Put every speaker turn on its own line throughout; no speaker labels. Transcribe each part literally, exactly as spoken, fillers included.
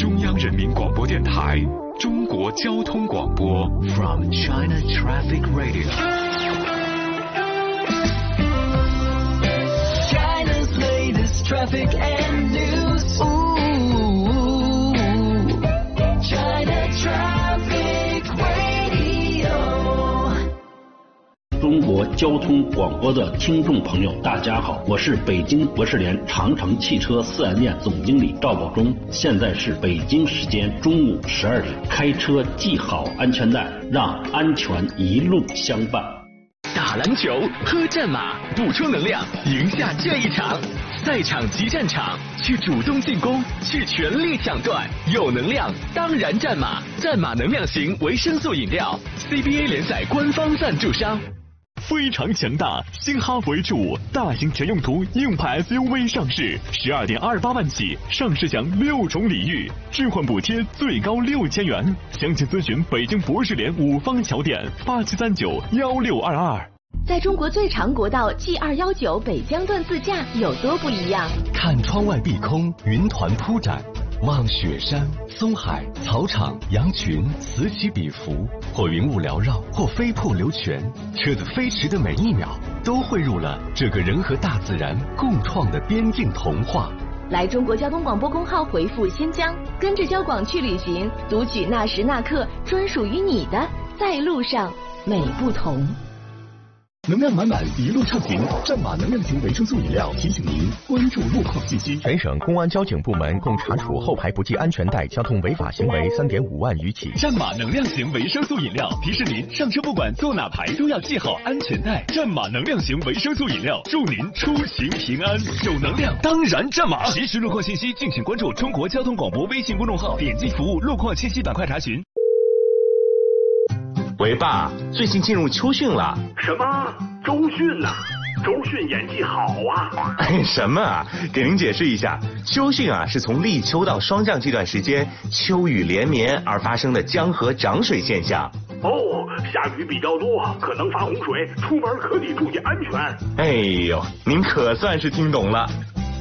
中央人民广播电台中国交通广播
From China Traffic Radio. China's latest traffic and news. Ooh, China Traffic Radio.
中国交通广播的听众朋友，大家好，我是北京博士联长城汽车四 S 店总经理赵宝忠。现在是北京时间中午十二点，开车系好安全带，让安全一路相伴。
打篮球，喝战马，补充能量，赢下这一场。赛场即战场，去主动进攻，去全力抢断，有能量当然战马。战马能量型维生素饮料 ，C B A 联赛官方赞助商。
非常强大，新哈弗 H 五大型全用途硬派 S U V 上市，十二点二八万起，上市享六重礼遇，置换补贴最高六千元。详情咨询北京博士联五方桥店八七三九幺六二二。
在中国最长国道 G 二一九北江段自驾有多不一样？
看窗外碧空，云团铺展。望雪山、松海、草场、羊群此起彼伏，或云雾缭绕，或飞瀑流泉。车子飞驰的每一秒，都汇入了这个人和大自然共创的边境童话。
来中国交通广播公号回复新疆，跟着交广去旅行，读取那时那刻专属于你的在路上美不同。
能量满满，一路畅行。战马能量型维生素饮料提醒您关注路况信息。
全省公安交警部门共查处后排不系安全带交通违法行为三点五万余起。
战马能量型维生素饮料提示您上车不管坐哪排都要系好安全带。战马能量型维生素饮料祝您出行平安，有能量当然战马。实时路况信息敬请关注中国交通广播微信公众号，点击服务路况信息板块查询。
喂，爸，最近进入秋训了。
什么？周迅呐、啊？周迅演技好啊！
哎，什么啊？给您解释一下，秋训啊是从立秋到霜降这段时间秋雨连绵而发生的江河涨水现象。
哦，下雨比较多，可能发洪水，出门可得注意安全。
哎呦，您可算是听懂了。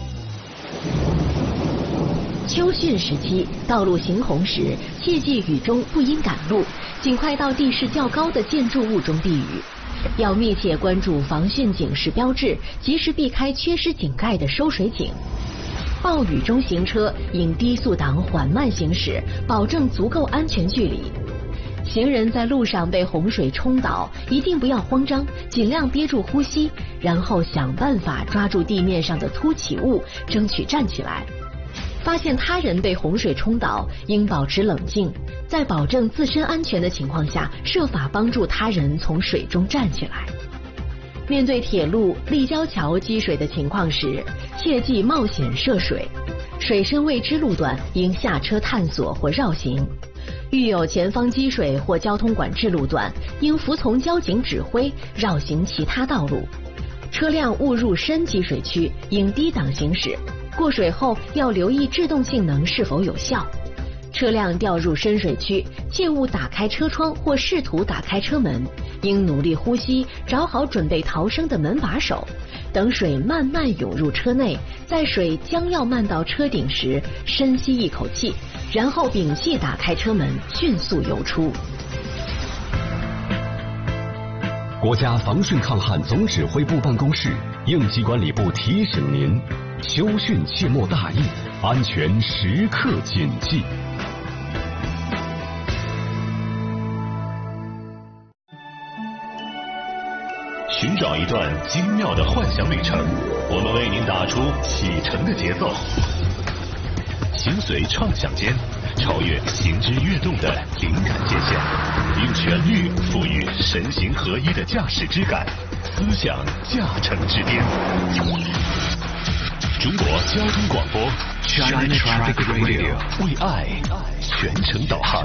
秋训时期，道路行洪时，切记雨中不应赶路，尽快到地势较高的建筑物中避雨。要密切关注防汛警示标志，及时避开缺失井盖的收水井。暴雨中行车应低速档缓慢行驶，保证足够安全距离。行人在路上被洪水冲倒，一定不要慌张，尽量憋住呼吸，然后想办法抓住地面上的凸起物，争取站起来。发现他人被洪水冲倒，应保持冷静，在保证自身安全的情况下，设法帮助他人从水中站起来。面对铁路、立交桥积水的情况时，切忌冒险涉水，水深未知路段应下车探索或绕行。遇有前方积水或交通管制路段，应服从交警指挥，绕行其他道路。车辆误入深积水区，应低档行驶。过水后要留意制动性能是否有效。车辆掉入深水区，切勿打开车窗或试图打开车门，应努力呼吸，找好准备逃生的门把手，等水慢慢涌入车内，在水将要漫到车顶时，深吸一口气，然后屏气打开车门，迅速游出。
国家防汛抗旱总指挥部办公室、应急管理部提醒您：秋训切莫大意，安全时刻谨记。
寻找一段精妙的幻想旅程，我们为您打出启程的节奏。行随畅想间，超越行之跃动的灵感界限，用旋律赋予神形合一的驾驶之感，思想驾乘之巅。中国交通广播 China Traffic Radio 为爱全程导航。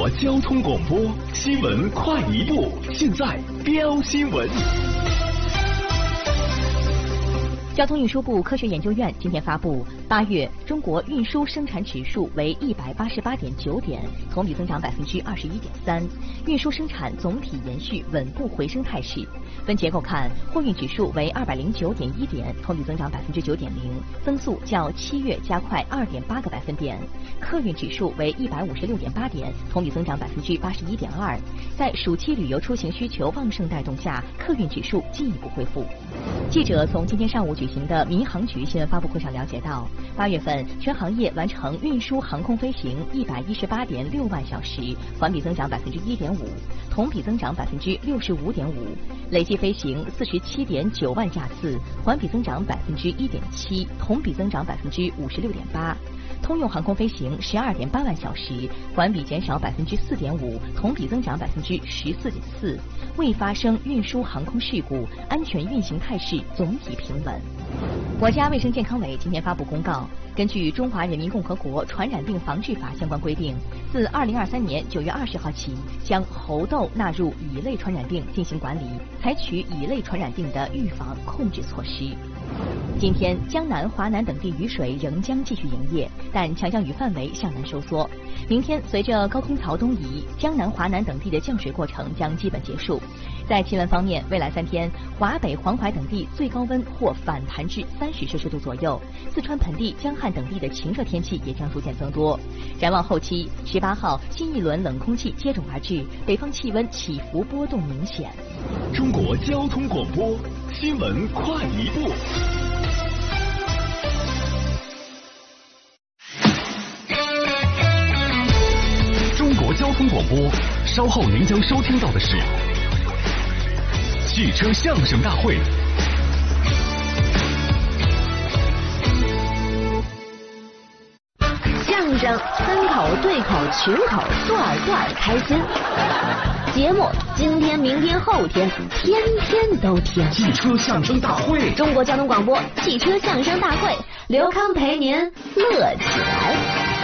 国交通广播，新闻快一步，现在标新闻。
交通运输部科学研究院今天发布，八月中国运输生产指数为一百八十八点九点，同比增长百分之二十一点三，运输生产总体延续稳步回升态势。分结构看，货运指数为二百零九点一点，同比增长百分之九点零，增速较七月加快二点八个百分点。客运指数为一百五十六点八点，同比增长百分之八十一点二。在暑期旅游出行需求旺盛带动下，客运指数进一步恢复。记者从今天上午举行的民航局新闻发布会上了解到，八月份全行业完成运输航空飞行一百一十八点六万小时，环比增长百分之一点五，同比增长百分之六十五点五。累计飞行四十七点九万架次，环比增长百分之一点七，同比增长百分之五十六点八。通用航空飞行十二点八万小时，环比减少百分之四点五，同比增长百分之十四点四，未发生运输航空事故，安全运行态势总体平稳。国家卫生健康委今天发布公告，根据《中华人民共和国传染病防治法》相关规定，自二零二三年九月二十号起，将猴痘纳入乙类传染病进行管理，采取乙类传染病的预防控制措施。今天，江南、华南等地雨水仍将继续营业，但强降雨范围向南收缩。明天，随着高空槽东移，江南、华南等地的降水过程将基本结束。在气温方面，未来三天，华北、黄淮等地最高温或反弹至三十摄氏度左右，四川盆地、江汉等地的晴热天气也将逐渐增多。展望后期，十八号新一轮冷空气接踵而至，北方气温起伏波动明显。
中国交通广播，新闻快一步。中国交通广播，稍后您将收听到的是汽车相声大会。
相声分口、对口、群口，段段开心。节目今天、明天、后天，天天都听。
汽车相声大会，
中国交通广播汽车相声大会，刘康陪您乐起来。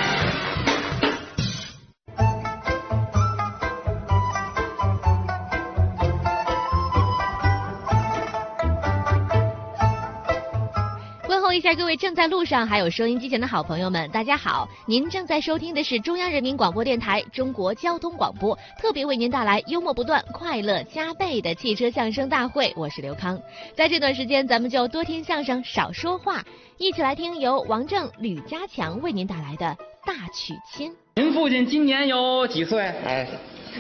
一下各位正在路上还有收音机前的好朋友们，大家好，您正在收听的是中央人民广播电台中国交通广播特别为您带来幽默不断、快乐加倍的汽车相声大会，我是刘康。在这段时间咱们就多听相声少说话，一起来听由王正、吕家强为您带来的大娶亲。
您父亲今年有几岁？
哎，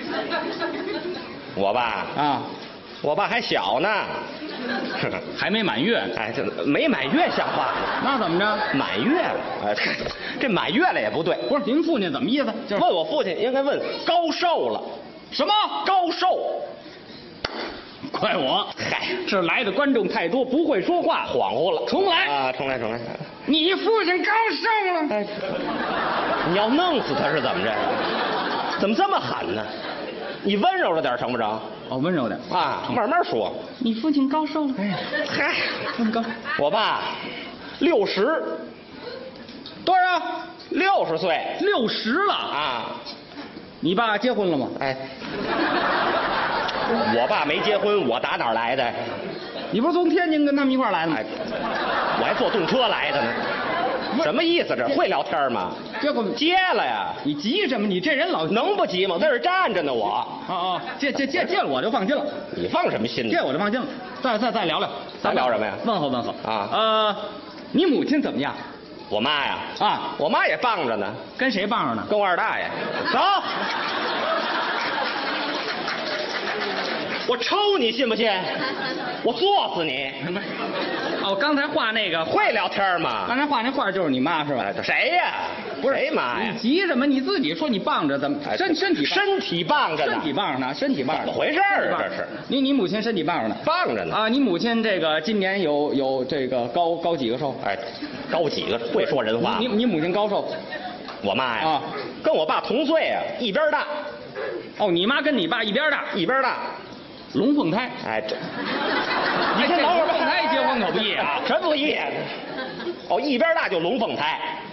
我爸
啊，
我爸还小呢，
还没满月。
哎，这没满月像话吗？
那怎么着？
满月了。哎，这满月了也不对。
不是，您父亲怎么意思？
就是问我父亲应该问高寿了。
什么
高寿？
怪我。
嗨，
是来的观众太多，不会说话，
恍惚了。
重来
啊！重来，重来。
你父亲高寿了？
哎，你要弄死他是怎么着？怎么这么狠呢？你温柔了点成不成？
哦，温柔点
啊，慢慢说。
你父亲高寿了？哎，
嗨，
这么高？
我爸六十，
多少？
六十岁。
六十了
啊？
你爸结婚了吗？
哎，我爸没结婚，我打哪儿来的？
你不是从天津跟他们一块儿来的吗？
哎，我还坐动车来的呢。什么意思？这会聊天吗？
结果
接了呀！
你急什么？你这人老
能不急吗？在这站着呢，我。
啊啊！借借借借了我就放心了。
你放什么心呢？
借我就放心了。再再再聊聊，
咱聊什么呀？
问候问候
啊。
呃，你母亲怎么样？
我妈呀
啊，
我妈也棒着呢。
跟谁棒着呢？
跟我二大爷。
走。
我抽你信不信？我作死你！
哦，刚才画那个
会聊天吗？
刚才画那画就是你妈是吧？
谁呀？
不是
谁妈呀？
你急什么？你自己说你棒着怎么？身身体
身体棒着呢？
身体棒着呢？身体棒着？
怎么回事啊？这是
你你母亲身体棒着呢？
棒着呢
啊！你母亲这个今年有有这个高高几个寿？
哎，高几个？会说人话。
你你母亲高寿？
我妈呀
啊，
跟我爸同岁啊，一边大。
哦，你妈跟你爸一边大，
一边大。
龙凤胎，
哎，这
你跟龙凤胎结婚可不易啊，
真不易。哦，一边大就龙凤胎，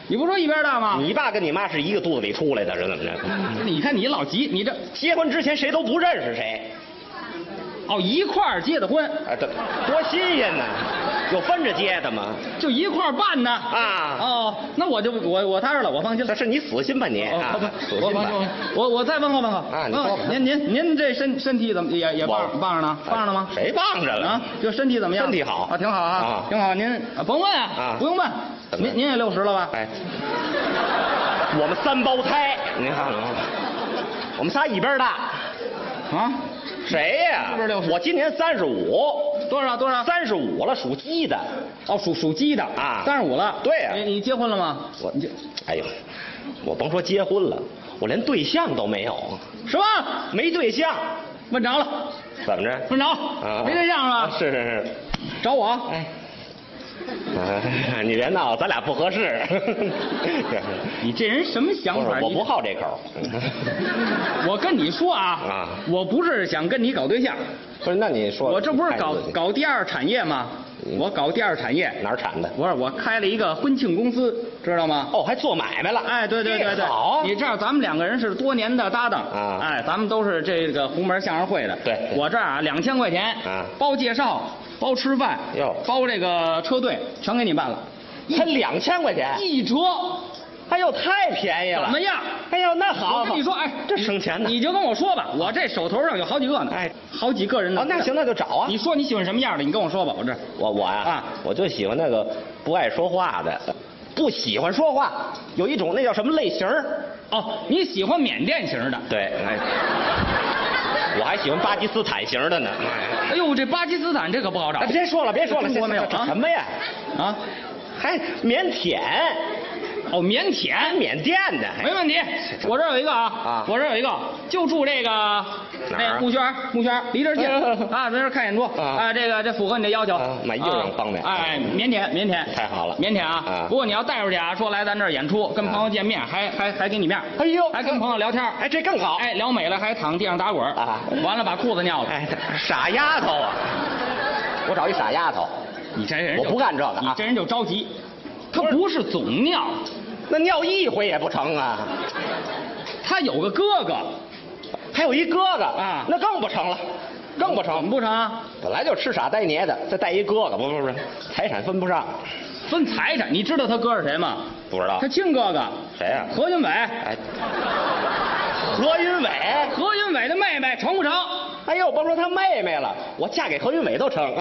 你不说一边大吗？
你爸跟你妈是一个肚子里出来的，是怎么着？
你看你老急，你这
结婚之前谁都不认识谁。
哦，一块儿结的婚，
哎，这多新鲜呢！有分着结的吗？
就一块儿办呢。
啊，
哦，那我就我我踏实了，我放心了。
这是你死心吧你？
哦、
啊，
死心吧。我我再问候问候
啊，你说吧。
您您您这身身体怎么也也棒棒着呢？棒着呢吗？
谁棒着了？
啊，就身体怎么样？
身体好
啊，挺好啊，
啊
挺好。您啊，甭问啊，
啊
不用问。您您也六十了吧？
哎，我们三胞胎，您看看，我们仨一边大。
啊？
谁呀？
是不是六十？
我今年三十五。
多少多少？
三十五了，属鸡的。
哦，属属鸡的
啊。
三十五了。
对呀、啊。
你你结婚了吗？
我你，哎呦，我甭说结婚了，我连对象都没有。
什么？
没对象？
问着了。
怎么着？
问着。
啊。
没对象是吧？
是是是。
找我。
哎。啊，你别闹，咱俩不合适。
你这人什么想法？
我不好这口。
我跟你说啊，
啊，
我不是想跟你搞对象。
不是，那你说，
我这不是搞搞第二产业吗？我搞第二产业，
哪儿产的？
不是，我开了一个婚庆公司，知道吗？
哦，还做买卖了。
哎，对对对对，
好。
你这样，咱们两个人是多年的搭档
啊。
哎，咱们都是这个红门相声会的。
对，
我这儿啊，两千块钱
啊，
包介绍。包吃饭，
哟，
包这个车队，全给你办了，
才两千块钱，
一折，
哎呦，太便宜了，
怎么样？
哎呦，那好，
我跟你说，哎，
这省钱呢，
你就跟我说吧，我这手头上有好几个呢，
哎，
好几个人呢。
哦，那行，那就找啊。
你说你喜欢什么样的？你跟我说吧，我这，
我我呀，啊，我就喜欢那个不爱说话的，不喜欢说话，有一种那叫什么类型？
哦，你喜欢缅甸型的？
对，哎。我还喜欢巴基斯坦型的呢。
哎呦，这巴基斯坦这可不好找。
哎，别说了，别说了，
中国没有
啊？什么呀？
啊，
还缅甸？
哦，缅甸，
缅甸的，
没问题。我这儿有一个啊，
啊，
我这儿有一个，就住这个
哪儿？
木轩，木轩离这儿近啊，在这儿看演出啊，这个这符合你的要求。
买衣服上方便。
哎，腼腆，腼腆，
太好了，
腼腆啊。不过你要带出去啊，说来咱这儿演出，跟朋友见面，还还还给你面。
哎呦，
还跟朋友聊天，
哎，这更好。
哎，聊美了还躺地上打滚啊，完了把裤子尿了。
哎，傻丫头啊！我找一傻丫头。
你这人
我不干这个啊！
你这人就着急，他不是总尿。
那尿一回也不成啊！
他有个哥哥，
还有一哥哥
啊，
那更不成了，更不成，
怎么不成啊？
本来就吃傻呆捏的，再带一哥哥，不不不，财产分不上。
分财产，你知道他哥是谁吗？
不知道。
他亲哥哥。
谁呀？
何云伟。
哎，何云伟，
何云伟的妹妹成不成？
哎呦，甭说他妹妹了，我嫁给何云伟都成。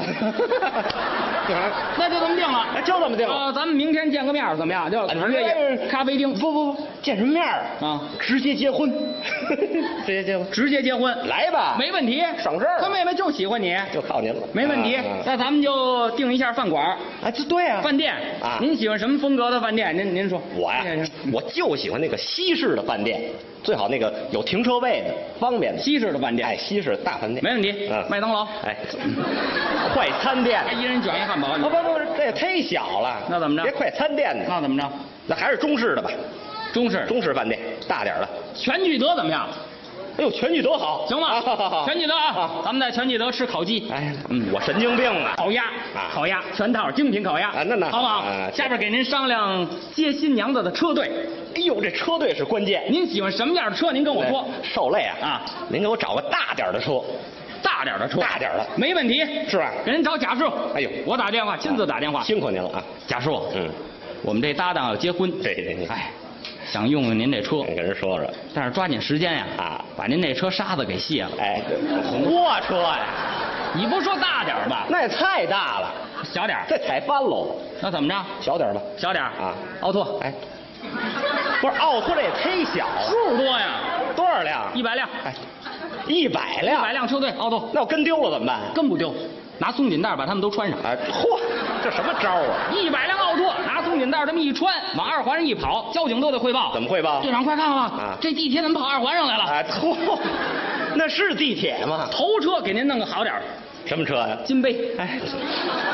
那就这么定了，
就这么定了。
啊，咱们明天见个面怎么样？就咖啡厅。
不不不，见什么面
啊？
直接结婚。直接结婚，
直接结婚，
来吧，
没问题，
省事儿。
他妹妹就喜欢你，
就靠您了，
没问题。那咱们就定一下饭馆。
哎，这对啊，
饭店
啊，
您喜欢什么风格的饭店？您您说。
我呀，我就喜欢那个西式的饭店，最好那个有停车位的，方便的。
西式的饭店，
哎，西式大饭店，
没问题。
嗯，
麦当劳，
哎，快餐店，
一人卷一汉堡。
不不不，这也太小了。
那怎么着？
别快餐店的。
那怎么着？
那还是中式的吧。
中式，
中式饭店，大点的。
全聚德怎么样？
哎呦，全聚德好，
行吗？
好好好，
全聚德啊，咱们在全聚德吃烤鸡。
哎，嗯，我神经病啊！
烤鸭，烤鸭，全套精品烤鸭。
啊，那那
好不好？下边给您商量接新娘子的车队。
哎呦，这车队是关键。
您喜欢什么样的车？您跟我说。
受累啊！
啊，
您给我找个大点的车，
大点的车，
大点的，
没问题。
是吧？
给您找贾叔。
哎呦，
我打电话，亲自打电话。
辛苦您了啊，
贾叔。
嗯，
我们这搭档要结婚。
对对对。
哎。想用用您这车，
跟人说说，
但是抓紧时间呀，
啊，
把您这车沙子给卸了。
哎，货车呀，
你不说大点吧？
那也太大了，
小点
这踩翻喽。
那怎么着？
小点吧，
小点
啊，
奥拓，
哎，不是奥拓这也忒小了，
数多呀？
多少辆？
一百辆。
哎，一百辆，
一百辆车队，奥拓。
那我跟丢了怎么办？
跟不丢。拿松紧带把他们都穿上。
哎，嚯，这什么招啊？
一百辆奥拓，拿松紧带这么一穿，往二环上一跑，交警都得汇报。
怎么汇报？
队长，快看看
啊，
这地铁怎么跑二环上来了？
哎，嚯，那是地铁吗？
头车给您弄个好点儿。
什么车呀？
金杯。
哎，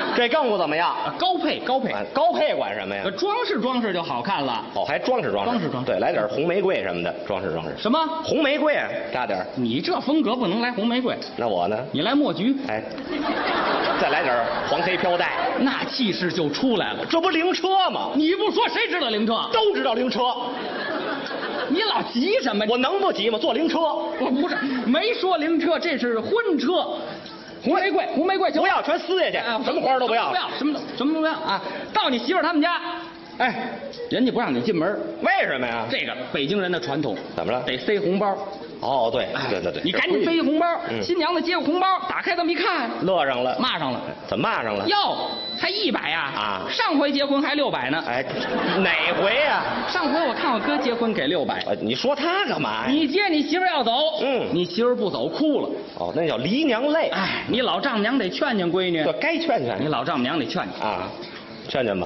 这更不怎么样。
高配高配，
高配管什么呀？
装饰装饰就好看了。
哦，还装饰装饰，
装饰装饰。
对，来点红玫瑰什么的，装饰装饰。
什么
红玫瑰？加点。
你这风格不能来红玫瑰。
那我呢？
你来墨菊。
哎，再来点黄黑飘带，
那气势就出来了。
这不灵车吗？
你不说谁知道灵车？
都知道灵车。
你老急什么？
我能不急吗？坐灵车。
我不是没说灵车，这是婚车。红玫瑰，红玫瑰
不要，全撕下去，啊、什么花都不要，
不要，什么都什么都不要啊！到你媳妇他们家，哎，人家不让你进门，
为什么呀？
这个北京人的传统，
怎么了？
得塞红包。
哦，对，对对对，
你赶紧塞一红包，嗯、新娘子接过红包，打开这么一看，
乐上了，
骂上了，
怎么骂上了？
哟，才一百呀！
啊，
上回结婚还六百呢。
哎，哪回呀？
上回我看我哥结婚给六百。
呃，你说他干嘛呀？
你接你媳妇要走，
嗯，
你媳妇不走哭了。
哦，那叫离娘泪。
哎，你老丈母娘得劝劝闺女。
对，该劝劝。
你老丈母娘得劝劝
啊，劝劝吧。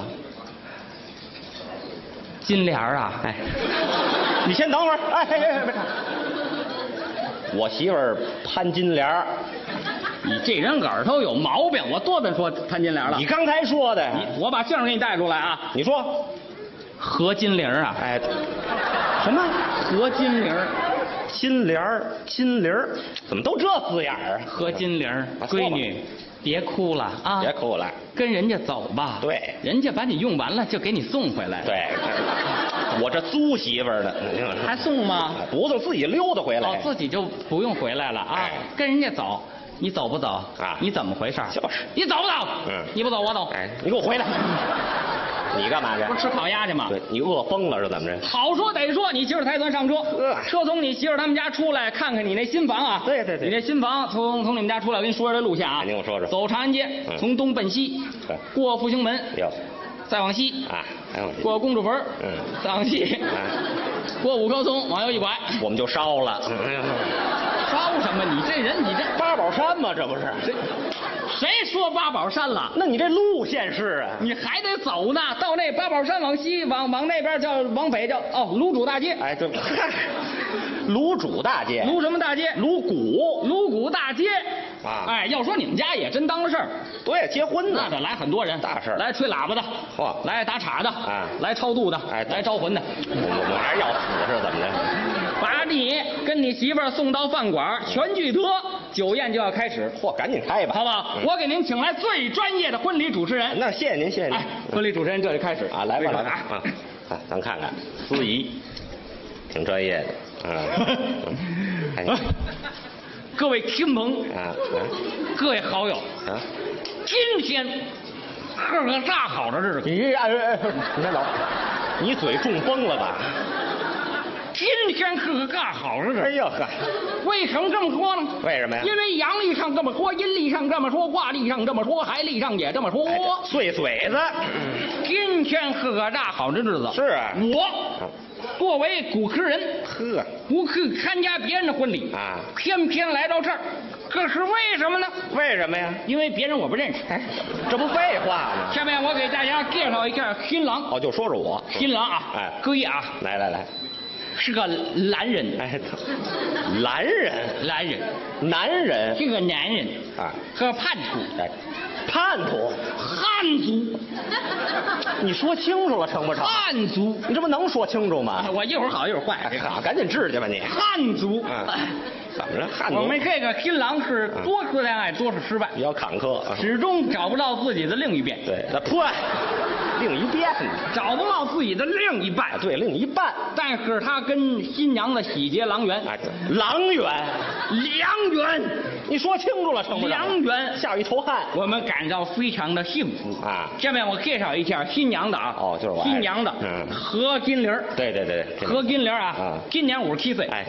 金莲啊，哎，
你先等会儿，哎哎哎，别看。我媳妇儿潘金莲，
你这人耳朵有毛病！我多次说潘金莲了。
你刚才说的，
你我把姓给你带出来啊！
你说，
何金玲啊？
哎，什么
何金玲？
金莲儿，金玲儿，怎么都这字眼儿？
何金玲，闺女，别哭了啊！
别哭了，
跟人家走吧。
对，
人家把你用完了就给你送回来。
对。我这租媳妇儿的，
还送吗？
不送，自己溜达回来。
哦，自己就不用回来了啊！跟人家走，你走不走
啊？
你怎么回事？
就是，
你走不走？
嗯，
你不走我走。
哎，你给我回来！你干嘛去？
不是吃烤鸭去吗？
对，你饿疯了是怎么着？
好说歹说，你媳妇才算上车。
呃，
车从你媳妇他们家出来，看看你那新房啊。
对对对，
你那新房从从你们家出来，我跟你说说这路线啊。
你跟我说说。
走长安街，
嗯、
从东奔西，过复兴门。
有。
再往西
啊，再往西
过公主坟，
嗯，
再往西，
啊，
过五棵松，往右一拐，
我们就烧了。
烧什么？你这人，你这
八宝山吗？这不是？
这谁说八宝山了？
那你这路线是啊？
你还得走呢。到那八宝山往西，往往那边叫往北叫哦卤煮大街。
哎，对，卤煮大街。
卤什么大街？
卤骨。
卤骨大街。
啊，
哎，要说你们家也真当了事儿。
对，结婚呢，
那得来很多人，
大事儿。
来吹喇叭的，
嚯，
来打岔的，
啊，
来超度的，
哎，
来招魂的。
我我还是要死是怎么着？
把你跟你媳妇儿送到饭馆，全聚德，酒宴就要开始。
嚯，赶紧开吧，
好不好？
嗯、
我给您请来最专业的婚礼主持人。
那谢谢您，谢谢您。
哎，婚礼主持人这就开始
啊，来吧，来吧啊！啊，咱看看，司仪，挺专业的啊。哎
各位亲朋
啊，
各位好友
啊，
今天是个大好的日子。
你哎哎，你先走，你嘴中风了吧？
今天是个大好日子。
哎呦呵，
为什么这么说呢？
为什么呀？
因为阳历上这么说，阴历上这么说，卦历上这么说，海历上也这么说。
哎、碎嘴子。
今天是个大好的日子。
是啊，
我。作为主持人，
呵，
不去参加别人的婚礼
啊，
偏偏来到这儿，这是为什么呢？
为什么呀？
因为别人我不认识。
哎，这不废话吗？
下面我给大家介绍一下新郎。
哦，就说说我
新郎啊，
哎，
注意啊，
来来来，
是个男人。
哎，男人，
男人，
男人，
是个男人
啊，
和叛徒。
哎。叛徒，
汉族，
你说清楚了成不成？
汉族，
你这不能说清楚吗？
我一会儿好一会儿坏。
哎，好，赶紧治去吧你。
汉族，
嗯，怎么着？汉族。
我们这个新郎是多次恋爱，多次失败，
比较坎坷，
始终找不到自己的另一边。
对，那破，另一边
找不到自己的另一半。
对，另一半。
但是他跟新娘子喜结良缘。
啊，良缘，
良缘。
你说清楚了成不成？
良缘，
下一头汗。
我们感到非常的幸福
啊！
下面我介绍一下新娘子啊。
哦，就是我。
新娘子，
嗯，
何金玲。
对对对对。
何金玲啊，
啊，
今年五十七岁。
哎，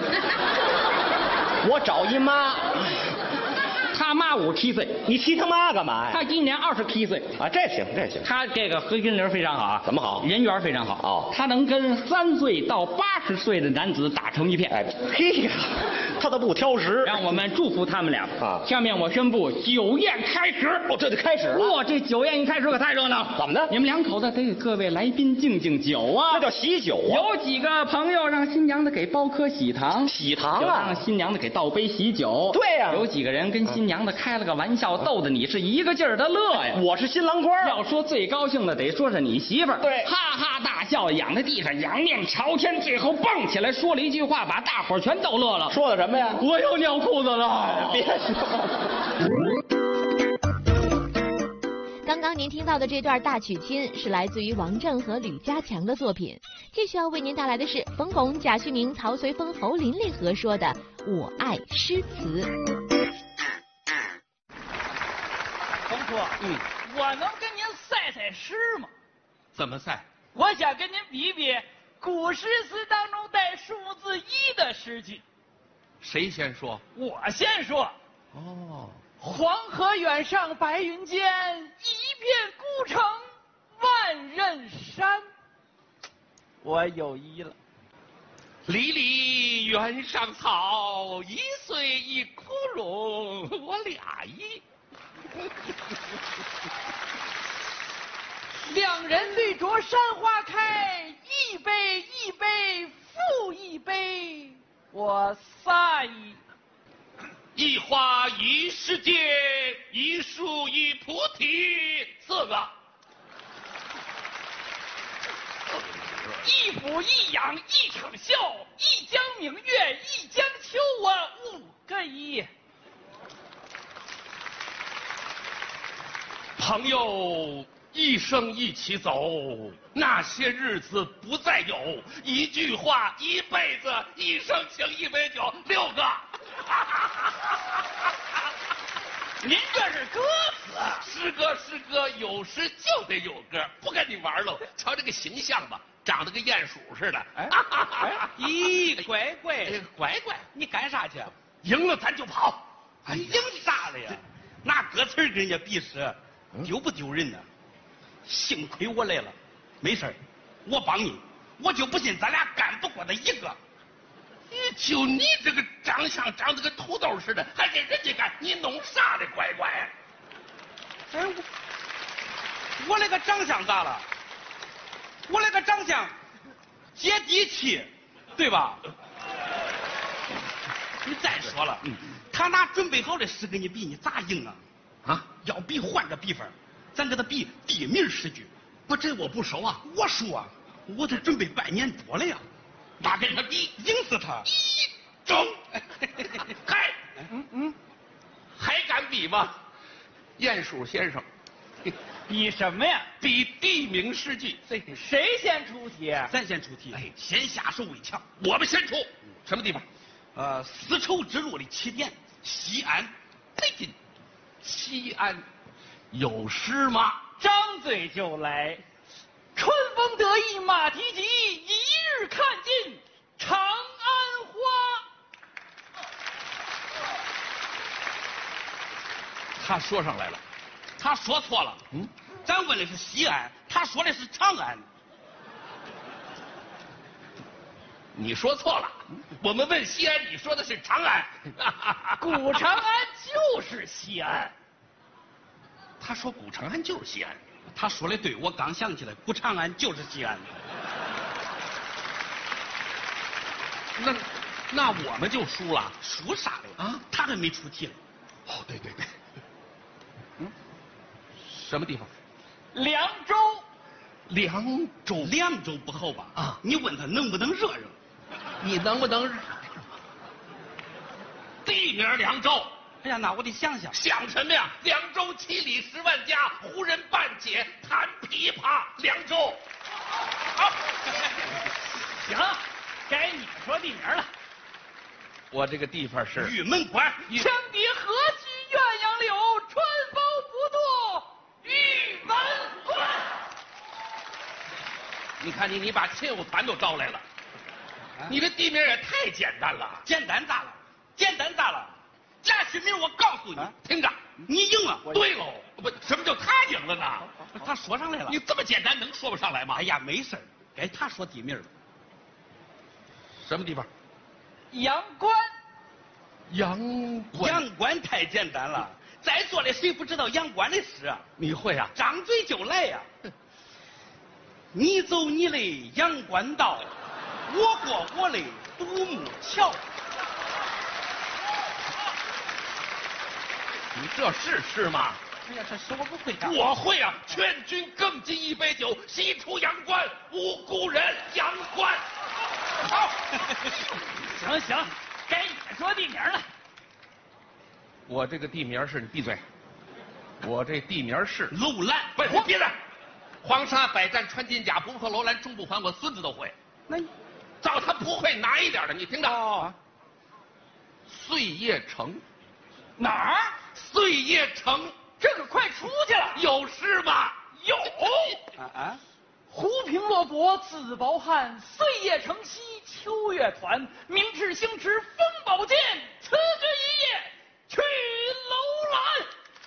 我找一妈，
他妈五十七岁，
你提他妈干嘛呀？
他今年二十七岁
啊，这行这行。
他这个何金玲非常好啊。
怎么好？
人缘非常好
哦。
他能跟三岁到八十岁的男子打成一片。
哎，嘿呀， 他都不挑食。
让我们祝福他们俩
啊！
下面我宣布酒宴开始。
哦，这就开始了。
哇，这酒宴一开始可太热闹。
怎么的？
你们两口子得给各位来宾敬敬酒啊！
这叫喜酒啊！
有几个朋友让新娘子给包颗喜糖，
喜糖啊！
有让新娘子给倒杯喜酒。
对呀、啊。
有几个人跟新娘子开了个玩笑，逗得你是一个劲儿的乐呀。
我是新郎官。
要说最高兴的，得说是你媳妇儿。
对，
哈哈大笑，仰在地上，仰面朝天，最后蹦起来说了一句话，把大伙儿全逗乐了。
说的什么呀？
我又尿裤子了。
别说。
刚刚您听到的这段大曲亲是来自于王震和吕家强的作品。继续要为您带来的是冯巩、贾旭明、曹随风、侯琳琳合说的《我爱诗词》。
冯叔，嗯，我能跟您赛赛诗吗？
怎么赛？
我想跟您比比古诗词当中带数字一的诗句。
谁先说？
我先说。
哦。
黄河远上白云间，一片孤城万仞山。我有一了。
离离原上草，一岁一枯荣。我俩一。
两人对酌山花开，一杯一杯复一杯。我仨一。
一花一世界，一树一菩提，四个。
一补一养一场笑，一江明月一江秋啊，五个一。
朋友一生一起走，那些日子不再有。一句话一辈子，一生情一杯酒，六个。
您这是歌词啊？
诗歌诗歌，有诗就得有歌，不跟你玩喽。瞧这个形象吧，长得跟鼹鼠似的。
哎，哎咦，乖乖，
哎，乖乖，
你干啥去？
赢了咱就跑。
哎，赢啥了呀？拿歌词跟人家比试，丢不丢人呢？幸亏我来了，没事我帮你，我就不信咱俩干不过他一个。
就你这个长相长得跟土豆似的，还跟人家干，你弄啥的乖乖？
哎，我我那个长相咋了？我那个长相接地气，对吧？你再说了，嗯，他拿准备好的诗跟你比，你咋赢啊？啊，要比换个比法，咱给他比地名诗句。
我这我不熟啊，
我熟啊，我都准备半年多了呀。
那跟他比，
赢死他！
一中，还
嗯嗯，
还敢比吗？鼹鼠先生，
比什么呀？
比地名诗句。
谁先出题？咱先出题。哎，先下手为强。
我们先出。什么地方？
呃，丝绸之路的起点，西安。
最近，西安有诗吗？
张嘴就来。春风得意马蹄疾，一日看尽长安花。
他说上来了，
他说错了。嗯，咱问的是西安，他说的是长安。
你说错了，我们问西安，你说的是长安。
古长安就是西安。
他说古长安就是西安。
他说的对，我刚想起来，古长安就是西安。
那那我们就输了，
输啥了啊？他还没出题呢。
哦，对对对。嗯，什么地方？
凉州。
凉州，
凉州不好吧？
啊，
你问他能不能热热？
你能不能？地名凉州。
哎呀，那我得想想。
想什么呀？凉州七里十万家，胡人半解弹琵琶。凉州。
好，行了，该你说地名了。
我这个地方是
玉门关。羌笛何须鸳鸯柳，春风不度玉门关。
你看你，你把秦有团都招来了，啊、你这地名也太简单了。
简单咋了？简单咋了？贾旭明，我告诉你，
啊、听着，
你赢了。
对喽，不，什么叫他赢了呢？
他说上来了。
你这么简单能说不上来吗？
哎呀，没事，该他说地名了。
什么地方？
阳关。
阳关，
阳关太简单了，在座的谁不知道阳关的诗啊？
你会啊？
张嘴就来呀、啊！你走你的阳关道，我过我的独木桥。
你这是诗吗？
哎呀，这诗我不会啊。
我会啊！劝君更尽一杯酒，西出阳关无故人。阳关。好。
行行，该你说地名了。
我这个地名是你闭嘴。我这地名是
楼兰。
不是，别的。黄沙百战穿金甲，不破楼兰终不还。我孙子都会。
那你
照他不会难一点的，你听着。
哦。
碎叶城。
哪儿？
碎叶城。
这个快出去了。
有诗吗？有。
啊啊！
胡平洛伯自保汉，岁月城西秋月团。明智星驰风宝剑，此君一夜去楼兰。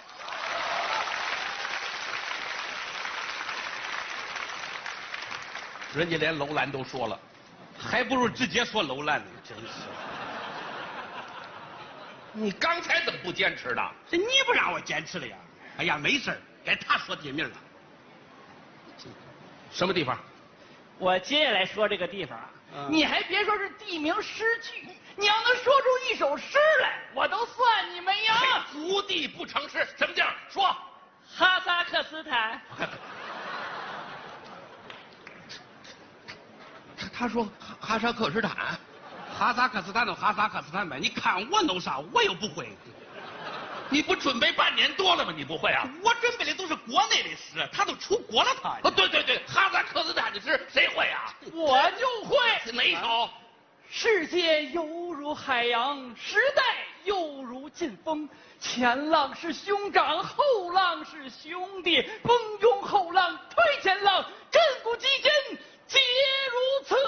人家连楼兰都说了，
还不如直接说楼兰呢，真是。
你刚才怎么不坚持呢？
这你不让我坚持了呀？哎呀，没事，该他说地名了。
什么地方？
我接下来说这个地方啊，嗯、你还别说是地名诗句，你要能说出一首诗来，我都算你没赢。
无地不成诗，什么地儿？说。
哈萨克斯坦。
他他说哈哈萨克斯坦。
哈萨克斯坦就哈萨克斯坦呗，你看我弄啥，我又不会。
你不准备半年多了吗？你不会啊？
我准备的都是国内的诗，他都出国了他。
哦，对对对，哈萨克斯坦的诗谁会啊？
我就会。
哪一首？
世界犹如海洋，时代犹如劲风，前浪是兄长，后浪是兄弟，蜂拥后浪推前浪，亘古基间皆如此。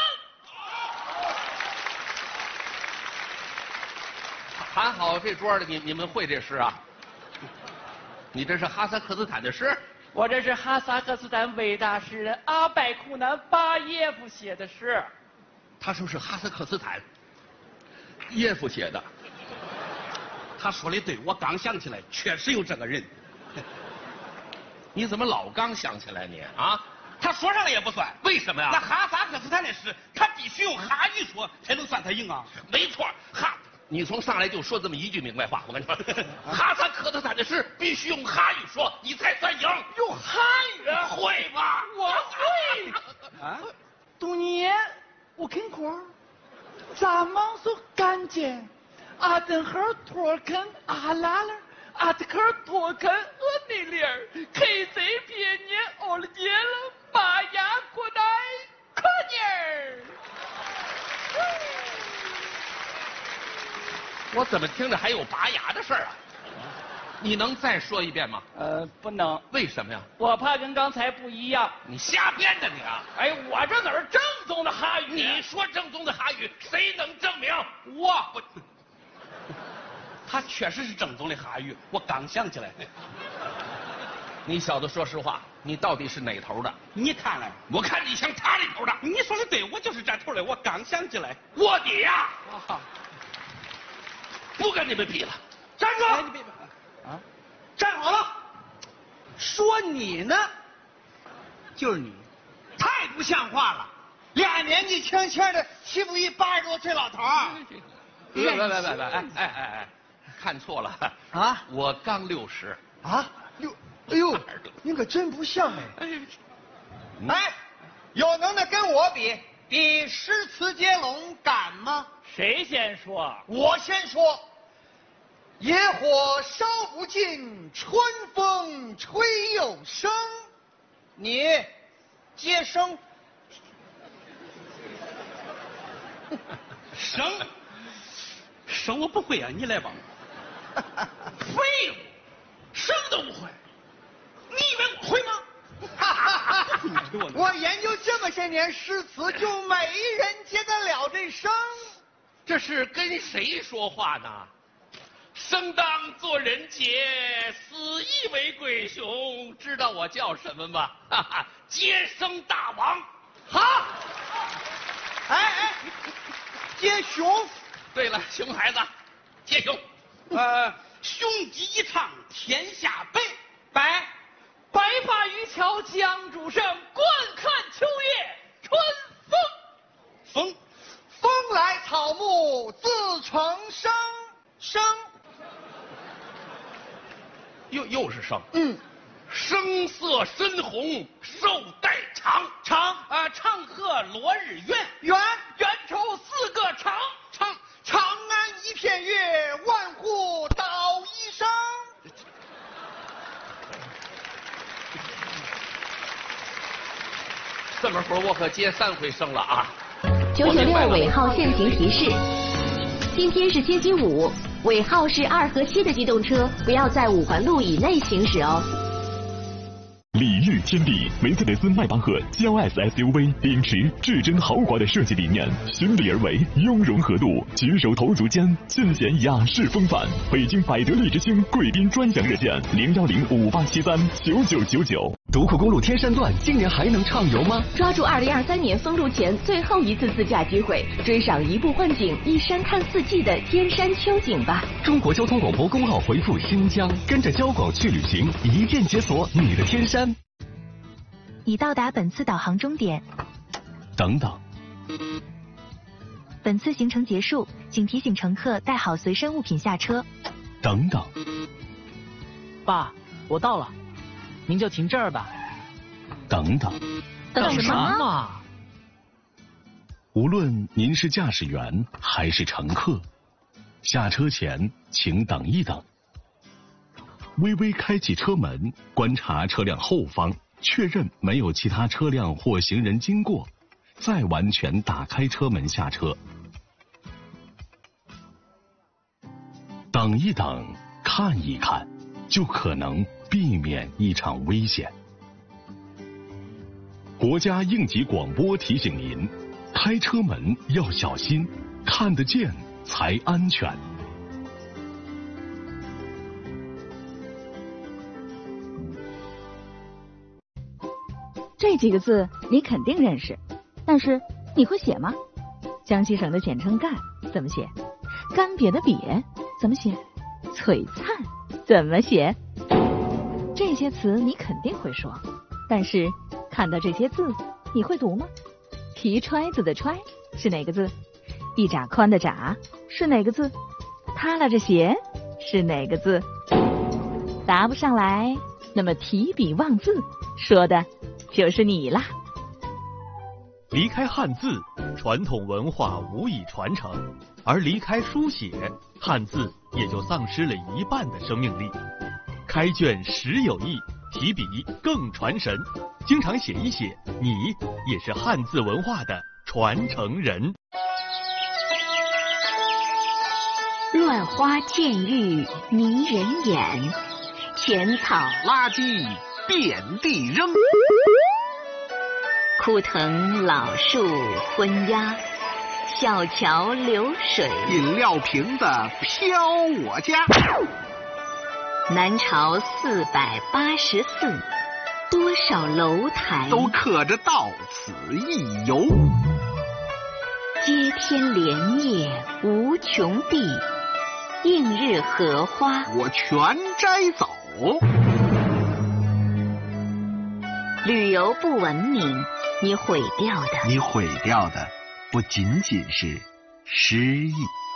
还好这桌的你你们会这诗啊？你这是哈萨克斯坦的诗？
我这是哈萨克斯坦伟大诗人阿拜库南巴耶夫写的诗。
他说是哈萨克斯坦耶夫写的。
他说的对，我刚想起来，确实有这个人。
你怎么老刚想起来你啊？
他说上了也不算，
为什么呀？
那哈萨克斯坦的诗，他必须用哈语说才能算他赢啊。
没错，哈。你从上来就说这么一句明白话，我跟你说，哈萨克斯坦的诗必须用哈语说，你才算赢。
用哈语
会吧？
我会。啊，多年我看过，咱们说干净，阿登赫托肯阿拉勒，阿德克托肯厄内里尔，黑贼别年奥了年了，巴牙过来可尼尔。
我怎么听着还有拔牙的事儿啊？你能再说一遍吗？
呃，不能。
为什么呀？
我怕跟刚才不一样。
你瞎编的你啊！
哎，我这哪是正宗的哈语？
你说正宗的哈语，谁能证明？
我不。他确实是正宗的哈语，我刚想起来。
你小子说实话，你到底是哪头的？
你看来，
我看你像他那头的。
你说的对，我就是这头的，我刚想起来。
卧底呀！
啊
不跟你们比了，
站住！哎、你别啊，站好了。说你呢，就是你，太不像话了。俩年纪轻轻的欺负一八十多岁老头儿。
别别别别别！哎哎哎哎，看错了啊！我刚六十
啊，六，哎呦，您可真不像哎。
哎，有能耐跟我比，比诗词接龙敢吗？
谁先说？
我先说。野火烧不尽，春风吹又生。你接生。
生生我不会啊，你来吧。
废物，生都不会，你以为我会
吗？我研究这么些年诗词，就没人接得了这生。
这是跟谁说话呢？生当作人杰，死亦为贵雄。知道我叫什么吗？哈哈，接生大王。
好。哎哎，接熊。
对了，熊孩子， 铁兄，
呃，雄鸡一唱天下北，
白，白发渔樵江渚上，观看秋月春风。
风，
风来草木自成生，生。
又又是生。
嗯。
声色深红，寿带长
长
啊！长河落日圆
圆，
圆出四个长
长。
长安一片月，万户捣衣声。
这么会儿我可接三回生了啊！
九九六尾号限行提示：今天是星期五，尾号是二和七的机动车不要在五环路以内行驶哦。
礼遇天地，梅赛德斯迈巴赫 G L S S U V 秉持至臻豪华的设计理念，循礼而为，雍容合度，举手投足间尽显雅士风范。北京百得利之星贵宾专享热线零幺零五八七三九九九九。
独库公路天山段今年还能畅游吗？
抓住二零二三年封路前最后一次自驾机会，追上一步换景、一山看四季的天山秋景吧！
中国交通广播公号回复新疆，跟着交广去旅行，一键解锁你的天山。
已到达本次导航终点。
等等。
本次行程结束，请提醒乘客带好随身物品下车。
等等。
爸，我到了，您就停这儿吧。
等等。
等什么？
无论您是驾驶员还是乘客，下车前请等一等。微微开启车门，观察车辆后方，确认没有其他车辆或行人经过，再完全打开车门下车。等一等，看一看，就可能避免一场危险。国家应急广播提醒您，开车门要小心，看得见才安全。
这几个字你肯定认识，但是你会写吗？江西省的简称赣怎么写？干瘪的瘪怎么写？璀璨怎么写？这些词你肯定会说，但是看到这些字你会读吗？皮揣子的揣是哪个字？一拃宽的拃是哪个字？耷拉着写是哪个字？答不上来，那么提笔忘字说的就是你啦。
离开汉字，传统文化无以传承；而离开书写，汉字也就丧失了一半的生命力。开卷实有益，提笔更传神。经常写一写，你也是汉字文化的传承人。
乱花渐欲迷人眼，浅草
垃圾遍地扔，
枯藤老树昏鸦，小桥流水，
饮料瓶子飘我家。
南朝四百八十寺，多少楼台
都刻着到此一游。
接天莲叶无穷地，映日荷花
我全摘走。
旅游不文明，你毁掉的，
你毁掉的不仅仅是诗意。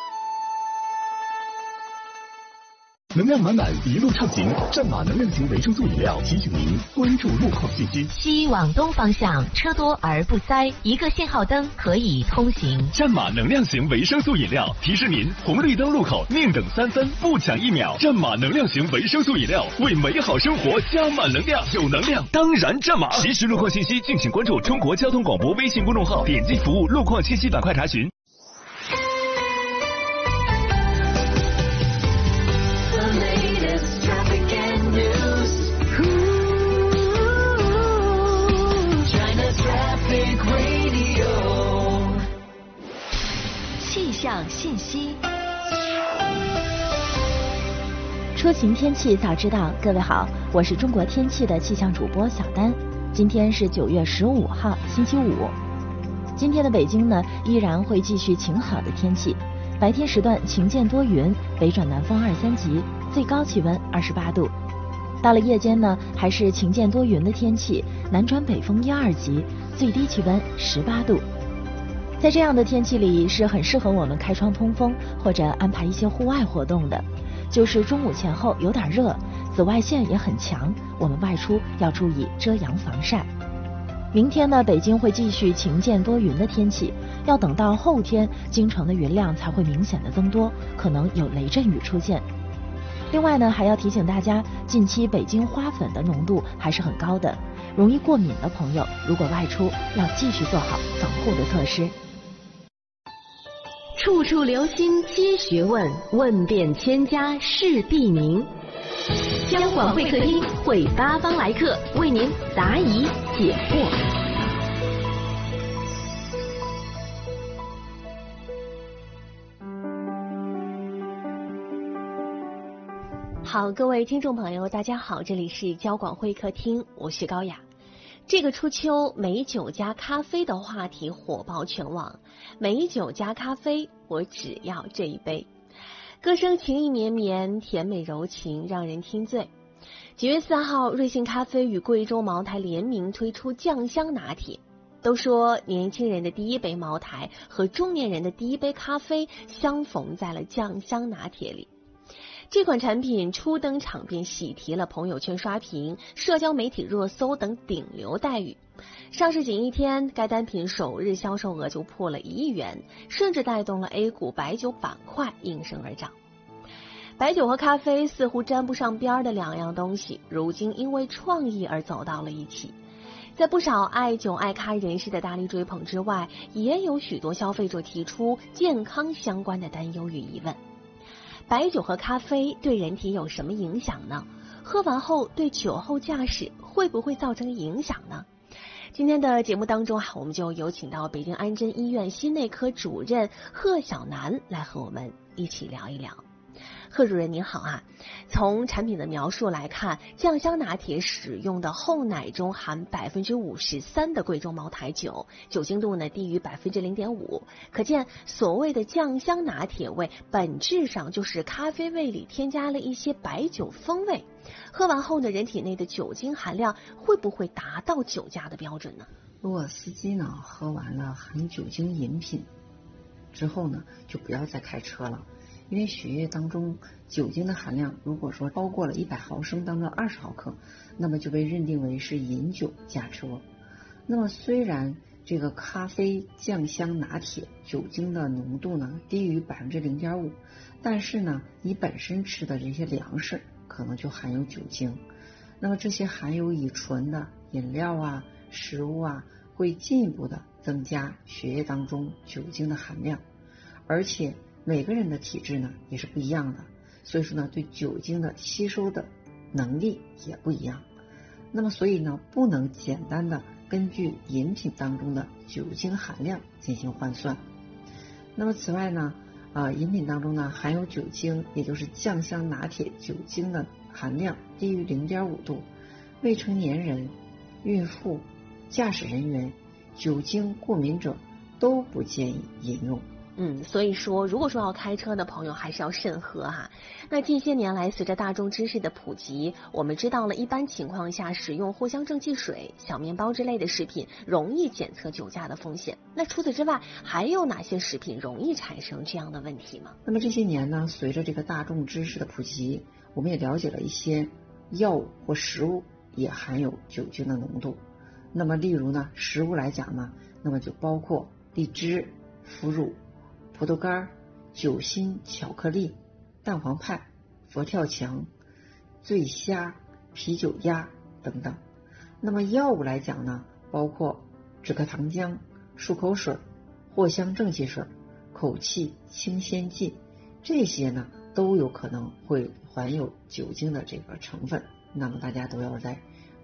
能量满满，一路畅行。战马能量型维生素饮料提醒您关注路况信息。
西往东方向车多而不塞，一个信号灯可以通行。
战马能量型维生素饮料提示您红绿灯路口宁等三分，不抢一秒。战马能量型维生素饮料为美好生活加满能量，有能量当然战马。实时路况信息，敬请关注中国交通广播微信公众号，点击服务路况信息板块查询。
气象信息，
出行天气早知道。各位好，我是中国天气的气象主播小丹。今天是九月十五号，星期五。今天的北京呢，依然会继续晴好的天气。 白天时段晴见多云，北转南风二三级，最高气温二十八度。到了夜间呢，还是晴见多云的天气，南转北风一二级，最低气温十八度。在这样的天气里，是很适合我们开窗通风或者安排一些户外活动的。就是中午前后有点热，紫外线也很强，我们外出要注意遮阳防晒。明天呢，北京会继续晴见多云的天气，要等到后天，京城的云量才会明显的增多，可能有雷阵雨出现。另外呢，还要提醒大家，近期北京花粉的浓度还是很高的，容易过敏的朋友，如果外出要继续做好防护的措施。
处处留心皆学问，问遍千家是地名。交广会客厅会八方来客，为您答疑解惑。
好，各位听众朋友，大家好，这里是交广会客厅，我是高雅。这个初秋，美酒加咖啡的话题火爆全网。美酒加咖啡，我只要这一杯。歌声情意绵绵，甜美柔情，让人听醉。几月四号，瑞幸咖啡与贵州茅台联名推出酱香拿铁。都说年轻人的第一杯茅台和中年人的第一杯咖啡相逢在了酱香拿铁里。这款产品初登场便喜提了朋友圈刷屏、社交媒体热搜等顶流待遇。上市仅一天，该单品首日销售额就破了一亿元，甚至带动了 A 股白酒板块应声而涨。白酒和咖啡似乎沾不上边的两样东西，如今因为创意而走到了一起。在不少爱酒爱咖人士的大力追捧之外，也有许多消费者提出健康相关的担忧与疑问。白酒和咖啡对人体有什么影响呢？喝完后对酒后驾驶会不会造成影响呢？今天的节目当中啊，我们就有请到北京安贞医院心内科主任贺小楠来和我们一起聊一聊。贺主任您好啊，从产品的描述来看，酱香拿铁使用的厚奶中含百分之五十三的贵州茅台酒，酒精度呢低于百分之零点五，可见所谓的酱香拿铁味，本质上就是咖啡味里添加了一些白酒风味。喝完后呢，人体内的酒精含量会不会达到酒驾的标准呢？
如果司机呢喝完了含酒精饮品之后呢，就不要再开车了。因为血液当中酒精的含量如果说超过了一百毫升当中二十毫克，那么就被认定为是饮酒驾车。那么虽然这个咖啡酱香拿铁酒精的浓度呢低于百分之零点五，但是呢你本身吃的这些粮食可能就含有酒精。那么这些含有乙醇的饮料啊、食物啊，会进一步的增加血液当中酒精的含量，而且每个人的体质呢也是不一样的，所以说呢对酒精的吸收的能力也不一样。那么所以呢不能简单的根据饮品当中的酒精含量进行换算。那么此外呢呃饮品当中呢含有酒精，也就是酱香拿铁酒精的含量低于 零点五 度，未成年人、孕妇、驾驶人员、酒精过敏者都不建议饮用。
嗯，所以说如果说要开车的朋友还是要慎喝哈。那近些年来随着大众知识的普及，我们知道了一般情况下使用藿香正气水、小面包之类的食品容易检测酒驾的风险。那除此之外还有哪些食品容易产生这样的问题吗？
那么这些年呢，随着这个大众知识的普及，我们也了解了一些药物或食物也含有酒精的浓度。那么例如呢食物来讲呢，那么就包括荔枝、腐乳、葡萄干、酒心巧克力、蛋黄派、佛跳墙、醉虾、啤酒鸭等等。那么药物来讲呢，包括止咳糖浆、漱口水、藿香正气水、口气清鲜剂，这些呢都有可能会含有酒精的这个成分，那么大家都要在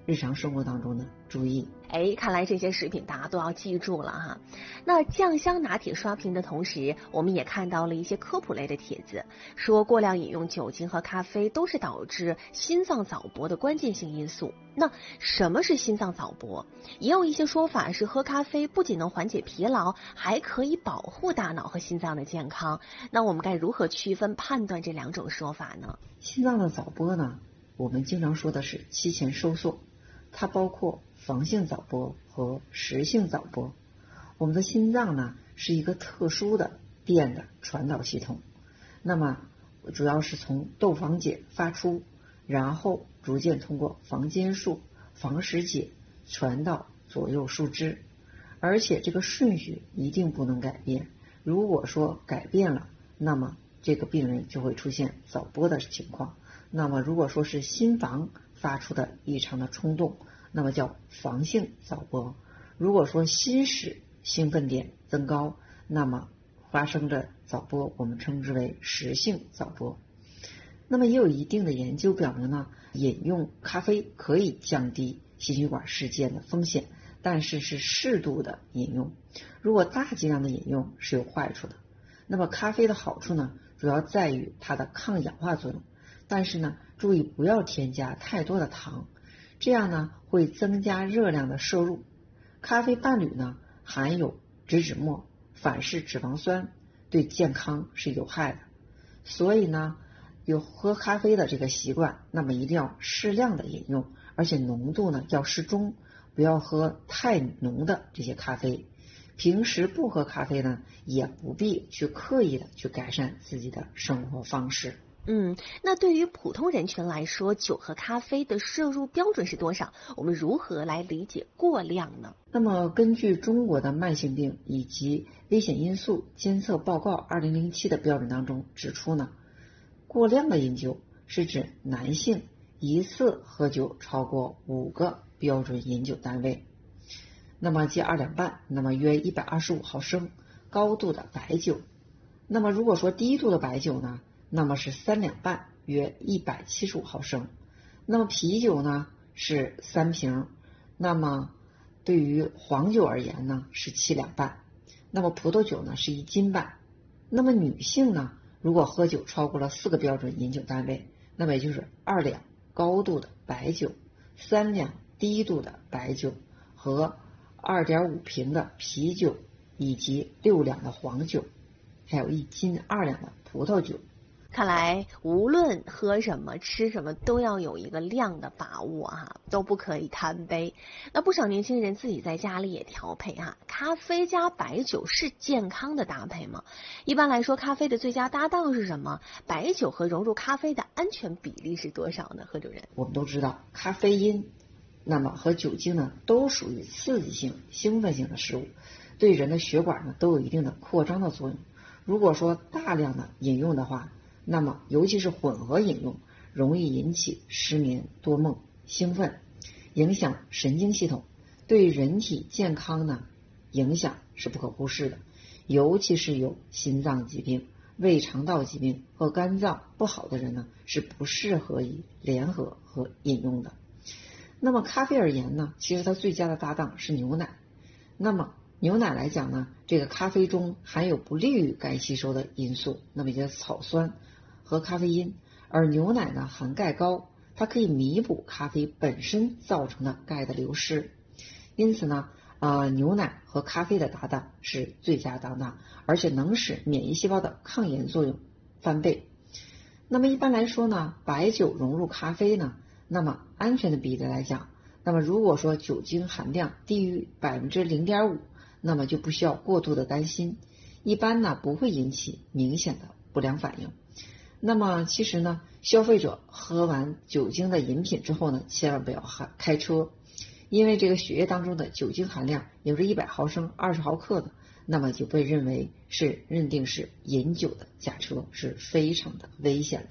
日常生活当中呢注意。
哎，看来这些食品大家都要记住了哈。那酱香拿铁刷屏的同时，我们也看到了一些科普类的帖子，说过量饮用酒精和咖啡都是导致心脏早搏的关键性因素。那什么是心脏早搏？也有一些说法是喝咖啡不仅能缓解疲劳，还可以保护大脑和心脏的健康。那我们该如何区分判断这两种说法呢？
心脏的早搏呢，我们经常说的是期前收缩，它包括房性早搏和实性早搏。我们的心脏呢是一个特殊的电的传导系统，那么主要是从窦房结发出，然后逐渐通过房间束、房室结传到左右树枝，而且这个顺序一定不能改变。如果说改变了，那么这个病人就会出现早搏的情况。那么如果说是心房发出的异常的冲动，那么叫房性早搏。如果说心室兴奋点增高，那么发生的早搏我们称之为实性早搏。那么也有一定的研究表明呢，饮用咖啡可以降低心血管事件的风险，但是是适度的饮用。如果大剂量的饮用是有坏处的。那么咖啡的好处呢，主要在于它的抗氧化作用，但是呢，注意不要添加太多的糖，这样呢会增加热量的摄入。咖啡伴侣呢含有脂脂末、反式脂肪酸，对健康是有害的。所以呢，有喝咖啡的这个习惯，那么一定要适量的饮用，而且浓度呢要适中，不要喝太浓的这些咖啡。平时不喝咖啡呢，也不必去刻意的去改善自己的生活方式。
嗯，那对于普通人群来说，酒和咖啡的摄入标准是多少？我们如何来理解过量呢？
那么根据中国的慢性病以及危险因素监测报告二零零七的标准当中指出呢，过量的饮酒是指男性一次喝酒超过五个标准饮酒单位，那么即二两半，那么约一百二十五毫升高度的白酒。那么如果说低度的白酒呢，那么是三两半，约一百七十五毫升。那么啤酒呢是三瓶，那么对于黄酒而言呢是七两半，那么葡萄酒呢是一斤半。那么女性呢，如果喝酒超过了四个标准饮酒单位，那么也就是二两高度的白酒，三两低度的白酒和二点五瓶的啤酒，以及六两的黄酒，还有一斤二两的葡萄酒。
看来无论喝什么吃什么都要有一个量的把握哈，都不可以贪杯。那不少年轻人自己在家里也调配哈，咖啡加白酒是健康的搭配吗？一般来说，咖啡的最佳搭档是什么？白酒和融入咖啡的安全比例是多少呢？何主任，
我们都知道咖啡因那么和酒精呢都属于刺激性兴奋性的食物，对人的血管呢都有一定的扩张的作用。如果说大量的饮用的话，那么尤其是混合饮用，容易引起失眠、多梦、兴奋，影响神经系统，对人体健康呢影响是不可忽视的。尤其是有心脏疾病、胃肠道疾病和肝脏不好的人呢，是不适合于联合和饮用的。那么咖啡而言呢，其实它最佳的搭档是牛奶。那么牛奶来讲呢，这个咖啡中含有不利于钙吸收的因素，那么也就是草酸和咖啡因，而牛奶呢含钙高，它可以弥补咖啡本身造成的钙的流失。因此呢，呃，牛奶和咖啡的搭档是最佳搭档，而且能使免疫细胞的抗炎作用翻倍。那么一般来说呢，白酒融入咖啡呢，那么安全的比例来讲，那么如果说酒精含量低于百分之零点五，那么就不需要过度的担心，一般呢不会引起明显的不良反应。那么其实呢，消费者喝完酒精的饮品之后呢，千万不要开车，因为这个血液当中的酒精含量有着一百毫升、二十毫克的，那么就被认为是认定是饮酒的驾车，是非常的危险的。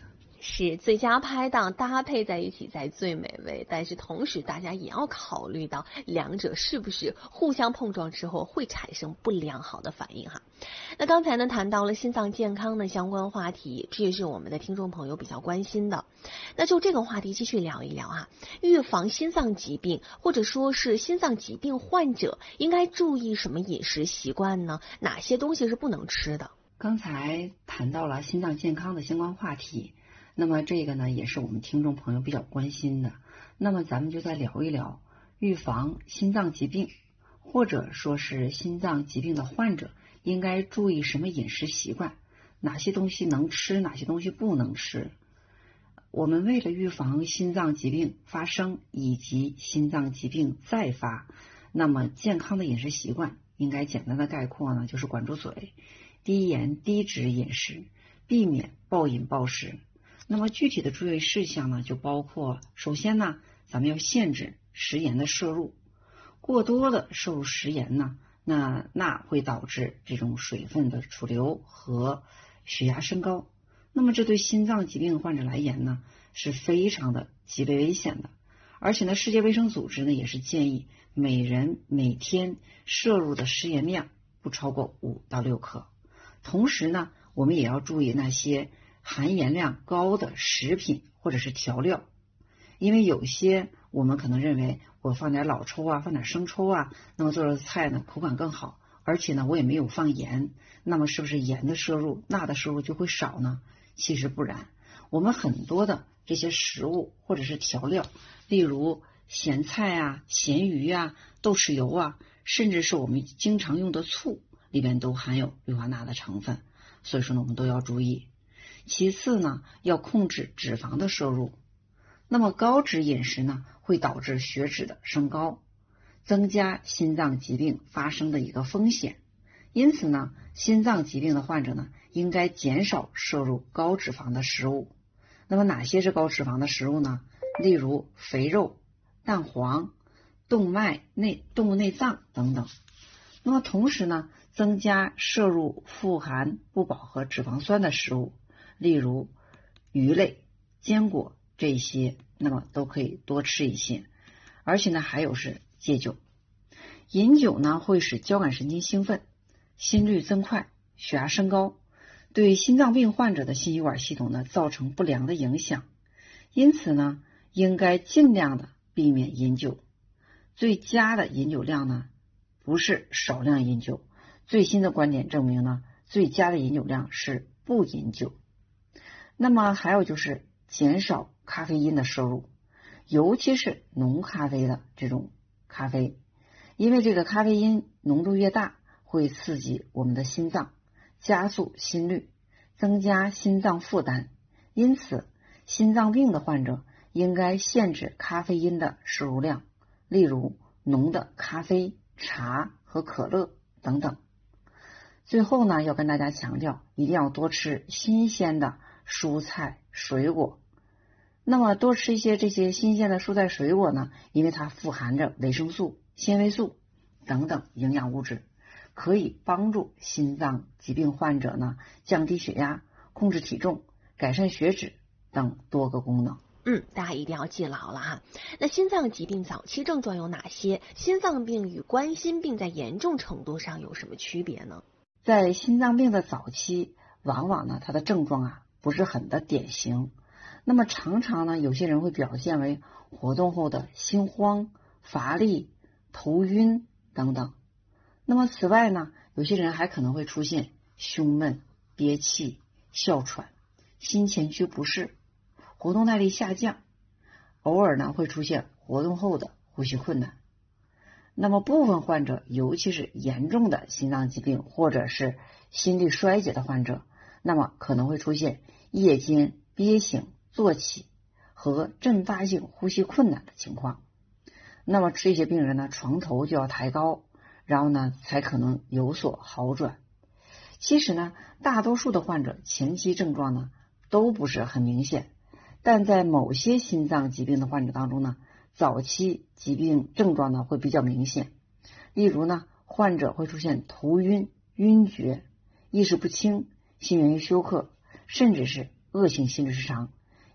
是最佳拍档搭配在一起才最美味，但是同时大家也要考虑到两者是不是互相碰撞之后会产生不良好的反应哈。那刚才呢谈到了心脏健康的相关话题，这也是我们的听众朋友比较关心的。那就这个话题继续聊一聊哈，预防心脏疾病或者说是心脏疾病患者应该注意什么饮食习惯呢？哪些东西是不能吃的？
刚才谈到了心脏健康的相关话题，那么这个呢也是我们听众朋友比较关心的。那么咱们就再聊一聊预防心脏疾病或者说是心脏疾病的患者应该注意什么饮食习惯，哪些东西能吃，哪些东西不能吃。我们为了预防心脏疾病发生以及心脏疾病再发，那么健康的饮食习惯应该简单的概括呢，就是管住嘴，低盐低脂饮食，避免暴饮暴食。那么具体的注意事项呢，就包括首先呢，咱们要限制食盐的摄入。过多的摄入食盐呢，那钠会导致这种水分的储留和血压升高。那么这对心脏疾病患者来言呢，是非常的极为危险的。而且呢，世界卫生组织呢也是建议每人每天摄入的食盐量不超过五到六克。同时呢，我们也要注意那些含盐量高的食品或者是调料，因为有些我们可能认为我放点老抽啊，放点生抽啊，那么做的菜呢口感更好，而且呢我也没有放盐，那么是不是盐的摄入、钠的摄入就会少呢？其实不然，我们很多的这些食物或者是调料，例如咸菜啊、咸鱼啊、豆豉油啊，甚至是我们经常用的醋里边都含有氯化钠的成分，所以说呢我们都要注意。其次呢，要控制脂肪的摄入。那么高脂饮食呢，会导致血脂的升高，增加心脏疾病发生的一个风险。因此呢，心脏疾病的患者呢，应该减少摄入高脂肪的食物。那么哪些是高脂肪的食物呢？例如肥肉、蛋黄、动脉内动物内脏等等。那么同时呢，增加摄入富含不饱和脂肪酸的食物，例如鱼类、坚果这些，那么都可以多吃一些。而且呢，还有是戒酒。饮酒呢，会使交感神经兴奋，心率增快，血压升高，对心脏病患者的心血管系统呢造成不良的影响。因此呢，应该尽量的避免饮酒。最佳的饮酒量呢，不是少量饮酒。最新的观点证明呢，最佳的饮酒量是不饮酒。那么还有就是减少咖啡因的摄入，尤其是浓咖啡的这种咖啡，因为这个咖啡因浓度越大，会刺激我们的心脏，加速心率，增加心脏负担。因此心脏病的患者应该限制咖啡因的摄入量，例如浓的咖啡、茶和可乐等等。最后呢，要跟大家强调，一定要多吃新鲜的蔬菜水果。那么多吃一些这些新鲜的蔬菜水果呢，因为它富含着维生素、纤维素等等营养物质，可以帮助心脏疾病患者呢降低血压、控制体重、改善血脂等多个功能。
嗯，大家一定要记牢了哈。那心脏疾病早期症状有哪些？心脏病与冠心病在严重程度上有什么区别呢？
在心脏病的早期，往往呢它的症状啊不是很的典型，那么常常呢有些人会表现为活动后的心慌、乏力、头晕等等。那么此外呢，有些人还可能会出现胸闷、憋气、哮喘、心前区不适、活动耐力下降，偶尔呢会出现活动后的呼吸困难。那么部分患者，尤其是严重的心脏疾病或者是心力衰竭的患者，那么可能会出现夜间憋醒、坐起和阵发性呼吸困难的情况。那么这些病人呢，床头就要抬高，然后呢才可能有所好转。其实呢，大多数的患者前期症状呢都不是很明显，但在某些心脏疾病的患者当中呢，早期疾病症状呢会比较明显。例如呢，患者会出现头晕、晕厥、意识不清、心源于休克，甚至是恶性心律失常，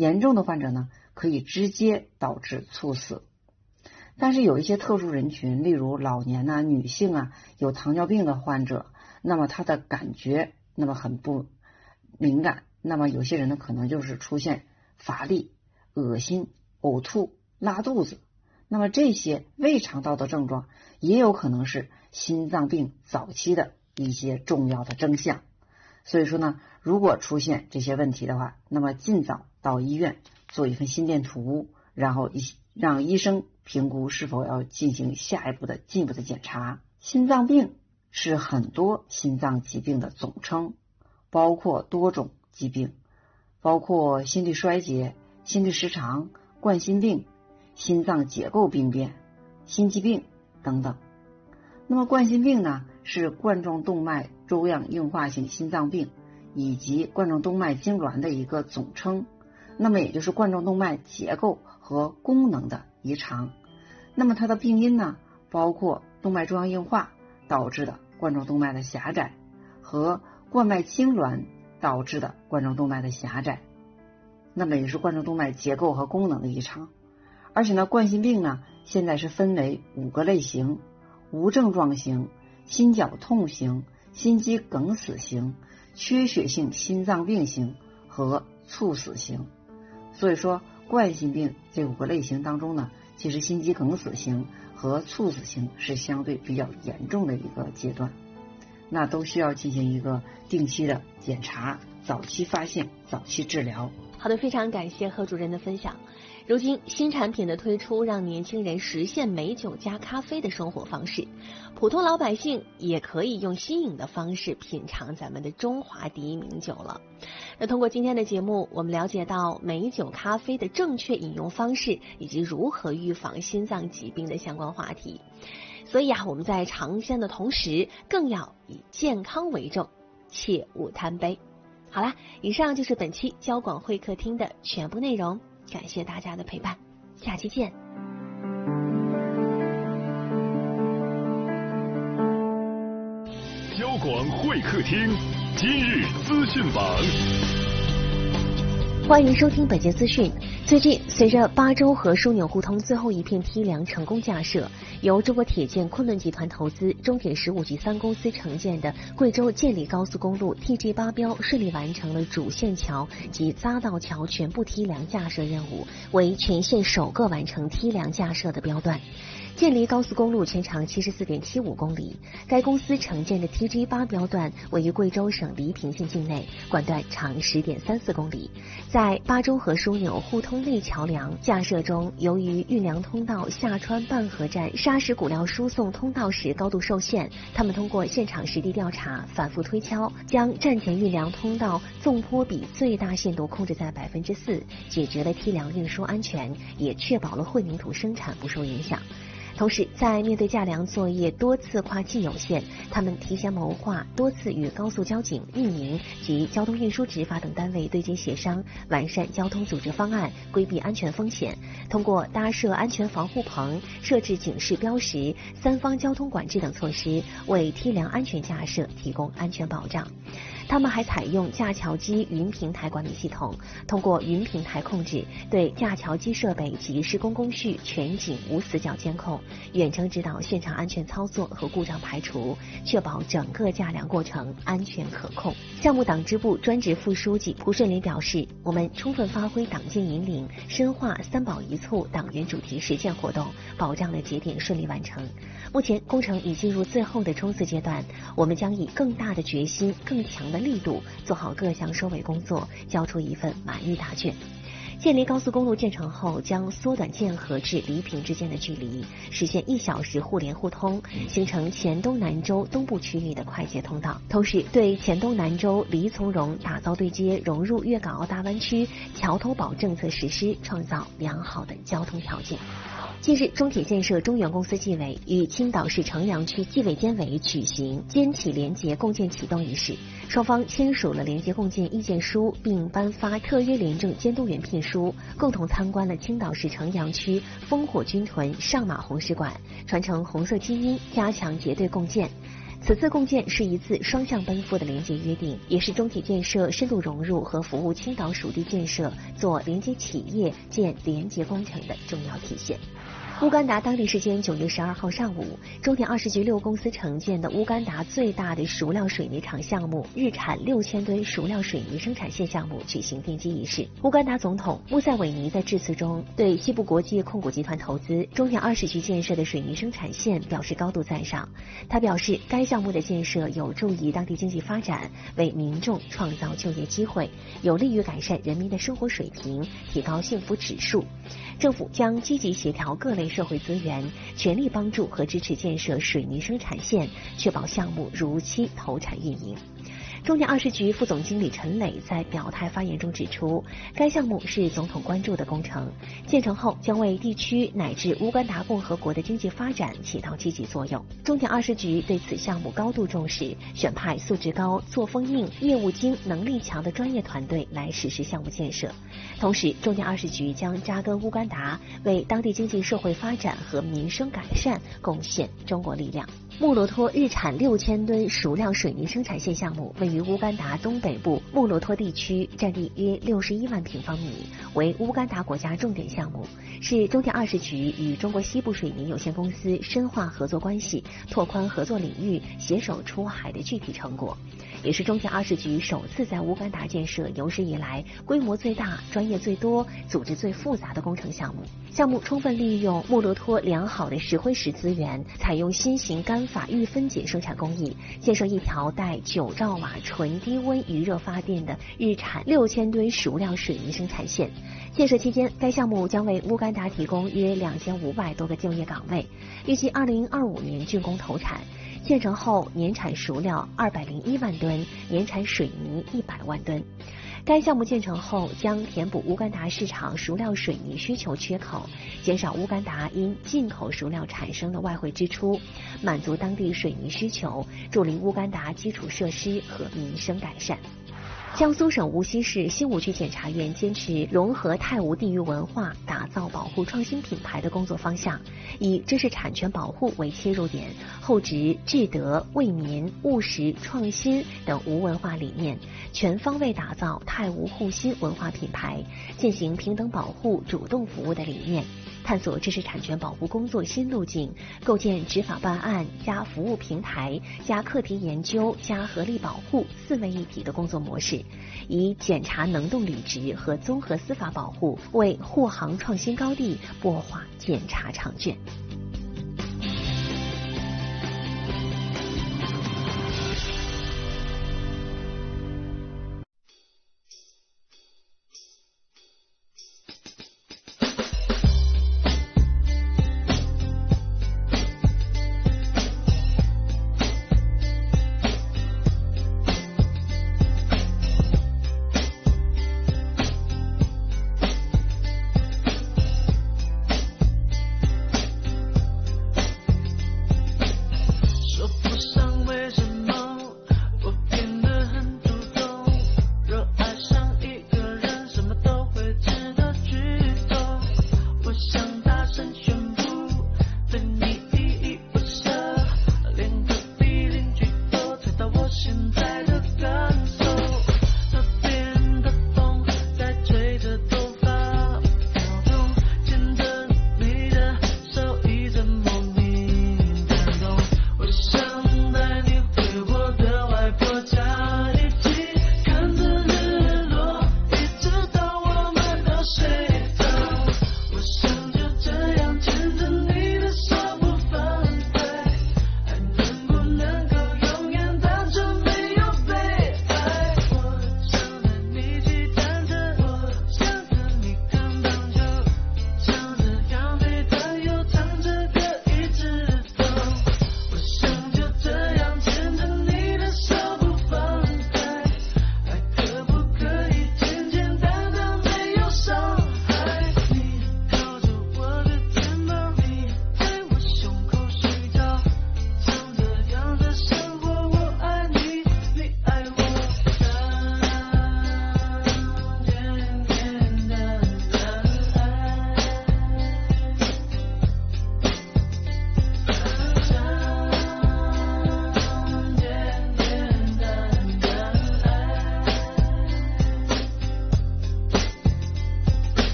严重的患者呢，可以直接导致猝死。但是有一些特殊人群，例如老年啊、女性啊、有糖尿病的患者，那么他的感觉那么很不敏感，那么有些人呢可能就是出现乏力、恶心、呕吐、拉肚子，那么这些胃肠道的症状也有可能是心脏病早期的一些重要的征象。所以说呢，如果出现这些问题的话，那么尽早到医院做一份心电图，然后让医生评估是否要进行下一步的进一步的检查。心脏病是很多心脏疾病的总称，包括多种疾病，包括心律衰竭、心律失常、冠心病、心脏结构病变、心肌病等等。那么冠心病呢，是冠状动脉粥样硬化性心脏病以及冠状动脉痉挛的一个总称，那么也就是冠状动脉结构和功能的异常。那么它的病因呢，包括动脉粥样硬化导致的冠状动脉的狭窄和冠脉痉挛导致的冠状动脉的狭窄，那么也是冠状动脉结构和功能的异常。而且呢，冠心病呢现在是分为五个类型：无症状型、心绞痛型、心肌梗死型、缺血性心脏病型和猝死型。所以说冠心病这五个类型当中呢，其实心肌梗死型和猝死型是相对比较严重的一个阶段，那都需要进行一个定期的检查，早期发现，早期治疗。
好的，非常感谢何主任的分享。如今新产品的推出，让年轻人实现美酒加咖啡的生活方式，普通老百姓也可以用新颖的方式品尝咱们的中华第一名酒了。那通过今天的节目，我们了解到美酒咖啡的正确饮用方式以及如何预防心脏疾病的相关话题。所以啊，我们在尝鲜的同时，更要以健康为重，切勿贪杯。好啦，以上就是本期交广会客厅的全部内容，感谢大家的陪伴，下期见。
交广会客厅今日资讯网，
欢迎收听本节资讯。最近，随着巴州和枢纽互通最后一片梯梁成功架设，由中国铁建昆仑集团投资、中铁十五级三公司承建的贵州建理高速公路 T G 八标顺利完成了主线桥及匝道桥全部梯梁架设任务，为全县首个完成梯梁架设的标段。建离高速公路全长 七十四点七五公里，该公司承建的 T G 八标段位于贵州省黎平县境内，管段长 十点三四公里。在巴州和枢纽互通内桥梁架设中，由于运粮通道下川半河站砂石谷料输送通道时高度受限，他们通过现场实地调查、反复推敲，将站前运粮通道纵坡比最大限度控制在百分之四，解决了梯梁运输安全，也确保了混凝土生产不受影响。同时，在面对架梁作业多次跨期有限，他们提前谋划，多次与高速交警、运营及交通运输执法等单位对接协商，完善交通组织方案，规避安全风险。通过搭设安全防护棚、设置警示标识、三方交通管制等措施，为梯梁安全架设提供安全保障。他们还采用架桥机云平台管理系统，通过云平台控制，对架桥机设备及施工工序全景无死角监控，远程指导现场安全操作和故障排除，确保整个架梁过程安全可控。项目党支部专职副书记蒲顺林表示，我们充分发挥党建引领，深化三保一促党员主题实践活动，保障了节点顺利完成。目前工程已进入最后的冲刺阶段，我们将以更大的决心、更强的力度做好各项收尾工作，交出一份满意答卷。建离高速公路建成后，将缩短建河至黎平之间的距离，实现一小时互联互通，形成黔东南州东部区域的快捷通道。同时，对黔东南州黎从容打造对接融入粤港澳大湾区桥头堡政策实施，创造良好的交通条件。近日，中铁建设中原公司纪委与青岛市城阳区纪委监委举行监企联结共建启动仪式，双方签署了联结共建意见书，并颁发特约廉政监督员聘书，共同参观了青岛市城阳区烽火军屯上马红使馆，传承红色基因，加强结对共建。 此次共建是一次双向奔赴的连接约定，也是中铁建设深度融入和服务青岛属地建设、做连接企业、建连接工程的重要体现。乌干达当地时间九月十二号上午，中铁二十局六公司承建的乌干达最大的熟料水泥厂项目日产六千吨熟料水泥生产线项目举行奠基仪式。乌干达总统穆塞韦尼在致辞中对西部国际控股集团投资中铁二十局建设的水泥生产线表示高度赞赏。他表示，该项目的建设有助于当地经济发展，为民众创造就业机会，有利于改善人民的生活水平，提高幸福指数。政府将积极协调各类社会资源，全力帮助和支持建设水泥生产线，确保项目如期投产运营。中铁二十局副总经理陈磊在表态发言中指出，该项目是总统关注的工程，建成后将为地区乃至乌干达共和国的经济发展起到积极作用。中铁二十局对此项目高度重视，选派素质高、作风硬、业务精、能力强的专业团队来实施项目建设。同时，中铁二十局将扎根乌干达，为当地经济社会发展和民生改善贡献中国力量。穆罗托日产六千吨熟料水泥生产线项目位于乌干达东北部穆罗托地区，占地约六十一万平方米，为乌干达国家重点项目，是中铁二十局与中国西部水泥有限公司深化合作关系、拓宽合作领域、携手出海的具体成果，也是中铁二十局首次在乌干达建设有史以来规模最大、专业最多、组织最复杂的工程项目。项目充分利用穆罗托良好的石灰石资源，采用新型干法预分解生产工艺，建设一条带九兆瓦纯低温余热发电的日产六千吨熟料水泥生产线。建设期间，该项目将为乌干达提供约两千五百多个就业岗位，预计二零二五年竣工投产。建成后，年产熟料二百零一万吨，年产水泥一百万吨。该项目建成后，将填补乌干达市场熟料水泥需求缺口，减少乌干达因进口熟料产生的外汇支出，满足当地水泥需求，助力乌干达基础设施和民生改善。江苏省无锡市新吴区检察院坚持融合泰吴地域文化，打造保护创新品牌的工作方向，以知识产权保护为切入点，厚植智德、为民、务实、创新等无文化理念，全方位打造泰吴互新文化品牌，践行平等保护、主动服务的理念，探索知识产权保护工作新路径，构建执法办案加服务平台加课题研究加合力保护四位一体的工作模式，以检察能动履职和综合司法保护为护航创新高地擘画检察长卷。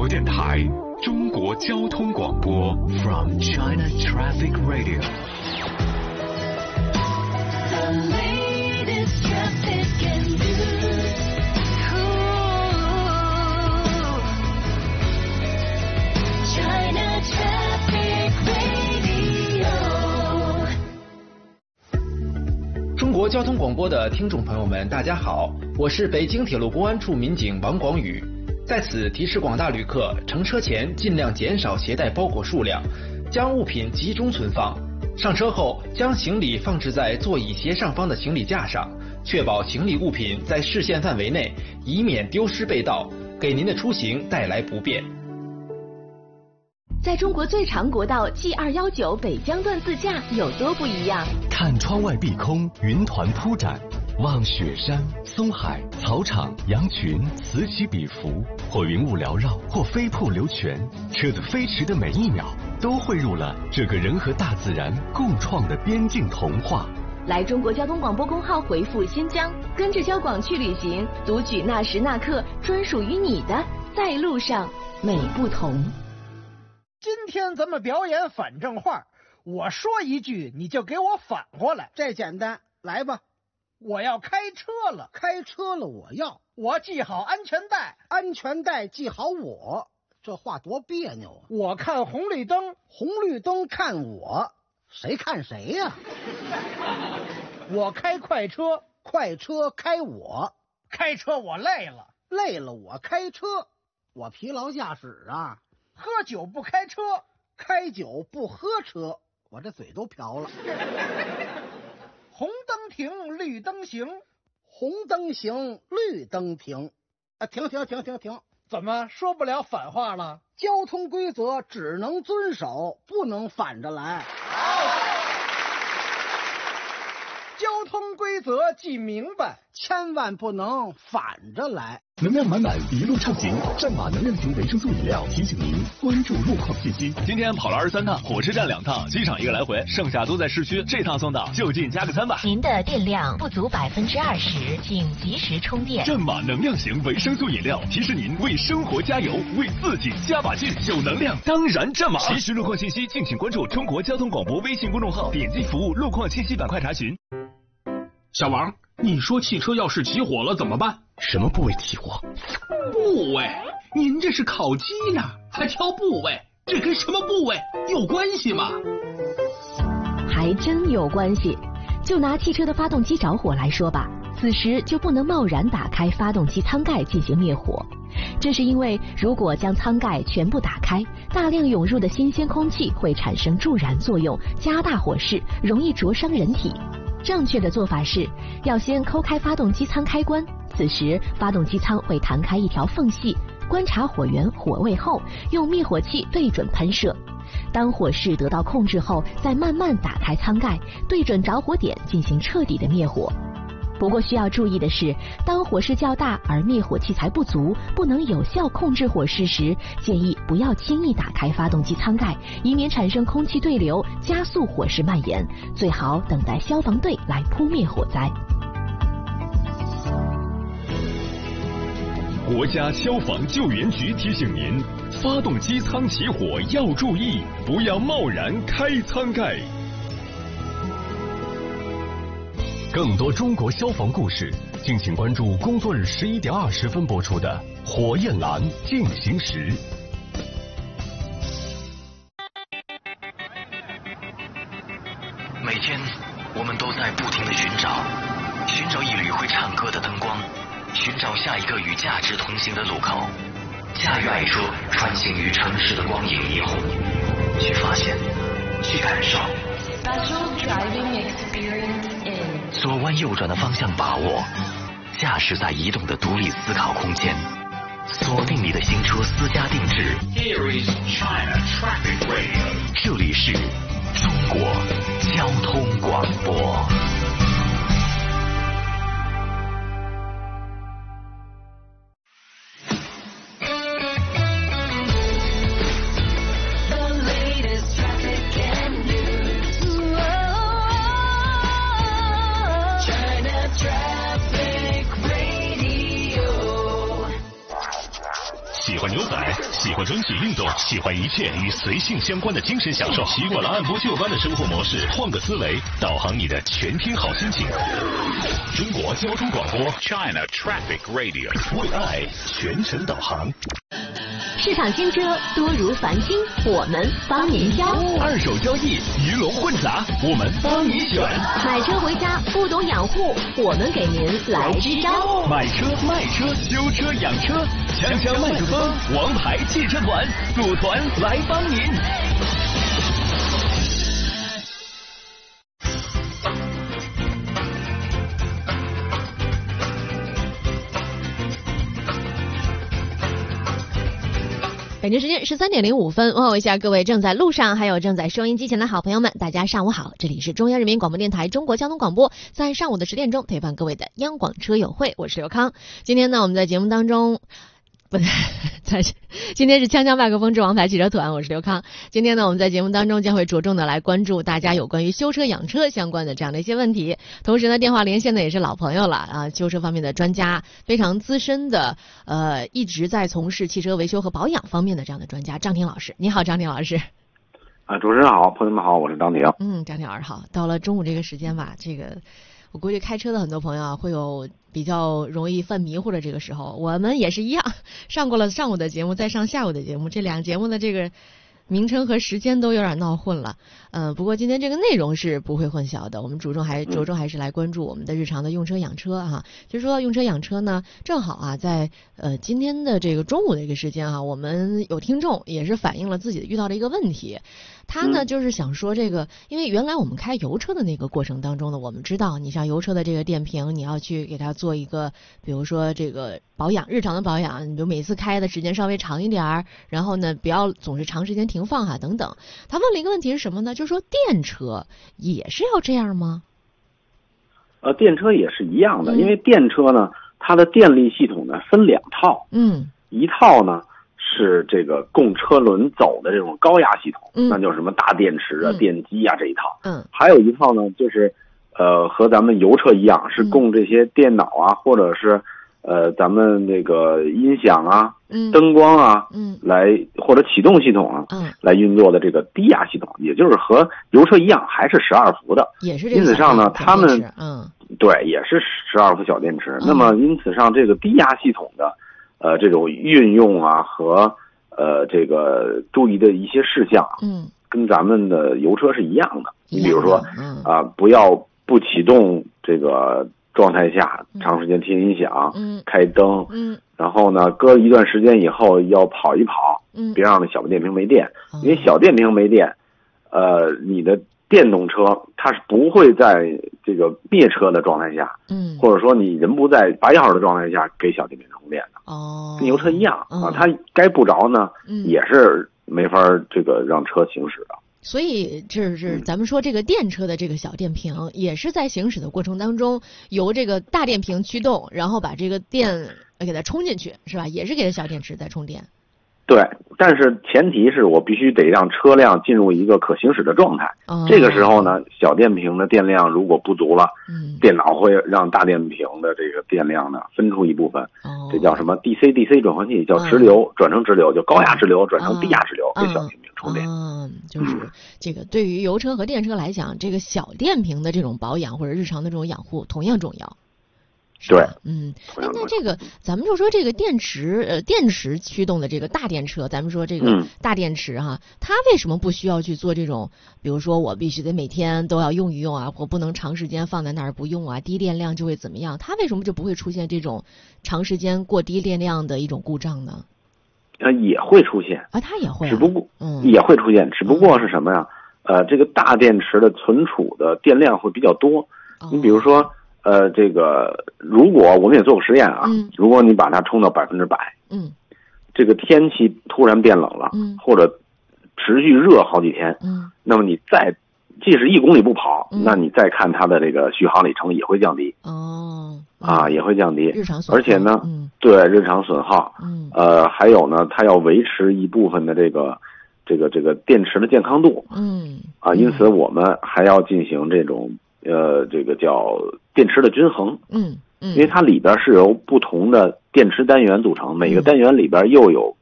播电台，中国交通广播
From China Traffic Radio。
中国交通广播的听众朋友们，大家好，我是北京铁路公安处民警王广宇，在此提示广大旅客，乘车前尽量减少携带包裹数量，将物品集中存放。上车后，将行李放置在座椅斜上方的行李架上，确保行李物品在视线范围内，以免丢失被盗，给您的出行带来不便。
在中国最长国道 G 二一九北江段自驾有多不一样？
看窗外碧空，云团铺展，望雪山、松海、草场、羊群此起彼伏，或云雾缭绕，或飞瀑流泉，车子飞驰的每一秒都汇入了这个人和大自然共创的边境童话。
来中国交通广播公号回复新疆，跟着交广去旅行，读取那时那刻专属于你的在路上美不同。
今天咱们表演反正话，我说一句你就给我反过来，
这简单，来吧。
我要开车了，
开车了我要，
我系好安全带，
安全带系好我，这话多别扭啊！
我看红绿灯，
红绿灯看我，谁看谁呀、
啊？我开快车，
快车开我，
开车我累了，
累了我开车，我疲劳驾驶啊。
喝酒不开车，
开酒不喝车，我这嘴都瓢了。
红灯停，绿灯行，
红灯行，绿灯停。啊，停停停停停！
怎么说不了反话了？
交通规则只能遵守，不能反着来。
交通规则记明白，
千万不能反着来。
能量满满，一路畅行。战马能量型维生素饮料提醒您关注路况信息。
今天跑了二十三趟，火车站两趟，机场一个来回，剩下都在市区。这趟送到，就近加个餐吧。
您的电量不足百分之二十，请及时充电。
战马能量型维生素饮料提示您为生活加油，为自己加把劲，有能量当然战马。实时路况信息，敬请关注中国交通广播微信公众号，点击服务路况信息板块查询。
小王，你说汽车要是起火了怎么办？
什么部位起火？
部位？您这是烤鸡呀，还挑部位？这跟什么部位有关系吗？
还真有关系。就拿汽车的发动机着火来说吧，此时就不能贸然打开发动机舱盖进行灭火。这是因为如果将舱盖全部打开，大量涌入的新鲜空气会产生助燃作用，加大火势，容易灼伤人体。正确的做法是要先抠开发动机舱开关，此时发动机舱会弹开一条缝隙，观察火源火位后，用灭火器对准喷射。当火势得到控制后，再慢慢打开舱盖，对准着火点进行彻底的灭火。不过需要注意的是，当火势较大而灭火器材不足，不能有效控制火势时，建议不要轻易打开发动机舱盖，以免产生空气对流，加速火势蔓延。最好等待消防队来扑灭火灾。
国家消防救援局提醒您，发动机舱起火要注意，不要贸然开舱盖。
更多中国消防故事，敬请关注工作日十一点二十分播出的《火焰蓝进行时》。
每天，我们都在不停的寻找，寻找一缕会唱歌的灯光，寻找下一个与价值同行的路口，驾驭爱车穿行于城市的光影霓虹，去发现，去感受。左弯右转的方向把握，驾驶在移动的独立思考空间，锁定你的新车私家定制。
Here is China Traffic Radio，
这里是中国交通广播。
喜欢牛仔，喜欢争取运动，喜欢一切与随性相关的精神享受。习惯了按部就班的生活模式，换个思维，导航你的全天好心情。中国交通广播 China Traffic Radio， 为爱全程导航。
市场新车多如繁星，我们帮您挑。
二手交易鱼龙混杂，我们帮你选。
买车回家不懂养护，我们给您来支招。
买车卖车修车养车，锵锵麦克风，王牌汽车团组团来帮您。
北京时间十三点零五分，问候一下各位正在路上还有正在收音机前的好朋友们，大家上午好，这里是中央人民广播电台中国交通广播，在上午的十点钟陪伴各位的央广车友会，我是刘康。今天呢，我们在节目当中不在今天是锵锵麦克风之王牌汽车团，我是刘康。今天呢，我们在节目当中将会着重的来关注大家有关于修车养车相关的这样的一些问题。同时呢，电话连线的也是老朋友了啊，修车方面的专家，非常资深的，呃，一直在从事汽车维修和保养方面的这样的专家张婷老师。你好，张婷老师。
啊，主持人好，朋友们好，我是张婷。
嗯，张婷老师好。到了中午这个时间吧，这个我估计开车的很多朋友啊会有比较容易犯迷糊的这个时候，我们也是一样，上过了上午的节目，再上下午的节目，这两个节目的这个名称和时间都有点闹混了。嗯、呃，不过今天这个内容是不会混淆的，我们着重还着重还是来关注我们的日常的用车养车哈。就说到用车养车呢，正好啊，在呃今天的这个中午的一个时间啊，我们有听众也是反映了自己遇到的一个问题。他呢就是想说这个，因为原来我们开油车的那个过程当中呢，我们知道你像油车的这个电瓶，你要去给它做一个，比如说这个保养，日常的保养，你就每次开的时间稍微长一点儿，然后呢不要总是长时间停放哈等等。他问了一个问题是什么呢？就是说电车也是要这样吗？
呃，电车也是一样的，嗯、因为电车呢，它的电力系统呢分两套，
嗯，
一套呢是这个供车轮走的这种高压系统，
嗯，
那就是什么大电池啊、
嗯、
电机啊这一套，
嗯，
还有一套呢，就是呃和咱们油车一样，是供这些电脑啊，嗯、或者是呃咱们这个音响啊、
嗯、
灯光啊，
嗯，
来或者启动系统啊，
嗯，
来运作的这个低压系统，也就是和油车一样，还是十二伏的，
也是这个。
因此上呢，他们
嗯，
对，也是十二伏小电池。
嗯、
那么因此上，这个低压系统的呃这种运用啊和呃，这个注意的一些事项，
嗯，
跟咱们的油车是一样的。你比如说，
嗯
啊、呃，不要不启动这个状态下长时间听音响，
嗯，
开灯，
嗯，
然后呢，隔一段时间以后要跑一跑，
嗯，
别让那小电瓶没电，
嗯、
因为小电瓶没电，呃，你的电动车它是不会在这个灭车的状态下，
嗯，
或者说你人不在拔钥匙的状态下给小电瓶充电的。
哦，
跟油车一样、
嗯、
啊，它该不着呢、
嗯，
也是没法这个让车行驶的。
所以这是咱们说这个电车的这个小电瓶，也是在行驶的过程当中由这个大电瓶驱动，然后把这个电给它充进去，是吧？也是给它小电池在充电。
对，但是前提是我必须得让车辆进入一个可行驶的状态。
哦、
这个时候呢，小电瓶的电量如果不足了，
嗯，
电脑会让大电瓶的这个电量呢分出一部分，
哦、
这叫什么 D C D C 转换器，叫直流、哦、转成直流，叫高压直流转成低压直流，
哦、
给小电瓶充电。
嗯，就是这个对于油车和电车来讲，这个小电瓶的这种保养或者日常的这种养护同样重要。
对，
嗯，哎，那这个咱们就说这个电池，呃，电池驱动的这个大电车，咱们说这个大电池哈、啊嗯，它为什么不需要去做这种，比如说我必须得每天都要用一用啊，我不能长时间放在那儿不用啊，低电量就会怎么样？它为什么就不会出现这种长时间过低电量的一种故障呢？
呃，也会出现
啊，它也会、啊，
只不过
嗯
也会出现，只不过是什么呀？呃，这个大电池的存储的电量会比较多，
哦、
你比如说。呃，这个如果我们也做过实验啊，
嗯、
如果你把它充到百分之百，
嗯，
这个天气突然变冷了，
嗯，
或者持续热好几天，
嗯，
那么你再即使一公里不跑，
嗯、
那你再看它的这个续航里程也会降低，
哦，
啊，也会降低，
日常损耗，
而且呢，
嗯，
对日常损耗，
嗯，
呃，还有呢，它要维持一部分的这个这个这个电池的健康度，
嗯，
啊，因此我们还要进行这种。呃，这个叫电池的均衡，
嗯嗯，
因为它里边是由不同的电池单元组成，每个单元里边又有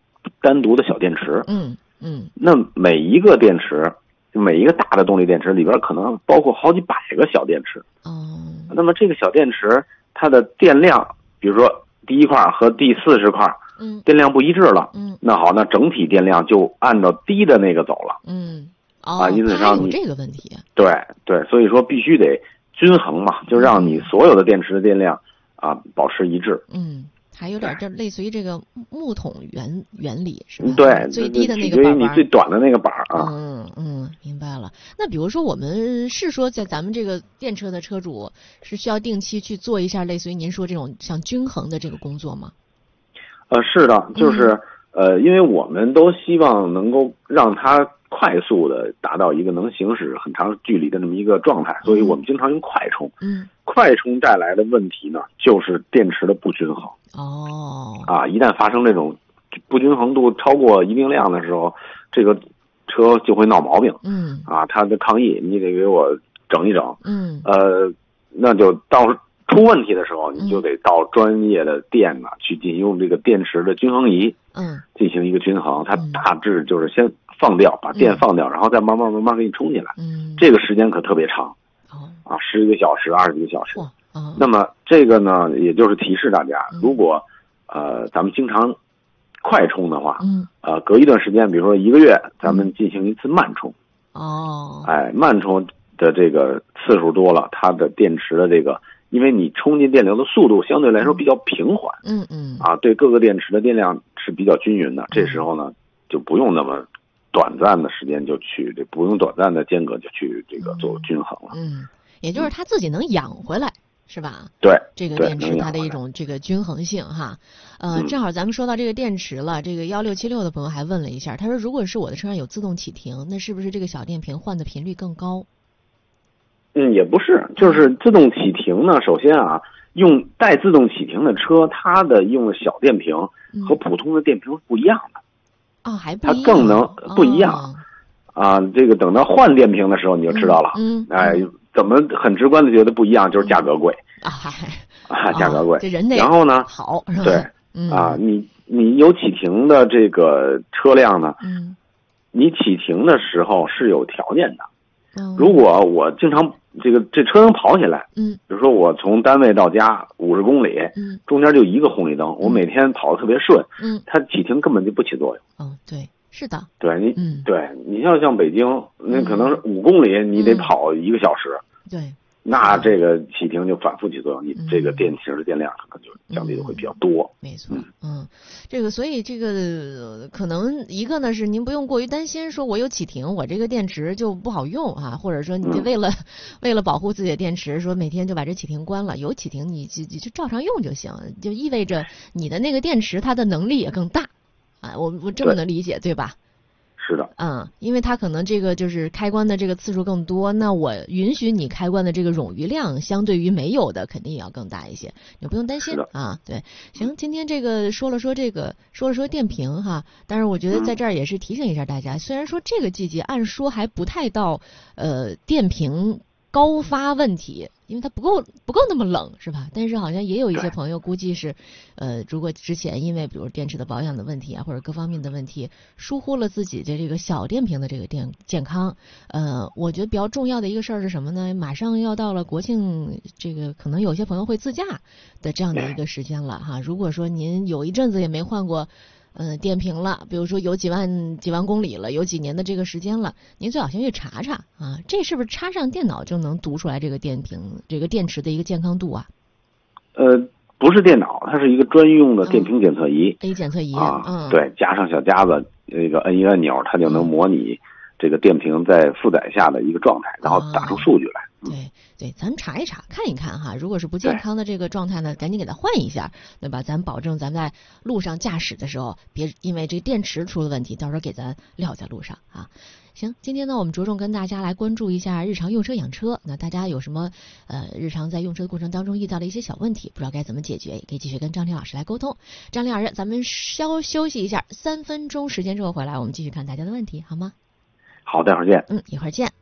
单独的小电池。
嗯嗯。
那每一个电池，每一个大的动力电池里边可能包括好几百个小电池。
哦。
那么这个小电池它的电量，比如说第一块和第四十块，
嗯，
电量不一致了。
嗯。
那好，那整体电量就按照低的那个走了。
嗯。哦。
啊，因此上
有这个问题。
对对，所以说必须得均衡嘛，就让你所有的电池的电量啊保持一致。
嗯。还有点这类似于这个木桶原原理是吧？
对，
最低的那个板板，
你最短的那个板啊。
嗯嗯，明白了。那比如说我们是说在咱们这个电车的车主是需要定期去做一下类似于您说这种像均衡的这个工作吗？
呃，是的，就是、嗯、呃，因为我们都希望能够让它快速的达到一个能行驶很长距离的这么一个状态，所以我们经常用快充。
嗯，
快充带来的问题呢，就是电池的不均衡。
哦，
啊，一旦发生这种不均衡度超过一定量的时候，这个车就会闹毛病。
嗯，
啊，它的抗议你得给我整一整。
嗯，
呃，那就到出问题的时候，你就得到专业的店呢、嗯、去进行用这个电池的均衡仪，
嗯，
进行一个均衡。它大致就是先放掉，把电放掉，
嗯、
然后再慢慢慢慢给你充进来。
嗯，
这个时间可特别长。
哦，
啊，十几个小时、二十几个小时。
哦，
那么这个呢，也就是提示大家，
嗯、
如果呃咱们经常快充的话，
嗯，
呃，隔一段时间，比如说一个月，咱们进行一次慢充。
哦，
哎，慢充的这个次数多了，它的电池的这个，因为你充进电流的速度相对来说比较平缓，
嗯嗯，
啊，对各个电池的电量是比较均匀的。这时候呢，就不用那么短暂的时间就去，这不用短暂的间隔就去这个做均衡了。
嗯，也就是它自己能养回来。是吧？
对，
这个电池它的一种这个均衡性哈，呃、嗯，正好咱们说到这个电池了，这个幺六七六的朋友还问了一下，他说如果是我的车上有自动启停，那是不是这个小电瓶换的频率更高？
嗯，也不是，就是自动启停呢，首先啊，用带自动启停的车，它的用的小电瓶和普通的电瓶是不一样的。
哦，还不一样，
它更能不一样、
哦、
啊。这个等到换电瓶的时候你就知道了。
嗯，
嗯哎。怎么很直观的觉得不一样？就是价格贵、
嗯、
啊，价格贵。
这人得
然后呢？
好，
对、
嗯、
啊，你你有启停的这个车辆呢？
嗯，
你启停的时候是有条件的。
嗯，
如果我经常这个这车能跑起来，
嗯，
比如说我从单位到家五十公里，
嗯，
中间就一个红绿灯，我每天跑得特别顺，
嗯，
它启停根本就不起作用。
哦，对。是的，
对你，
嗯，
对你像像北京，那可能是五公里，你得跑一个小时，
对，
那这个启停就反复起作用，你这个电池的电量可能就降低的会比较多。
没错，嗯，这个所以这个可能一个呢是您不用过于担心，说我有启停，我这个电池就不好用啊，或者说你为了、嗯、为了保护自己的电池，说每天就把这启停关了，有启停你就你就照常用就行，就意味着你的那个电池它的能力也更大。啊，我我这么能理解 对, 对吧？
是的，
嗯，因为它可能这个就是开关的这个次数更多，那我允许你开关的这个冗余量相对于没有的肯定也要更大一些，你不用担心啊。对，行，今天这个说了说这个说了说电瓶哈，但是我觉得在这儿也是提醒一下大家，嗯、虽然说这个季节按说还不太到呃电瓶高发问题。因为它不够不够那么冷是吧？但是好像也有一些朋友估计是，呃，如果之前因为比如电池的保养的问题啊，或者各方面的问题，疏忽了自己的这个小电瓶的这个电健康。呃，我觉得比较重要的一个事儿是什么呢？马上要到了国庆，这个可能有些朋友会自驾的这样的一个时间了哈。如果说您有一阵子也没换过。嗯，电瓶了，比如说有几万几万公里了，有几年的这个时间了，您最好先去查查啊，这是不是插上电脑就能读出来这个电瓶这个电池的一个健康度啊？
呃，不是电脑，它是一个专用的电瓶检测仪。
A 检测仪
啊，
嗯，
对，加上小夹子，那个摁一按钮，它就能模拟这个电瓶在负载下的一个状态，然后打出数据来。
嗯、对对，咱查一查，看一看哈。如果是不健康的这个状态呢，赶紧给它换一下，对吧？咱保证咱们在路上驾驶的时候，别因为这电池出了问题，到时候给咱撂在路上啊。行，今天呢，我们着重跟大家来关注一下日常用车养车。那大家有什么呃日常在用车的过程当中遇到的一些小问题，不知道该怎么解决，也可以继续跟张婷老师来沟通。张婷老师，咱们稍休息一下，三分钟时间之后回来，我们继续看大家的问题，好吗？
好，待会儿见。
嗯，一会儿见。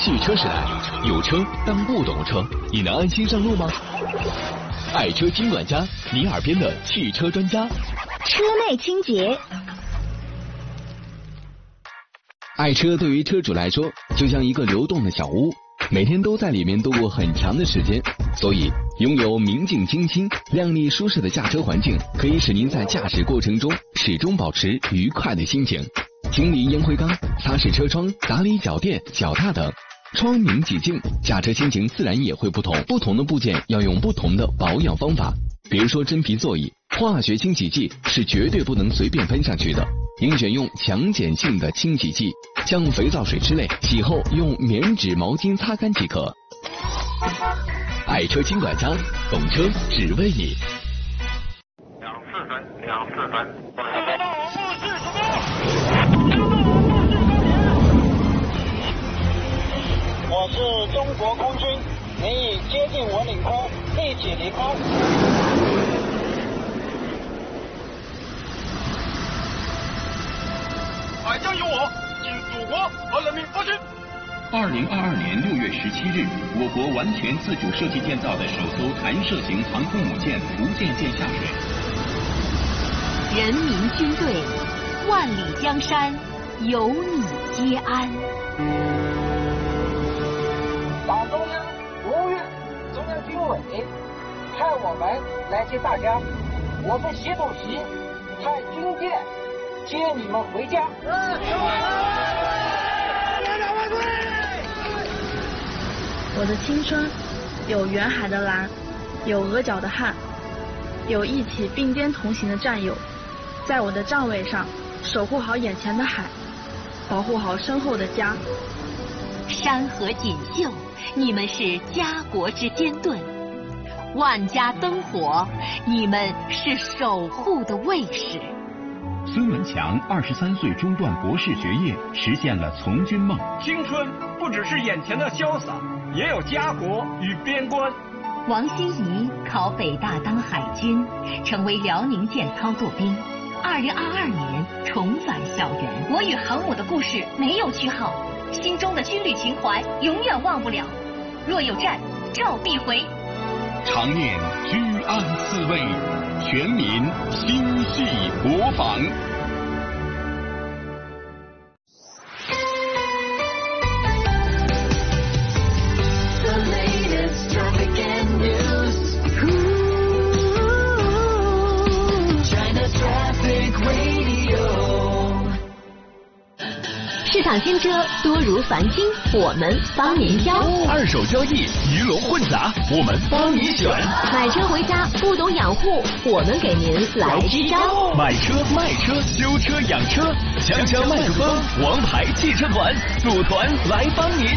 汽车时代，有车但不懂车，你能安心上路吗？爱车金管家，你耳边的汽车专家。
车内清洁。
爱车对于车主来说，就像一个流动的小屋，每天都在里面度过很长的时间，所以拥有明净清新、亮丽舒适的驾车环境，可以使您在驾驶过程中始终保持愉快的心情。清理烟灰缸、擦拭车窗、打理脚垫、脚踏等，窗明几净，驾车心情自然也会不同。不同的部件要用不同的保养方法，比如说真皮座椅，化学清洗剂是绝对不能随便喷上去的，应选用强碱性的清洗剂，像肥皂水之类，洗后用棉纸毛巾擦干即可。爱车金管家，懂车只为你。
两四分，两四分，
我是中国空军，您已接近我领空，立即离空。
海疆有我，敬祖国和人民服军。
二零二二年六月十七日，我国完全自主设计建造的首艘弹射型航空母舰福建舰下水。
人民军队，万里江山有你皆安。
党中央、国务院、中央军委派我们来接大家，我们习主席派军舰接你们回家。
我的青春有远海的蓝，有额角的汗，有一起并肩同行的战友，在我的站位上守护好眼前的海，保护好身后的家。
山河锦绣，你们是家国之坚盾；万家灯火，你们是守护的卫士。
孙文强二十三岁中断博士学业，实现了从军梦。
青春不只是眼前的潇洒，也有家国与边关。
王心怡考北大当海军，成为辽宁舰操作兵。二零二二年重返校园。我与航母的故事没有句号，心中的军旅情怀永远忘不了。若有战，召必回。
常念居安思危，全民心系国防。
市场新车多如繁星，我们帮您挑。
二手交易鱼龙混杂，我们帮你选。
买车回家不懂养护，我们给您来支招。
买车卖车修车养车，锵锵麦克风，王牌汽车团组团来帮您。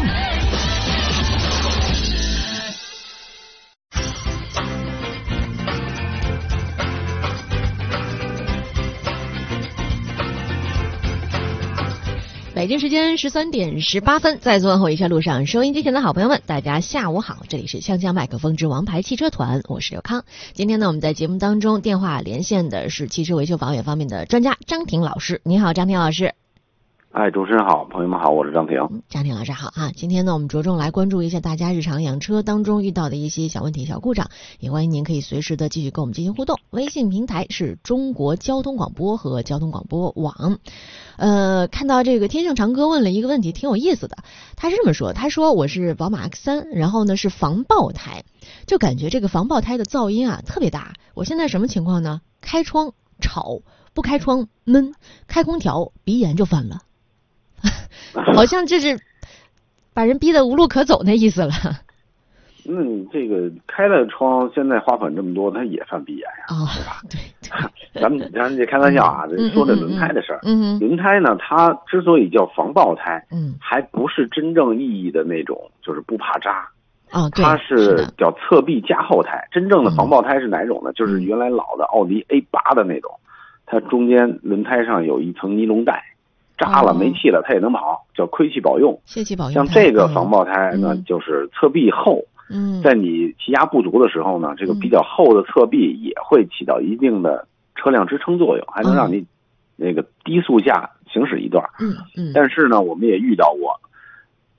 北京时间十三点十八分，在问候一下路上收音机前的好朋友们，大家下午好，这里是锵锵麦克风之王牌汽车团，我是刘康。今天呢，我们在节目当中电话连线的是汽车维修保养方面的专家张婷老师。你好，张婷老师。
哎，主持人好，朋友们好，我是张婷。
张婷老师好啊！今天呢，我们着重来关注一下大家日常养车当中遇到的一些小问题、小故障，也欢迎您可以随时的继续跟我们进行互动。微信平台是中国交通广播和交通广播网。呃，看到这个天盛长哥问了一个问题，挺有意思的。他是这么说，他说我是宝马 X 三，然后呢是防爆胎，就感觉这个防爆胎的噪音啊特别大。我现在什么情况呢？开窗吵，不开窗闷，开空调鼻炎就犯了。好像这是把人逼得无路可走那意思了。
那你这个开了窗，现在花粉这么多，它也犯鼻炎呀，
哦、
对吧？
对，
咱们咱这开玩笑啊，
嗯、
说这轮胎的事儿。
嗯，
轮胎呢，它之所以叫防爆胎，
嗯，
还不是真正意义的那种，就是不怕扎。
哦，对，
它是叫侧壁加厚胎。真正的防爆胎是哪种呢？嗯、就是原来老的奥迪 A 八 的那种，它中间轮胎上有一层尼龙带。扎了没气了，它也能跑，叫亏气保用。
泄气保用。
像这个防爆胎呢，嗯、就是侧壁厚。
嗯，
在你气压不足的时候呢，这个比较厚的侧壁也会起到一定的车辆支撑作用，还能让你那个低速下行驶一段。
嗯嗯。
但是呢，我们也遇到过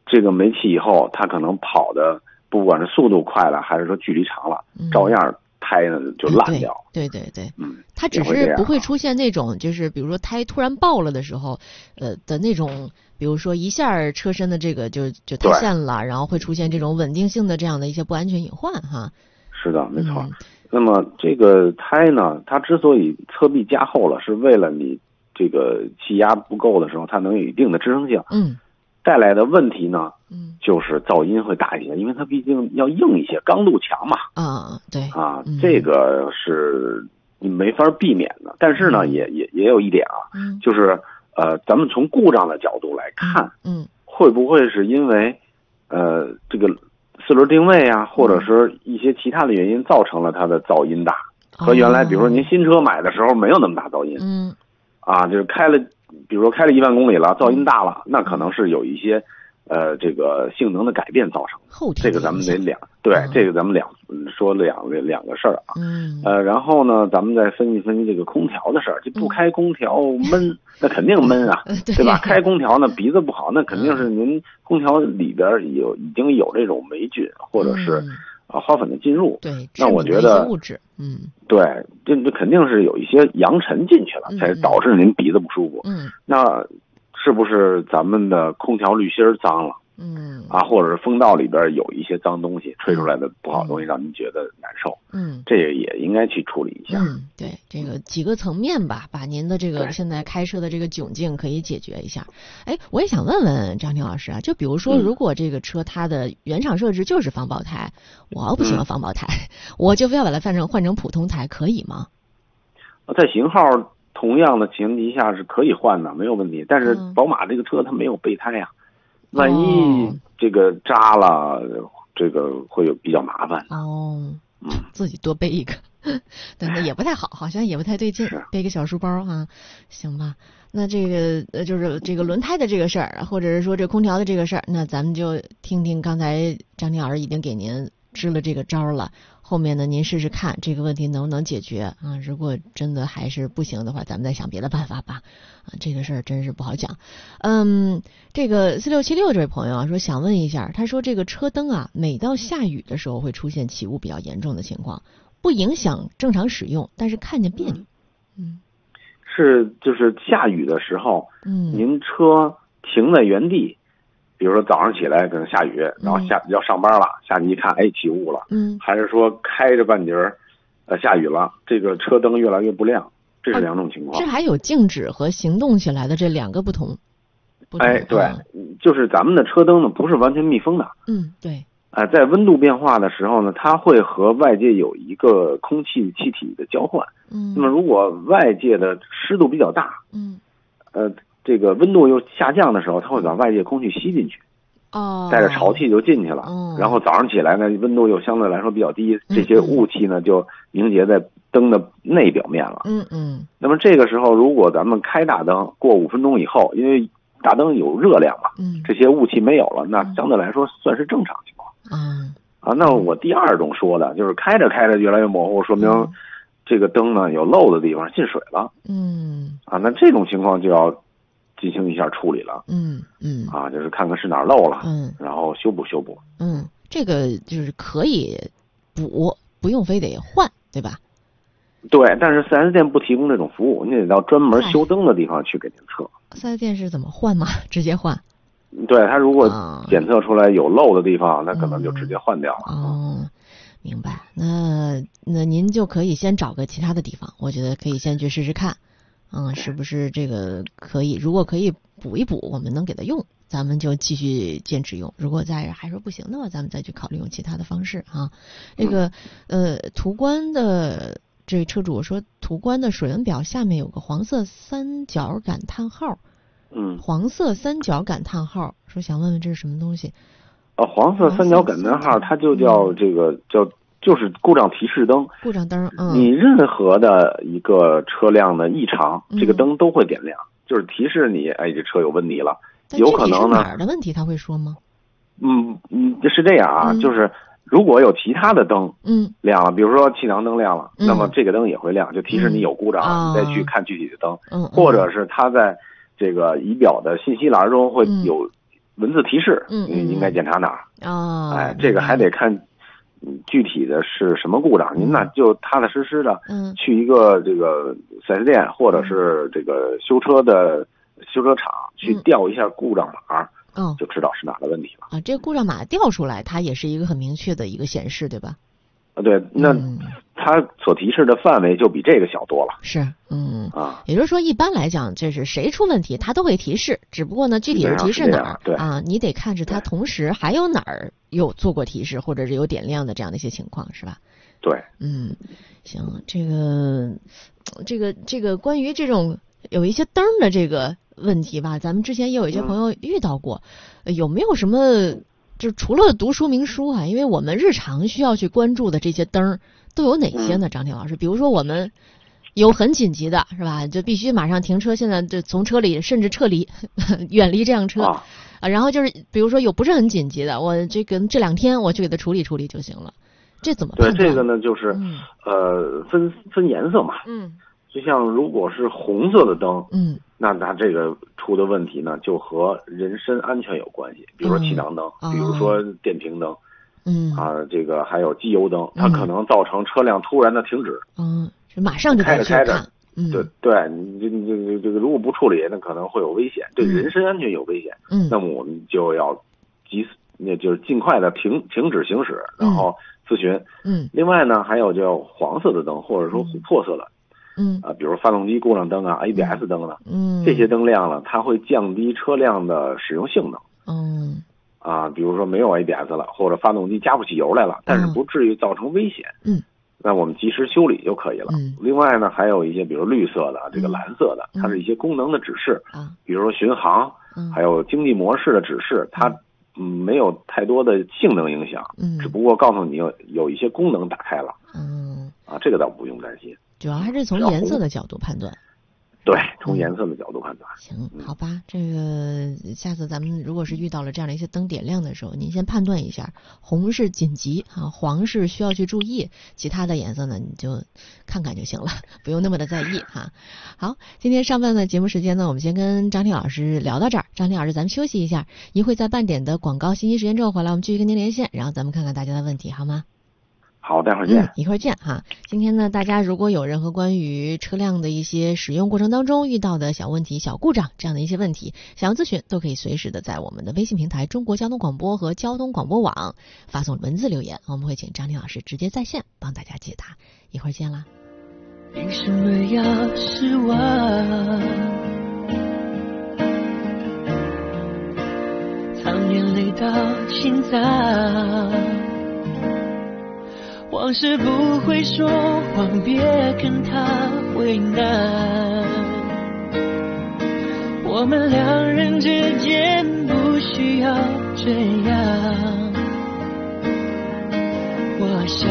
这个没气以后，它可能跑的不管是速度快了，还是说距离长了，嗯、照样胎呢就烂掉。
对对对，
嗯，
它只是不会出现那种就是比如说胎突然爆了的时候，呃的那种，比如说一下车身的这个就就塌陷了，然后会出现这种稳定性的这样的一些不安全隐患哈。
是的，没错。嗯、那么这个胎呢，它之所以侧壁加厚了，是为了你这个气压不够的时候，它能有一定的支撑性。
嗯。
带来的问题呢，嗯，就是噪音会大一些，因为它毕竟要硬一些，刚度强嘛。
啊，对。
啊，嗯、这个是你没法避免的。但是呢，嗯、也也也有一点啊，嗯、就是呃，咱们从故障的角度来看，
嗯，
会不会是因为呃这个四轮定位啊，或者是一些其他的原因造成了它的噪音大？嗯、和原来比如说您新车买的时候没有那么大噪音，
嗯，
啊，就是开了。比如说开了一万公里了，噪音大了，那可能是有一些，呃，这个性能的改变造成的。这个咱们得两对，嗯、这个咱们两说两个两个事儿啊。
嗯。
呃，然后呢，咱们再分析分析这个空调的事儿。这不开空调闷，嗯、那肯定闷啊，对, 对吧？开空调呢鼻子不好，那肯定是您空调里边有已经有这种霉菌或者是。嗯啊，花粉的进入，
对，
那我觉得
物质，嗯，
对，这这肯定是有一些扬尘进去了，嗯、才导致您鼻子不舒服。
嗯，
那是不是咱们的空调滤芯脏了？
嗯，
啊，或者是风道里边有一些脏东西，吹出来的不好的东西，让您觉得难受。
嗯，
这也应该去处理一下。
嗯，对，这个几个层面吧，把您的这个现在开车的这个窘境可以解决一下。哎，我也想问问张婷老师啊，就比如说，如果这个车它的原厂设置就是防爆胎，我不喜欢防爆胎，嗯、我就非要把它换成换成普通胎，可以吗？
在型号同样的前提下是可以换的，没有问题。但是宝马这个车它没有备胎呀、啊。万一这个扎了，哦、这个会有比较麻烦
哦。嗯，自己多背一个，但那也不太好，好像也不太对劲，背个小书包啊，行吧？那这个呃，就是这个轮胎的这个事儿，或者是说这空调的这个事儿，那咱们就听听刚才张婷老师已经给您支了这个招了。后面呢，您试试看这个问题能不能解决啊？如果真的还是不行的话，咱们再想别的办法吧。啊，这个事儿真是不好讲。嗯，这个四六七六这位朋友啊，说想问一下，他说这个车灯啊，每到下雨的时候会出现起雾比较严重的情况，不影响正常使用，但是看见别扭。嗯，
是就是下雨的时候，
嗯，
您车停在原地。比如说早上起来可能下雨，然后下、嗯、要上班了，下去一看，哎，起雾了。
嗯，
还是说开着半截儿，呃，下雨了，这个车灯越来越不亮，这是两种情况。
哦、这还有静止和行动起来的这两个不同。不同
哎，对，嗯、就是咱们的车灯呢不是完全密封的。
嗯，对。
呃，在温度变化的时候呢，它会和外界有一个空气气体的交换。
嗯。
那么如果外界的湿度比较大，
嗯，
呃。这个温度又下降的时候，它会把外界空气吸进去，
哦，
带着潮气就进去了。
哦，
然后早上起来呢，温度又相对来说比较低，这些雾气呢就凝结在灯的内表面了。
嗯嗯。
那么这个时候，如果咱们开大灯，过五分钟以后，因为大灯有热量嘛，
嗯，
这些雾气没有了，那相对来说算是正常情况。
嗯。
啊，那我第二种说的就是开着开着越来越模糊，说明这个灯呢有漏的地方进水了。
嗯。
啊，那这种情况就要进行一下处理了，
嗯嗯，
啊，就是看看是哪儿漏了，
嗯，
然后修补修补，
嗯，这个就是可以补，不用非得换，对吧？
对，但是四 S 店不提供这种服务，你得到专门修灯的地方去给您测。
四 S 店是怎么换吗？直接换？
对，他如果检测出来有漏的地方，那、嗯、可能就直接换掉了。
哦，明白。那那您就可以先找个其他的地方，我觉得可以先去试试看。嗯，是不是这个可以？如果可以补一补，我们能给它用，咱们就继续坚持用。如果再还说不行的话，咱们再去考虑用其他的方式啊。这个呃，途观的这位车主说，途观的水温表下面有个黄色三角感叹号。
嗯，
黄色三角感叹号，说想问问这是什么东西？
啊，黄色三角感叹号，它就叫这个、嗯、叫。就是故障提示灯，
故障灯，嗯，
你任何的一个车辆的异常，
嗯、
这个灯都会点亮，就是提示你，哎，这车有问题了。有可能呢，
哪儿的问题他会说吗？
嗯嗯，是这样啊，
嗯、
就是如果有其他的灯，
嗯，
亮了，比如说气囊灯亮了，
嗯、
那么这个灯也会亮，就提示你有故障了，
嗯、
你再去看具体的灯，
嗯，
或者是它在这个仪表的信息栏中会有文字提示，
嗯，
应该检查哪儿？
哦，
哎，这个还得看具体的是什么故障，您呢就踏踏实实的，
嗯，
去一个这个四 S 店或者是这个修车的修车厂去调一下故障码，
嗯，
就知道是哪的问题了。
啊，这个故障码调出来，它也是一个很明确的一个显示，对吧？
啊，对，那它所提示的范围就比这个小多了。
是，嗯
啊，
也就是说，一般来讲，这是谁出问题，它都会提示，只不过呢，具体是提示哪儿，
对
啊，你得看着它同时还有哪儿有做过提示，或者是有点亮的这样的一些情况，是吧？
对，
嗯，行，这个，这个，这个关于这种有一些灯的这个问题吧，咱们之前也有一些朋友遇到过，嗯、有没有什么？就除了读说明书啊，因为我们日常需要去关注的这些灯都有哪些呢？张婷老师，比如说我们有很紧急的，是吧？就必须马上停车，现在就从车里甚至撤离，远离这辆车啊。然后就是比如说有不是很紧急的，我这个这两天我去给它处理处理就行了。这怎么判断？
对，这个呢就是、嗯、呃分分颜色嘛。
嗯。
就像如果是红色的灯，
嗯，
那它这个出的问题呢，就和人身安全有关系。比如说气囊灯，
嗯、
比如说电瓶灯，
嗯
啊，这个还有机油灯，它可能造成车辆突然的停止。
嗯，就马上就
开着开着，
嗯，
对对，你这你这这个如果不处理，那可能会有危险，对人身安全有危险。
嗯，
那么我们就要及那就是尽快的停停止行驶，然后咨询。
嗯，
另外呢，还有叫黄色的灯，或者说琥珀色的。
嗯
啊，比如发动机故障灯啊 ，A B S 灯呢，
嗯，
这些灯亮了，它会降低车辆的使用性能。
嗯，
啊，比如说没有 A B S 了，或者发动机加不起油来了，但是不至于造成危险。
嗯，
那我们及时修理就可以了。
嗯，
另外呢，还有一些比如绿色的、这个蓝色的，它是一些功能的指示
啊，
比如说巡航，还有经济模式的指示，它嗯没有太多的性能影响，
嗯，
只不过告诉你有有一些功能打开了。
嗯，
啊，这个倒不用担心。
主要还是从颜色的角度判断。
对，从颜色的角度判断。
行，好吧，这个下次咱们如果是遇到了这样的一些灯点亮的时候，您先判断一下，红是紧急啊，黄是需要去注意，其他的颜色呢你就看看就行了，不用那么的在意哈。好，今天上半的节目时间呢，我们先跟张婷老师聊到这儿。张婷老师，咱们休息一下，一会在半点的广告信息时间之后回来，我们继续跟您连线，然后咱们看看大家的问题，好吗？
好，待会儿见、
嗯。一会儿见哈。今天呢，大家如果有任何关于车辆的一些使用过程当中遇到的小问题、小故障这样的一些问题，想要咨询，都可以随时的在我们的微信平台中国交通广播和交通广播网发送文字留言，我们会请张婷老师直接在线帮大家解答。一会儿见啦。
凭什么要失望？藏眼泪到心脏。往事不会说谎，别跟他为难。我们两人之间不需要这样。我想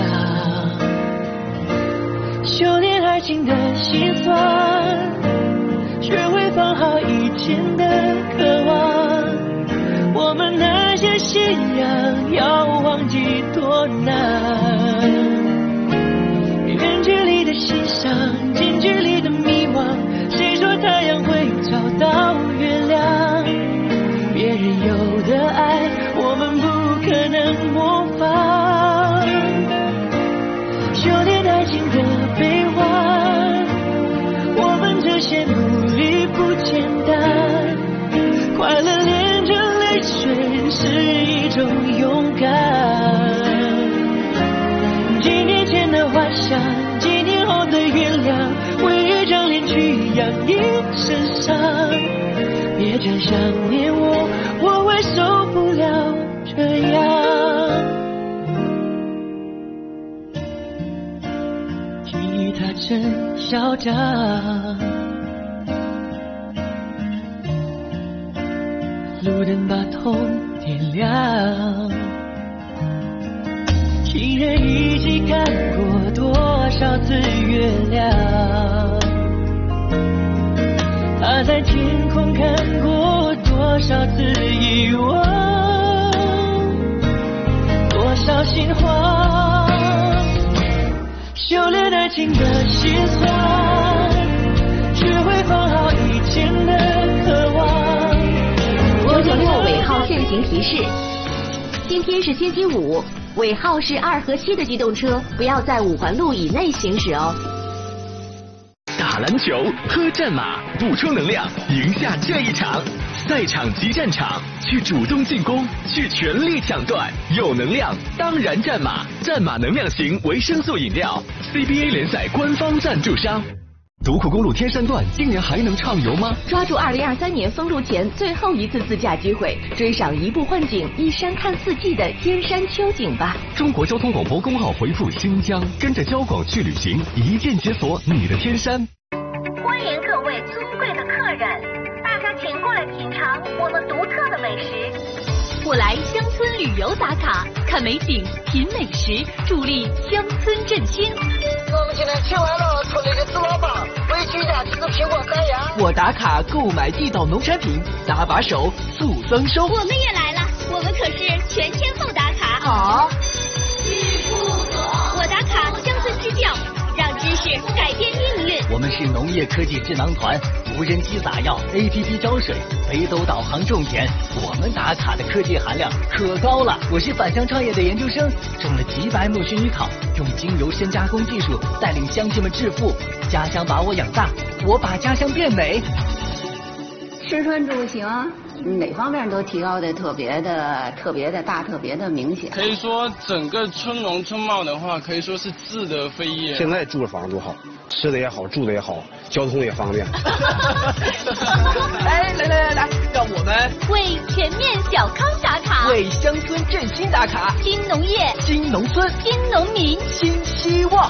修炼爱情的心酸，学会放好以前的渴望。我们那些信仰要忘记多难。远距离的欣赏，近距离的迷惘，谁说太阳会找到月亮？别人有的爱，我们不可能模仿。修炼爱情的悲欢，我们这些努力不简单。快乐连着泪水是一种勇敢。几年前的幻想，几年后的原谅，会一张脸去养一身伤。别再想念我，我会受不了这样。记忆它真嚣张，路灯把痛点亮。情人一起看过多少次月亮，他在天空看过多少次遗忘，多少心慌。修炼爱情的心酸，学会放好以前的渴望。
九九六尾号线
行提示：今天是星期五，尾号是二和七的机动车不要在五环路以内行驶哦。
打篮球，喝战马，补充能量，赢下这一场。赛场即战场，去主动进攻，去全力抢断，有能量当然战马。战马能量型维生素饮料 ，C B A 联赛官方赞助商。
独库公路天山段今年还能畅游吗？
抓住二零二三年封路前最后一次自驾机会，追上一步换景、一山看四季的天山秋景吧！
中国交通广播公号回复新疆，跟着交广去旅行，一键解锁你的天山。
欢迎各位尊贵的客人，大家请过来品尝我们独特的美食。
我来乡村旅游打卡，看美景，品美食，助力乡村振兴。
我们今天吃完了村里的糍粑棒，为居家吃的苹果干芽。
我打卡购买地道农产品，搭把手促增收。
我们也来了，我们可是全天候打卡。
好，
我打卡乡村支教，让知识改变命运。
我们是农业科技智囊团，无人机撒药 ，A P P 浇水，北斗导航种田。我们打卡的科技含量可高了。我是返乡创业的研究生，种了几百亩薰衣草，用精油深加工技术带领乡亲们致富。家乡把我养大，我把家乡变美。
吃穿住行哪方面都提高的特别的特别的大，特别的明显。
可以说整个村容村貌的话，可以说是质的飞跃。
现在住的房子好，吃的也好，住的也好，交通也方便。
哎，来来来来，让我们
为全面小康打卡，
为乡村振兴打卡，
新农业，
新农村，
新农民，
新希望。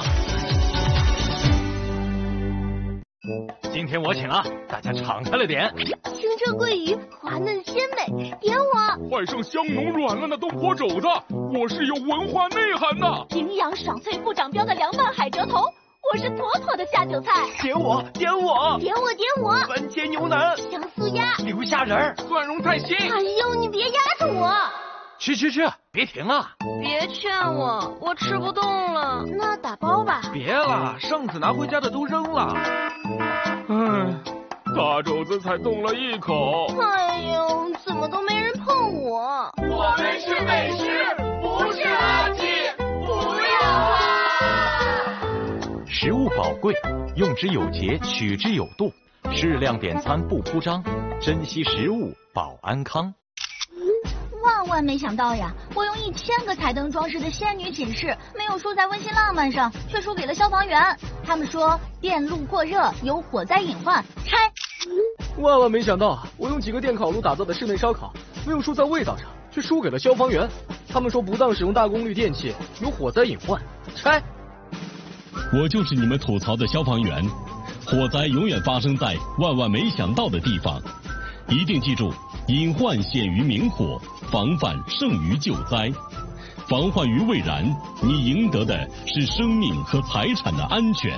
今天我请啊，大家敞开了点。
清澈桂鱼，滑嫩鲜美，点我。
换上香浓软烂的东坡肘子，我是有文化内涵的。
营养爽脆不长膘的凉拌海蜇头，我是妥妥的下酒菜。
点我，点我，
点我，点我。
番茄牛腩，
香酥鸭，
流虾仁，
蒜蓉菜心。
哎呦，你别压着我。
吃吃吃，别停啊！
别劝我，我吃不动了。
那打包吧。
别了，上次拿回家的都扔了。唉，大肘子才动了一口。
哎呦，怎么都没人碰我？
我们是美食，不是垃圾，不要啊！
食物宝贵，用之有节，取之有度，适量点餐不铺张，珍惜食物保安康。
万万没想到呀！我用一千个彩灯装饰的仙女寝室，没有输在温馨浪漫上，却输给了消防员。他们说电路过热有火灾隐患，拆。
万万没想到，我用几个电烤炉打造的室内烧烤，没有输在味道上，却输给了消防员。他们说不当使用大功率电器有火灾隐患，拆。
我就是你们吐槽的消防员，火灾永远发生在万万没想到的地方，一定记住。隐患显于明火，防范胜于救灾。防患于未然，你赢得的是生命和财产的安全。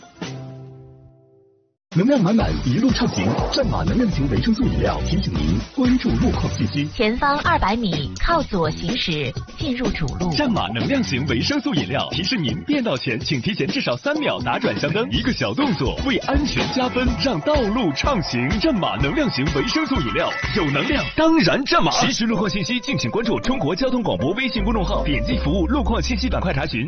能量满满，一路畅行。战马能量型维生素饮料提醒您关注路况信息。
前方二百米，靠左行驶，进入主路。
战马能量型维生素饮料提示您变道前，请提前至少三秒打转向灯，一个小动作为安全加分，让道路畅行。战马能量型维生素饮料，有能量当然战马。实时路况信息，敬请关注中国交通广播微信公众号，点击服务路况信息板块查询。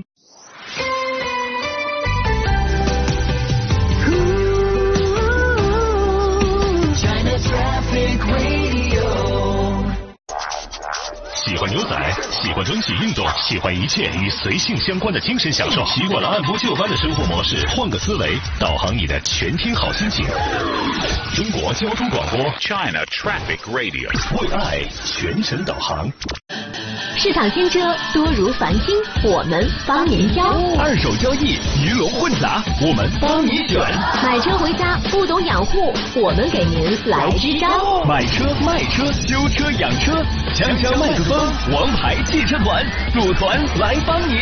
喜欢牛仔，喜欢争气运动，喜欢一切与随性相关的精神享受。习惯了按部就班的生活模式，换个思维，导航你的全天好心情。中国交通广播 China Traffic Radio， 为爱全程导航。
市场新车多如繁星，我们帮您挑。
二手交易鱼龙混杂，我们帮你选。
买车回家不懂养护，我们给您来支招。
买车卖车修车养车，锵锵麦克风，王牌汽车团组团来帮您。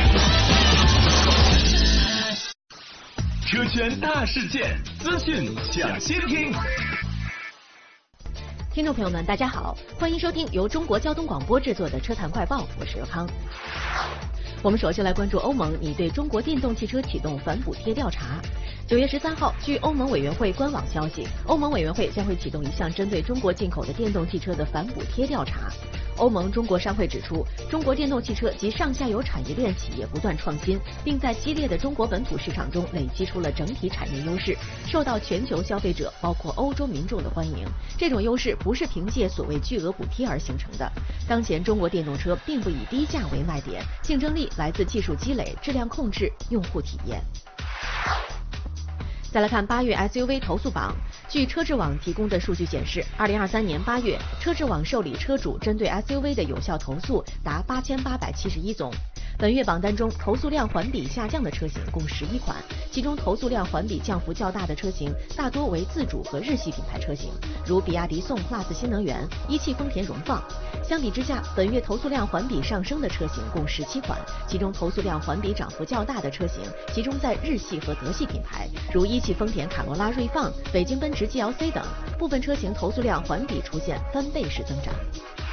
车圈大事件，资讯抢先听。
听众朋友们，大家好，欢迎收听由中国交通广播制作的《车坛快报》，我是刘康。 我们首先来关注欧盟拟对中国电动汽车启动反补贴调查。九月十三号，据欧盟委员会官网消息，欧盟委员会将会启动一项针对中国进口的电动汽车的反补贴调查。欧盟中国商会指出，中国电动汽车及上下游产业链企业不断创新，并在激烈的中国本土市场中累积出了整体产业优势，受到全球消费者包括欧洲民众的欢迎。这种优势不是凭借所谓巨额补贴而形成的。当前中国电动车并不以低价为卖点，竞争力来自技术积累、质量控制、用户体验。再来看八月 S U V 投诉榜，据车质网提供的数据显示，二零二三年八月，车质网受理车主针对 S U V 的有效投诉达八千八百七十一宗。本月榜单中，投诉量环比下降的车型共十一款，其中投诉量环比降幅较大的车型大多为自主和日系品牌车型，如比亚迪宋 Plus 新能源、一汽丰田荣放。相比之下，本月投诉量环比上升的车型共十七款，其中投诉量环比涨幅较大的车型集中在日系和德系品牌，如一汽丰田卡罗拉锐放、北京奔驰 G L C 等，部分车型投诉量环比出现翻倍式增长。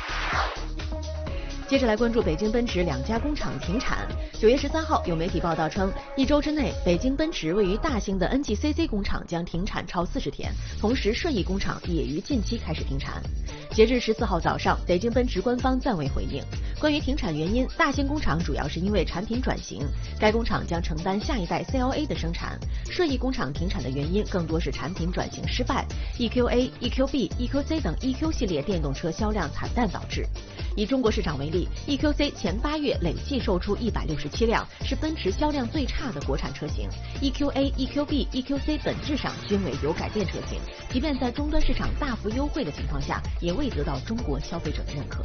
接着来关注北京奔驰两家工厂停产。九月十三号，有媒体报道称，一周之内，北京奔驰位于大兴的 N G C C 工厂将停产超四十天，同时顺义工厂也于近期开始停产。截至十四号早上，北京奔驰官方暂未回应。关于停产原因，大兴工厂主要是因为产品转型，该工厂将承担下一代 C L A 的生产。顺义工厂停产的原因更多是产品转型失败 ，E Q A、E Q B、E Q C 等 E Q 系列电动车销量惨淡导致。以中国市场为例，E Q C 前八月累计售出一百六十七辆，是奔驰销量最差的国产车型。E Q A、E Q B、E Q C 本质上均为油改电车型，即便在终端市场大幅优惠的情况下，也未得到中国消费者的认可。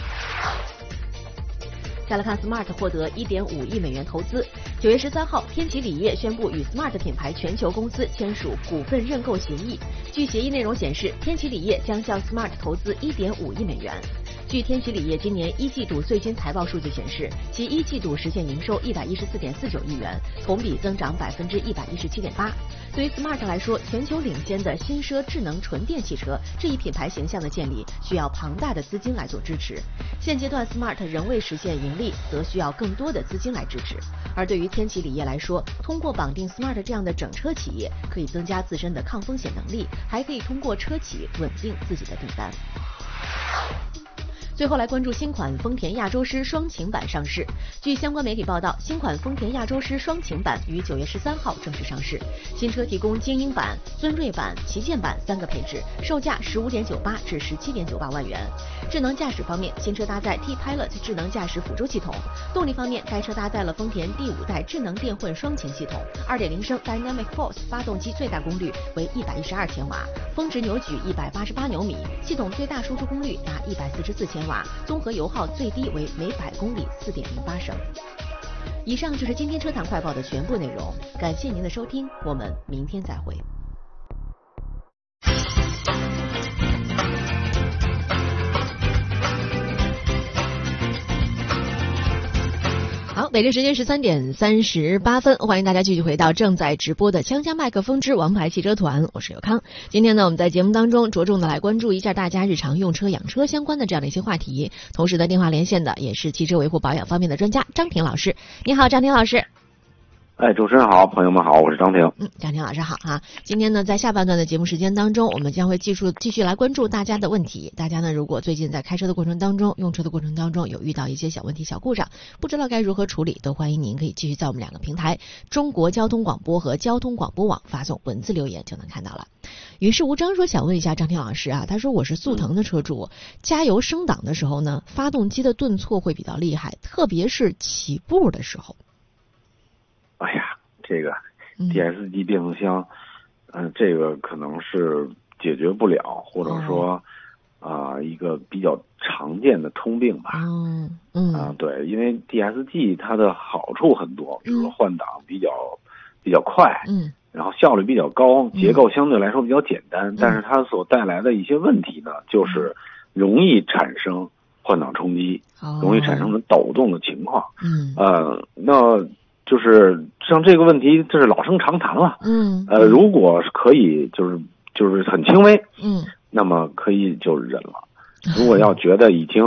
再来看 Smart 获得 一点五亿美元投资。九月十三号，天齐锂业宣布与 Smart 品牌全球公司签署股份认购协议。据协议内容显示，天齐锂业将向 Smart 投资 一点五亿美元。据天齐锂业今年一季度最新财报数据显示，其一季度实现营收一百一十四点四九亿元，同比增长百分之一百一十七点八。对于 Smart 来说，全球领先的新奢智能纯电汽车这一品牌形象的建立，需要庞大的资金来做支持。现阶段 Smart 仍未实现盈利，则需要更多的资金来支持。而对于天齐锂业来说，通过绑定 Smart 这样的整车企业，可以增加自身的抗风险能力，还可以通过车企稳定自己的订单。最后来关注新款丰田亚洲狮双擎版上市。据相关媒体报道，新款丰田亚洲狮双擎版于九月十三号正式上市。新车提供精英版、尊锐版、旗舰版三个配置，售价十五点九八至十七点九八万元。智能驾驶方面，新车搭载 T-Pilot 智能驾驶辅助系统。动力方面，该车搭载了丰田第五代智能电混双擎系统， 二点零升 Dynamic Force 发动机最大功率为一百一十二千瓦，峰值扭矩一百八十八牛米，系统最大输出功率达一百四十四千瓦，综合油耗最低为每百公里 四点零八升。以上就是今天车坛快报的全部内容，感谢您的收听，我们明天再会。好，北京时间十三点三十八分，欢迎大家继续回到正在直播的锵锵麦克风之王牌汽车团，我是刘康。今天呢，我们在节目当中着重的来关注一下大家日常用车养车相关的这样的一些话题，同时的电话连线的也是汽车维护保养方面的专家张婷老师。你好，张婷老师。
哎，主持人好，朋友们好，我是张婷。
嗯，张婷老师好啊。今天呢，在下半段的节目时间当中，我们将会继续继续来关注大家的问题。大家呢，如果最近在开车的过程当中、用车的过程当中有遇到一些小问题、小故障，不知道该如何处理，都欢迎您可以继续在我们两个平台中国交通广播和交通广播网发送文字留言就能看到了。于是无争说想问一下张婷老师啊，他说我是速腾的车主，加油升档的时候呢，发动机的顿挫会比较厉害，特别是起步的时候。
哎呀。这个 D S G 变速箱，嗯、呃，这个可能是解决不了，或者说啊、呃、一个比较常见的通病吧。
嗯嗯
啊、呃，对，因为 D S G 它的好处很多，比如说换挡比较、嗯、比较快，
嗯，
然后效率比较高，结构相对来说比较简单，嗯、但是它所带来的一些问题呢，就是容易产生换挡冲击，
哦、
容易产生抖动的情况。
嗯，
呃，那。就是像这个问题，这是老生常谈了。
嗯，
呃，如果是可以，就是就是很轻微，
嗯，
那么可以就忍了。如果要觉得已经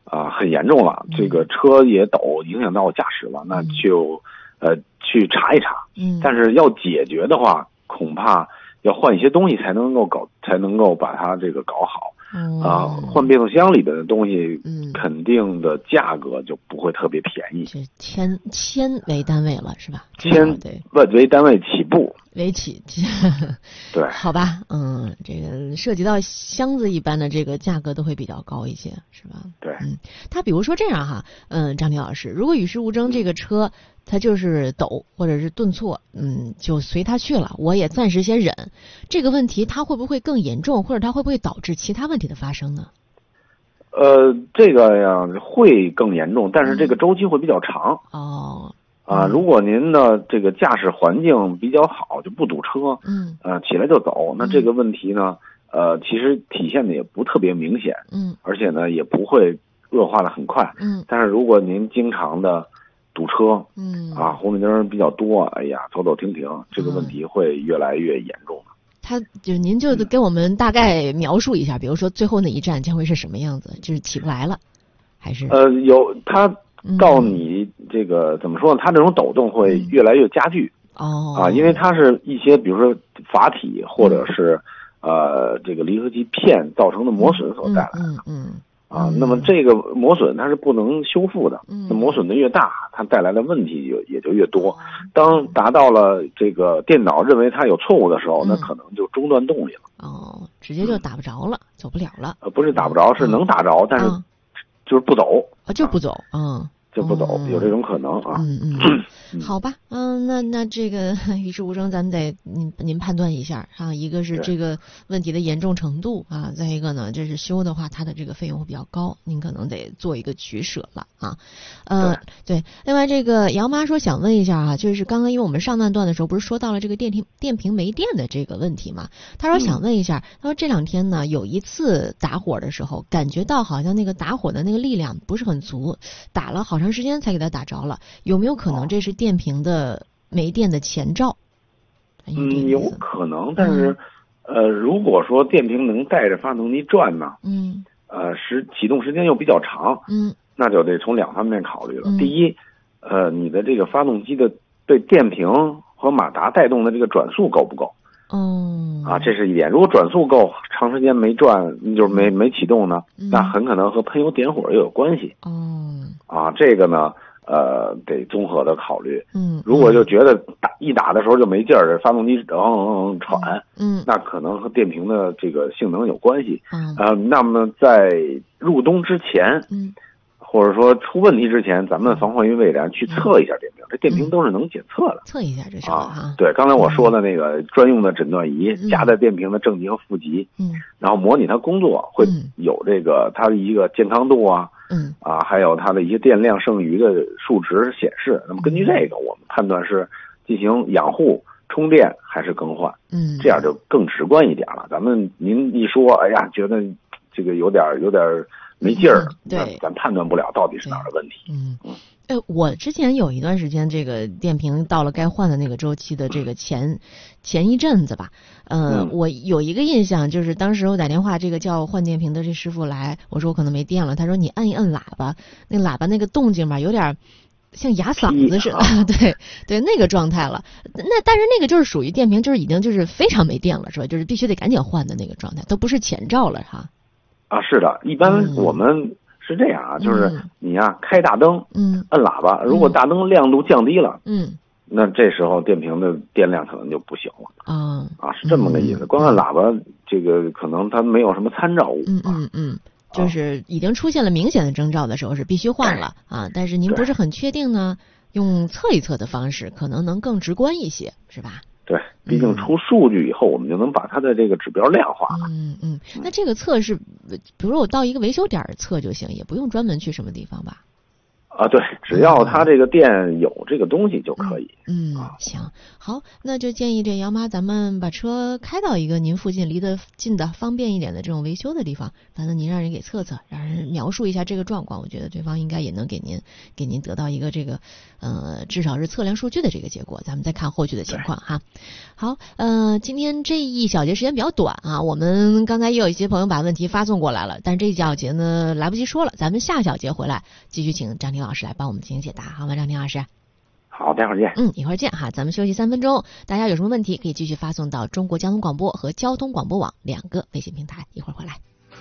啊、呃、很严重了，这个车也抖，影响到我驾驶了，那就呃去查一查。
嗯，
但是要解决的话，恐怕要换一些东西才能够搞，才能够把它这个搞好。
嗯
啊，换变速箱里边的东西，嗯，肯定的价格就不会特别便宜，
是千千为单位了，是吧？
千万为单位起步，
为起，
对，
好吧，嗯，这个涉及到箱子一般的这个价格都会比较高一些，是吧？
对，
嗯，他比如说这样哈，嗯，张婷老师，如果与世无争这个车它就是抖或者是顿挫，嗯，就随它去了，我也暂时先忍。这个问题它会不会更严重，或者它会不会导致其他问题的发生呢？
呃，这个呀会更严重，但是这个周期会比较长。
哦。
啊，如果您的这个驾驶环境比较好，就不堵车，
嗯，
呃，起来就走，那这个问题呢，呃，其实体现的也不特别明显，
嗯，
而且呢也不会恶化的很快，
嗯，
但是如果您经常的堵车，
嗯
啊，红绿灯比较多，哎呀，走走停停，这个问题会越来越严重的。
他就您就给我们大概描述一下，比如说最后那一站将会是什么样子，就是起不来了，还是？
呃，有他到你这个、嗯、怎么说呢？他这种抖动会越来越加剧。
哦、
嗯。啊，因为它是一些比如说阀体或者是、嗯、呃这个离合器片造成的磨损所带来的。
嗯 嗯, 嗯
啊，那么这个磨损它是不能修复的，
嗯，
那磨损的越大，它带来的问题就也就越多。当达到了这个电脑认为它有错误的时候，
嗯、
那可能就中断动力了。
哦，直接就打不着了，嗯、走不了了。
呃，不是打不着，是能打着，嗯、但是就是不走。
啊，就不走，嗯。
就不走，有这种可能啊。
嗯嗯，好吧，嗯，那那这个与世无争，咱们得您您判断一下啊。一个是这个问题的严重程度啊，再一个呢，这是修的话，它的这个费用会比较高，您可能得做一个取舍了啊。呃，对。另外，这个杨妈说想问一下啊，就是刚刚因为我们上半段的时候不是说到了这个电瓶电瓶没电的这个问题嘛？她说想问一下，她说这两天呢有一次打火的时候，感觉到好像那个打火的那个力量不是很足，打了好长时间才给它打着了，有没有可能这是电瓶的没电的前兆？
嗯，有可能，但是、嗯、呃，如果说电瓶能带着发动机转呢，
嗯，
呃，时启动时间又比较长，
嗯，
那就得从两方面考虑了。
嗯、
第一，呃，你的这个发动机的对电瓶和马达带动的这个转速够不够？
哦，
啊，这是一点。如果转速够，长时间没转，就是没没启动呢，
嗯、
那很可能和喷油点火又有关系。
哦，
啊，这个呢，呃，得综合的考虑。
嗯，
如果就觉得打一打的时候就没劲儿，发动机嗯嗯嗯喘，
嗯，
那可能和电瓶的这个性能有关系。
嗯，
呃，那么在入冬之前，
嗯。
或者说出问题之前，咱们防患于未然，去测一下电瓶。这电瓶都是能检测的，
测一下这是
啊。对，刚才我说的那个专用的诊断仪，夹在电瓶的正极和负极，
嗯，
然后模拟它工作，会有这个它的一个健康度啊，
嗯，
啊，还有它的一些电量剩余的数值显示。那么根据这个，我们判断是进行养护、充电还是更换，
嗯，
这样就更直观一点了。咱们您一说，哎呀，觉得这个有点有点。没劲儿，
嗯，对，
咱判断不了到底是哪儿的问题。
嗯，呃，我之前有一段时间，这个电瓶到了该换的那个周期的这个前前一阵子吧，呃，
嗯、
我有一个印象，就是当时我打电话，这个叫换电瓶的这师傅来，我说我可能没电了，他说你按一按喇叭，那喇叭那个动静吧，有点像哑嗓子似的，啊、对对，那个状态了。那但是那个就是属于电瓶，就是已经就是非常没电了，是吧？就是必须得赶紧换的那个状态，都不是前兆了哈。
啊，是的，一般我们是这样啊，
嗯、
就是你呀、啊、开大灯，
嗯，
摁喇叭，如果大灯亮度降低了，
嗯，
那这时候电瓶的电量可能就不行了。
啊、嗯、
啊，是这么个意思。
嗯、
光按喇叭，这个可能它没有什么参照物。
嗯嗯嗯，就是已经出现了明显的征兆的时候是必须换了啊，但是您不是很确定呢，用测一测的方式可能能更直观一些，是吧？
对，毕竟出数据以后，我们就能把它的这个指标量化。
嗯嗯，那这个测是，比如说我到一个维修点测就行，也不用专门去什么地方吧？
啊，对，只要他这个店有这个东西就可以。
嗯，嗯行，好，那就建议这姚妈，咱们把车开到一个您附近离得近的、方便一点的这种维修的地方，反正您让人给测测，让人描述一下这个状况，我觉得对方应该也能给您给您得到一个这个呃，至少是测量数据的这个结果，咱们再看后续的情况哈。好，呃，今天这一小节时间比较短啊，我们刚才也有一些朋友把问题发送过来了，但是这一小节呢来不及说了，咱们下小节回来继续请张婷老师来帮我们进行解答，好吗？张婷老师。
好，待会儿见。
嗯，一会儿见哈，咱们休息三分钟。大家有什么问题可以继续发送到中国交通广播和交通广播网两个微信平台，一会儿回来。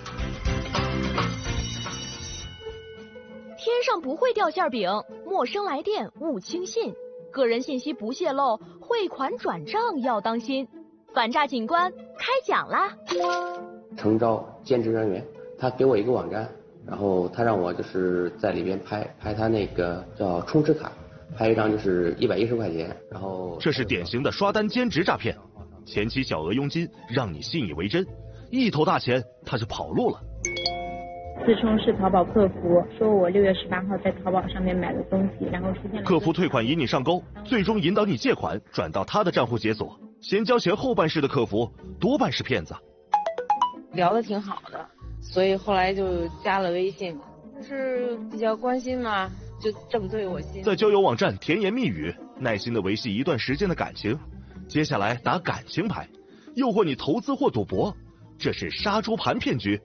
天上不会掉馅饼，陌生来电勿轻信，个人信息不泄露，汇款转账要当心。反诈警官开讲啦！
诚招兼职人员，他给我一个网站，然后他让我就是在里边拍拍他那个叫充值卡。拍一张就是一百一十块钱，然后
这是典型的刷单兼职诈骗，前期小额佣金让你信以为真，一头大钱他就跑路了。
自称是淘宝客服，说我六月十八号在淘宝上面买的东西，然后出现了
客服退款引你上钩，最终引导你借款转到他的账户解锁，先交钱后办事的客服多半是骗子。
聊得挺好的，所以后来就加了微信，就是比较关心嘛。就正对我心，
在交友网站甜言蜜语，耐心的维系一段时间的感情，接下来打感情牌，诱惑你投资或赌博，这是杀猪盘骗局。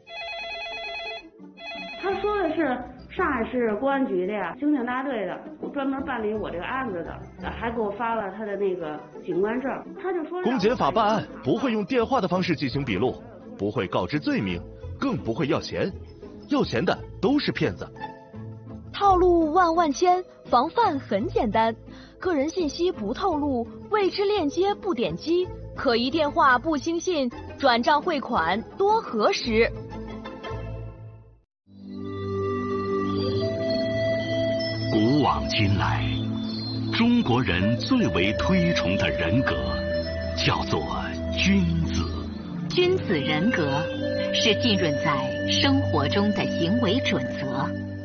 他说的是上海市公安局的呀，刑警大队的，专门办理我这个案子的，还给我发了他的那个警官证。他就说公
检法办案不会用电话的方式进行笔录，不会告知罪名，更不会要钱，要钱的都是骗子。
套路万万千，防范很简单，个人信息不透露，未知链接不点击，可疑电话不轻信，转账汇款多核实。
古往今来，中国人最为推崇的人格叫做君子。
君子人格是浸润在生活中的行为准则。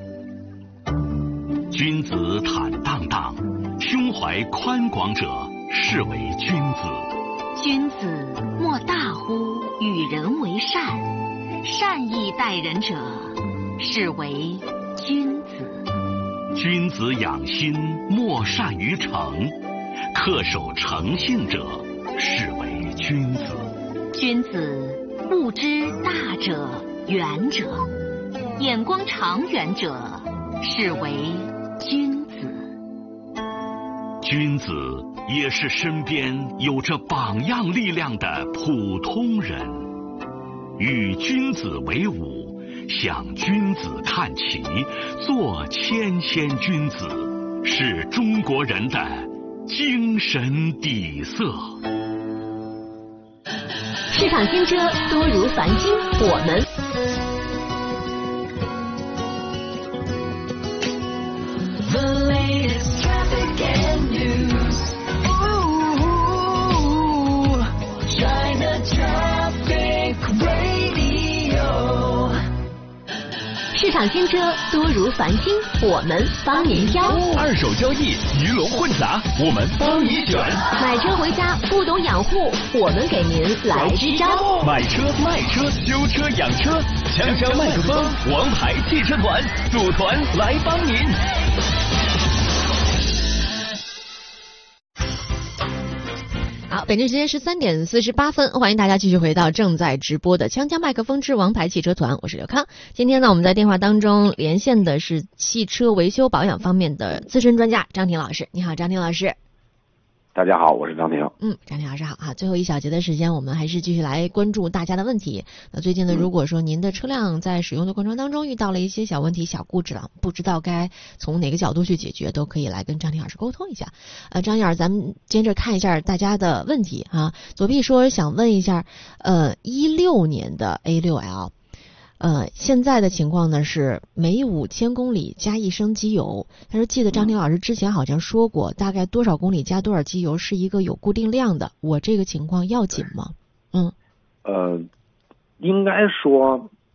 君子坦荡荡，胸怀宽广者是为君子。
君子莫大乎与人为善，善意待人者是为君子。
君子养心，莫善于诚，恪守诚信者是为君子。
君子不知大者远者，眼光长远者是为君子。
君子也是身边有着榜样力量的普通人。与君子为伍，向君子看齐，做谦谦君子，是中国人的精神底色。
市场新车多如繁星，我们市场新车多如繁星，我们帮您挑。
二手交易鱼龙混杂，我们帮你选。
买车回家不懂养护，我们给您来支招。
买车卖车修车养车，锵锵麦克风，王牌汽车团组团来帮您。
好，北京时间十三点四十八分，欢迎大家继续回到正在直播的锵锵麦克风之王牌汽车团，我是刘康。今天呢，我们在电话当中连线的是汽车维修保养方面的资深专家张婷老师。你好，张婷老师。
大家好，我是张婷。
嗯，张婷老师好啊。最后一小节的时间，我们还是继续来关注大家的问题。那最近呢，如果说您的车辆在使用的过程当中遇到了一些小问题、小故障了，不知道该从哪个角度去解决，都可以来跟张婷老师沟通一下。呃，张燕，咱们接着看一下大家的问题啊。左臂说想问一下，呃，一六年的 A 六 L。呃，现在的情况呢是每五千公里加一升机油。他说，记得张婷老师之前好像说过，大概多少公里加多少机油是一个有固定量的。我这个情况要紧吗？嗯，
呃，应该说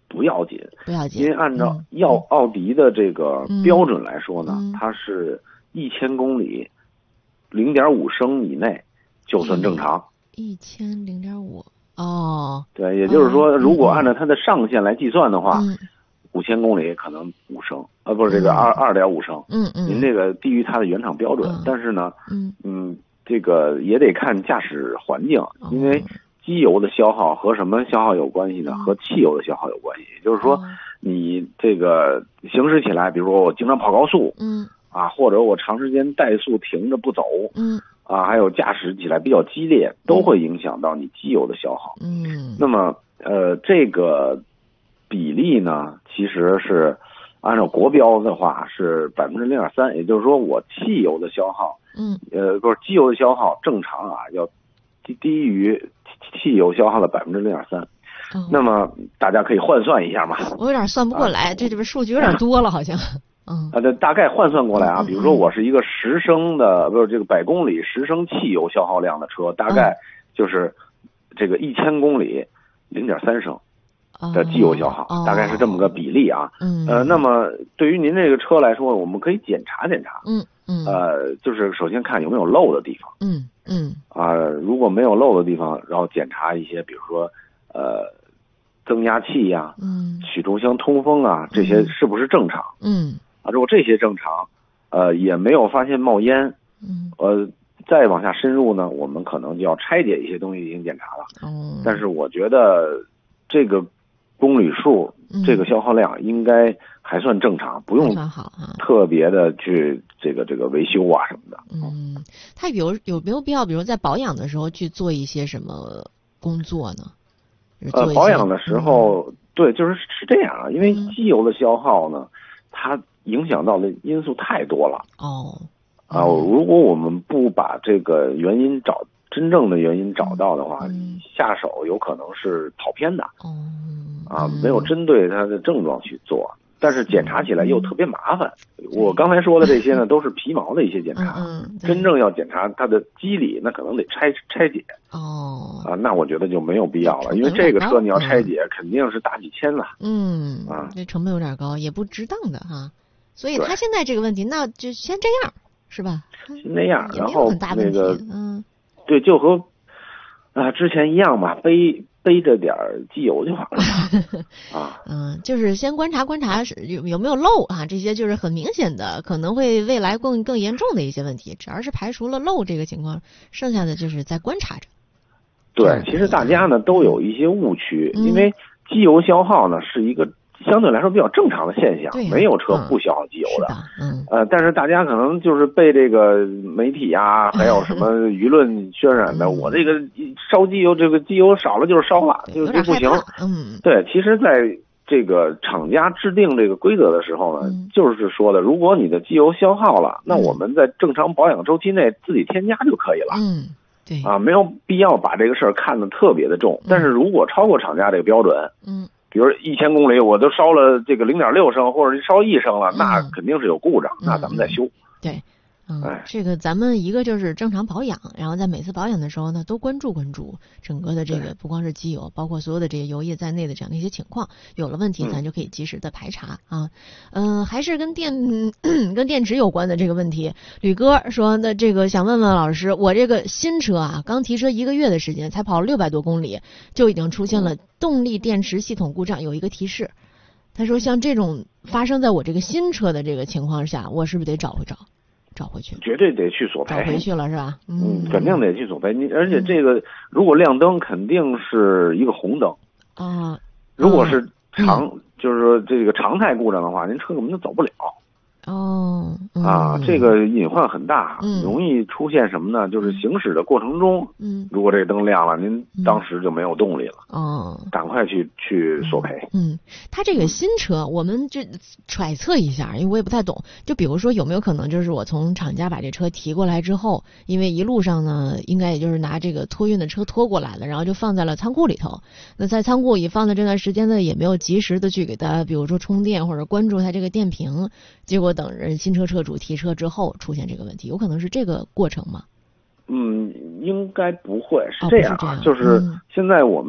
不要紧，
不要紧，
因为按照要奥迪的这个标准来说呢，
嗯、
它是一千公里零点五升以内就算正常。
一千零点五哦，
对，也就是说，
嗯、
如果按照它的上限来计算的话，五、嗯、千公里可能五升，呃，不是这个二二点五升，
嗯嗯，
您这个低于它的原厂标准，
嗯、
但是呢，
嗯
嗯，这个也得看驾驶环境，因为机油的消耗和什么消耗有关系呢？和汽油的消耗有关系。也就是说，你这个行驶起来，比如说我经常跑高速，
嗯，
啊，或者我长时间怠速停着不走，
嗯，
啊，还有驾驶起来比较激烈，都会影响到你机油的消耗。
嗯，
那么呃，这个比例呢，其实是按照国标的话是百分之零点三，也就是说我汽油的消耗，
嗯，
呃，不是机油的消耗正常啊要低低于汽油消耗的百分之零点三。那么大家可以换算一下嘛。
我有点算不过来，啊、这里边数据有点多了，好像。嗯。
啊，这大概换算过来啊，比如说我是一个十升的，不是这个百公里十升汽油消耗量的车，大概就是这个一千公里零点三升的机油消耗，
哦、
大概是这么个比例啊。
嗯。
呃，那么对于您这个车来说，我们可以检查检查。
嗯嗯。
呃，就是首先看有没有漏的地方。
嗯嗯。
啊、呃，如果没有漏的地方，然后检查一些，比如说呃。增压器呀、啊，
嗯，
曲轴箱通风啊，这些是不是正常？
嗯，
啊，如果这些正常，呃，也没有发现冒烟，
嗯，
呃，再往下深入呢，我们可能就要拆解一些东西进行检查了。
哦，
但是我觉得这个公里数、
嗯、
这个消耗量应该还算正常，不用特别的去这个这个维修啊什么的。
嗯，它有有没有必要，比如在保养的时候去做一些什么工作呢？
呃，保养的时候，嗯、对，就是是这样啊，因为机油的消耗呢，它影响到的因素太多了。
哦，
啊，如果我们不把这个原因找真正的原因找到的话，
嗯、
下手有可能是跑偏的。
哦，
啊，没有针对它的症状去做。但是检查起来又特别麻烦。嗯、我刚才说的这些呢，都是皮毛的一些检查。
嗯，
真正要检查它的机理，那可能得拆拆解。
哦。
啊，那我觉得就没有必要了，因为这个车你要拆解，肯定是大几千了。
嗯。
啊，
这成本有点高，也不值当的哈。所以他现在这个问题，那就先这样，是吧？
先这样，然后那个，
嗯，
对，就和啊之前一样嘛，背。背着点机油就好了啊，
嗯，就是先观察观察有有没有漏啊，这些就是很明显的，可能会未来更更严重的一些问题。只要是排除了漏这个情况，剩下的就是在观察着。
对，其实大家呢都有一些误区，
嗯、
因为机油消耗呢是一个相对来说比较正常的现象，没有车不消耗机油的。
嗯，
呃，但是大家可能就是被这个媒体啊，还有什么舆论渲染的，
嗯、
我这个烧机油，这个机油少了就是烧了，就就不行。
嗯，
对，其实在这个厂家制定这个规则的时候呢，
嗯、
就是说的，如果你的机油消耗了，那我们在正常保养周期内自己添加就可以了。
嗯，对。
啊，没有必要把这个事儿看得特别的重。但是如果超过厂家这个标准，
嗯。
比如一千公里我都烧了这个零点六升，或者烧一升了，
嗯、
那肯定是有故障，
嗯、
那咱们再修。
对，嗯，
哎，
这个咱们一个就是正常保养，然后在每次保养的时候呢，都关注关注整个的这个不光是机油，包括所有的这些油液在内的这样的一些情况，有了问题咱就可以及时的排查、嗯、啊。嗯、呃，还是跟电跟电池有关的这个问题，吕哥说，那这个想问问老师，我这个新车啊，刚提车一个月的时间，才跑了六百多公里，就已经出现了动力电池系统故障，有一个提示。他说像这种发生在我这个新车的这个情况下，我是不是得找回找找回去？
绝对得去索赔。
找回去了是吧？
嗯，肯定得去索赔。你而且这个如果亮灯，肯定是一个红灯
啊。
如果是常、嗯、就是说这个常态故障的话，您车根本就走不了。
哦、嗯、
啊，这个隐患很大，
嗯、
容易出现什么呢？就是行驶的过程中，
嗯，
如果这个灯亮了，您当时就没有动力了，
哦，
赶快去去索赔。
嗯，他这个新车，我们就揣测一下，因为我也不太懂。就比如说，有没有可能就是我从厂家把这车提过来之后，因为一路上呢，应该也就是拿这个托运的车拖过来了，然后就放在了仓库里头。那在仓库里放的这段时间呢，也没有及时的去给它，比如说充电或者关注它这个电瓶，结果等人新车车主提车之后出现这个问题，有可能是这个过程吗？
嗯，应该不会是这样啊，
哦、这样
就是现在我们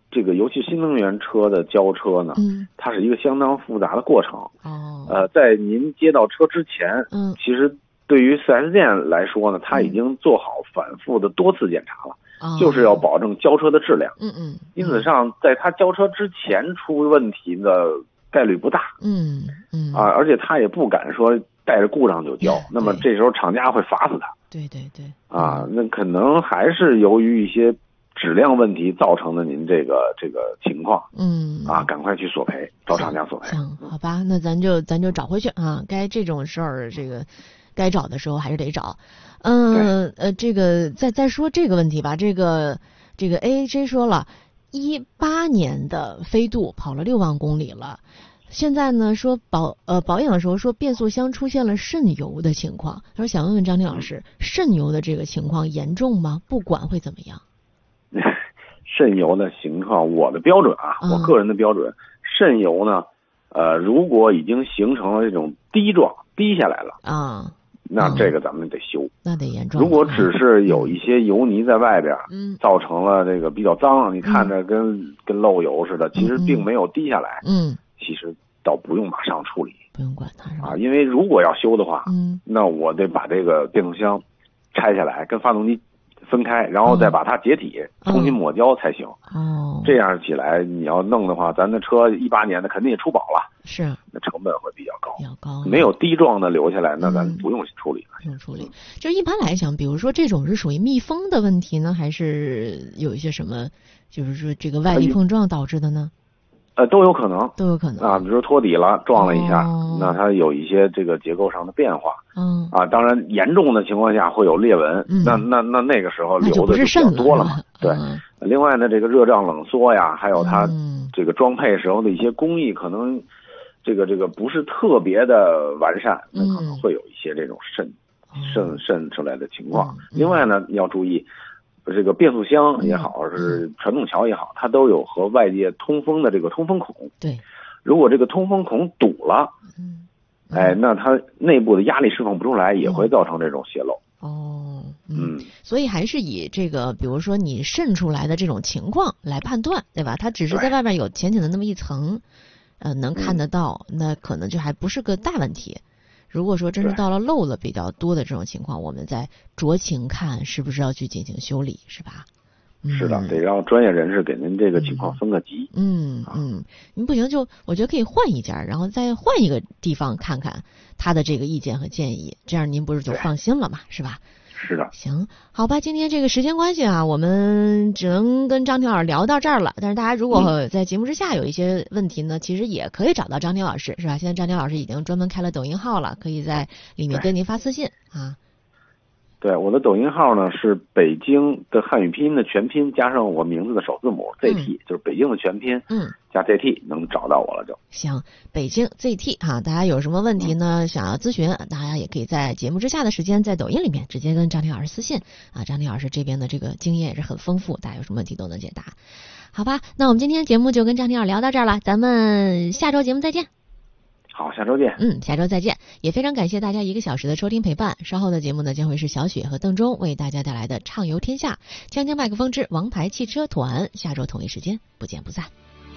这个尤其新能源车的交车呢，
嗯，
它是一个相当复杂的过程。
哦，
呃，在您接到车之前，
嗯，
其实对于 四 S 店来说呢，它已经做好反复的多次检查了，
哦，
就是要保证交车的质量。
嗯嗯，
因此上，在他交车之前出问题的概率不大。
嗯嗯
啊，而且他也不敢说带着故障就交，那么这时候厂家会罚死他。
对对对。
啊，那可能还是由于一些质量问题造成的您这个这个情况。
嗯。
啊，赶快去索赔，找厂家索赔。
行，好吧，那咱就咱就找回去啊，该这种事儿这个该找的时候还是得找。嗯呃，这个再再说这个问题吧，这个这个 A A J 说了，一八年的飞度跑了六万公里了。现在呢，说保呃保养的时候说变速箱出现了渗油的情况，他说想问问张婷老师，渗油的这个情况严重吗？不管会怎么样？
渗油的情况，我的标准啊，
嗯、
我个人的标准，渗油呢，呃，如果已经形成了这种滴状，滴下来了
啊，
那这个咱们得修，
嗯、那得严重。
如果只是有一些油泥在外边，
嗯，
造成了这个比较脏，你看着跟、嗯、跟漏油似的，其实并没有滴下来，
嗯。
其实倒不用马上处理，
不用管它
啊，因为如果要修的话，
嗯，
那我得把这个变速箱拆下来，跟发动机分开，然后再把它解体，嗯、重新抹胶才行。
哦，
这样起来你要弄的话，咱的车一八年的肯定也出保了，
是，
那成本会比较高，
比较高。
没有滴状的留下来，那咱不用处理了，
不、嗯、用处理。就一般来讲，比如说这种是属于密封的问题呢，还是有一些什么，就是说这个外力碰撞导致的呢？
呃，都有可能，
都有可能
啊，比如说托底了，撞了一下，
哦、
那它有一些这个结构上的变化，
嗯，
啊，当然严重的情况下会有裂纹，
嗯、
那那那那个时候流的
就
比较多了嘛，
了
对。
嗯、
另外呢，这个热胀冷缩呀，还有它这个装配时候的一些工艺，可能这个这个不是特别的完善，那可能会有一些这种渗、嗯、渗渗出来的情况。
嗯、
另外呢，要注意。这个变速箱也好，嗯、是传动桥也好，它都有和外界通风的这个通风孔。
对，
如果这个通风孔堵了，
嗯，
哎，那它内部的压力释放不出来，也会造成这种泄漏。
哦，
嗯，
嗯所以还是以这个，比如说你渗出来的这种情况来判断，对吧？它只是在外边有浅浅的那么一层，呃，能看得到，嗯、那可能就还不是个大问题。如果说真是到了漏了比较多的这种情况，我们再酌情看是不是要去进行修理，是吧？
是的，得让专业人士给您这个情况分个级。
嗯嗯，您不行就我觉得可以换一家，然后再换一个地方看看他的这个意见和建议，这样您不是就放心了嘛，是吧？
是的，
行，好吧，今天这个时间关系啊，我们只能跟张婷老师聊到这儿了。但是大家如果在节目之下有一些问题呢，嗯、其实也可以找到张婷老师，是吧？现在张婷老师已经专门开了抖音号了，可以在里面跟您发私信啊。
对，我的抖音号呢是北京的汉语拼音的全拼加上我名字的首字母 Z T，、嗯、就是北京的全拼，
嗯，
加 Z T 能找到我了就。
行，北京 Z T 哈，大家有什么问题呢？嗯、想要咨询，大家也可以在节目之下的时间在抖音里面直接跟张婷老师私信啊。张婷老师这边的这个经验也是很丰富，大家有什么问题都能解答。好吧，那我们今天节目就跟张婷老师聊到这儿了，咱们下周节目再见。
好，下周见。
嗯，下周再见。也非常感谢大家一个小时的收听陪伴。稍后的节目呢，将会是小雪和邓忠为大家带来的畅游天下。锵锵麦克风之王牌汽车团，下周同一时间不见不散。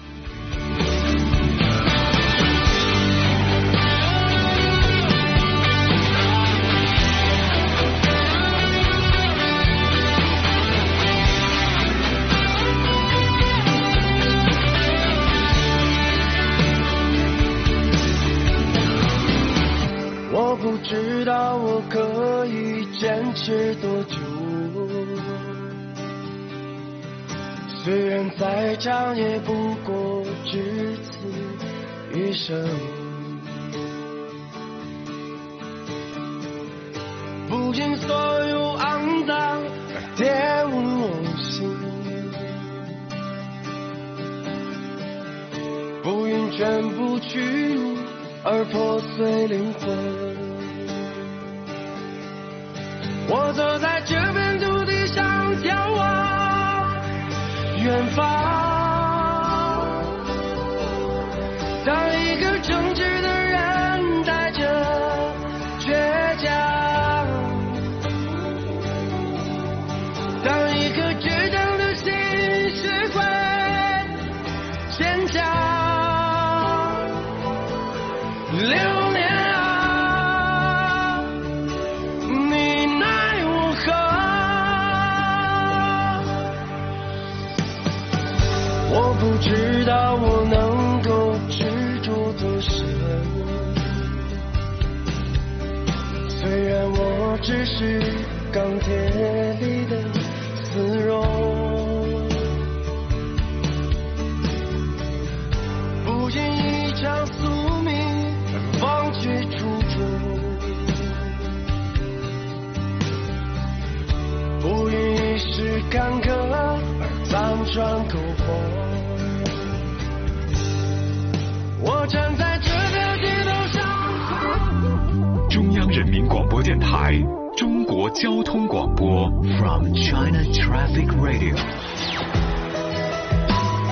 我不知道我可以坚持多久，虽然再长也不过只此一生。不经所有肮脏而玷污我心，不愿全部屈辱而破碎灵魂。我走在这片土地上眺望远方，当一个正直的人带着倔强，当一颗倔强的心学会流年啊，你奈我何？我不知道我能够执着多深，虽然我只是钢铁里的丝绒，不因一场宿命而忘却初衷，不因一时干戈而辗转苟活。我站在这条街道上。
中央人民广播电台中国交通广播 From China Traffic Radio。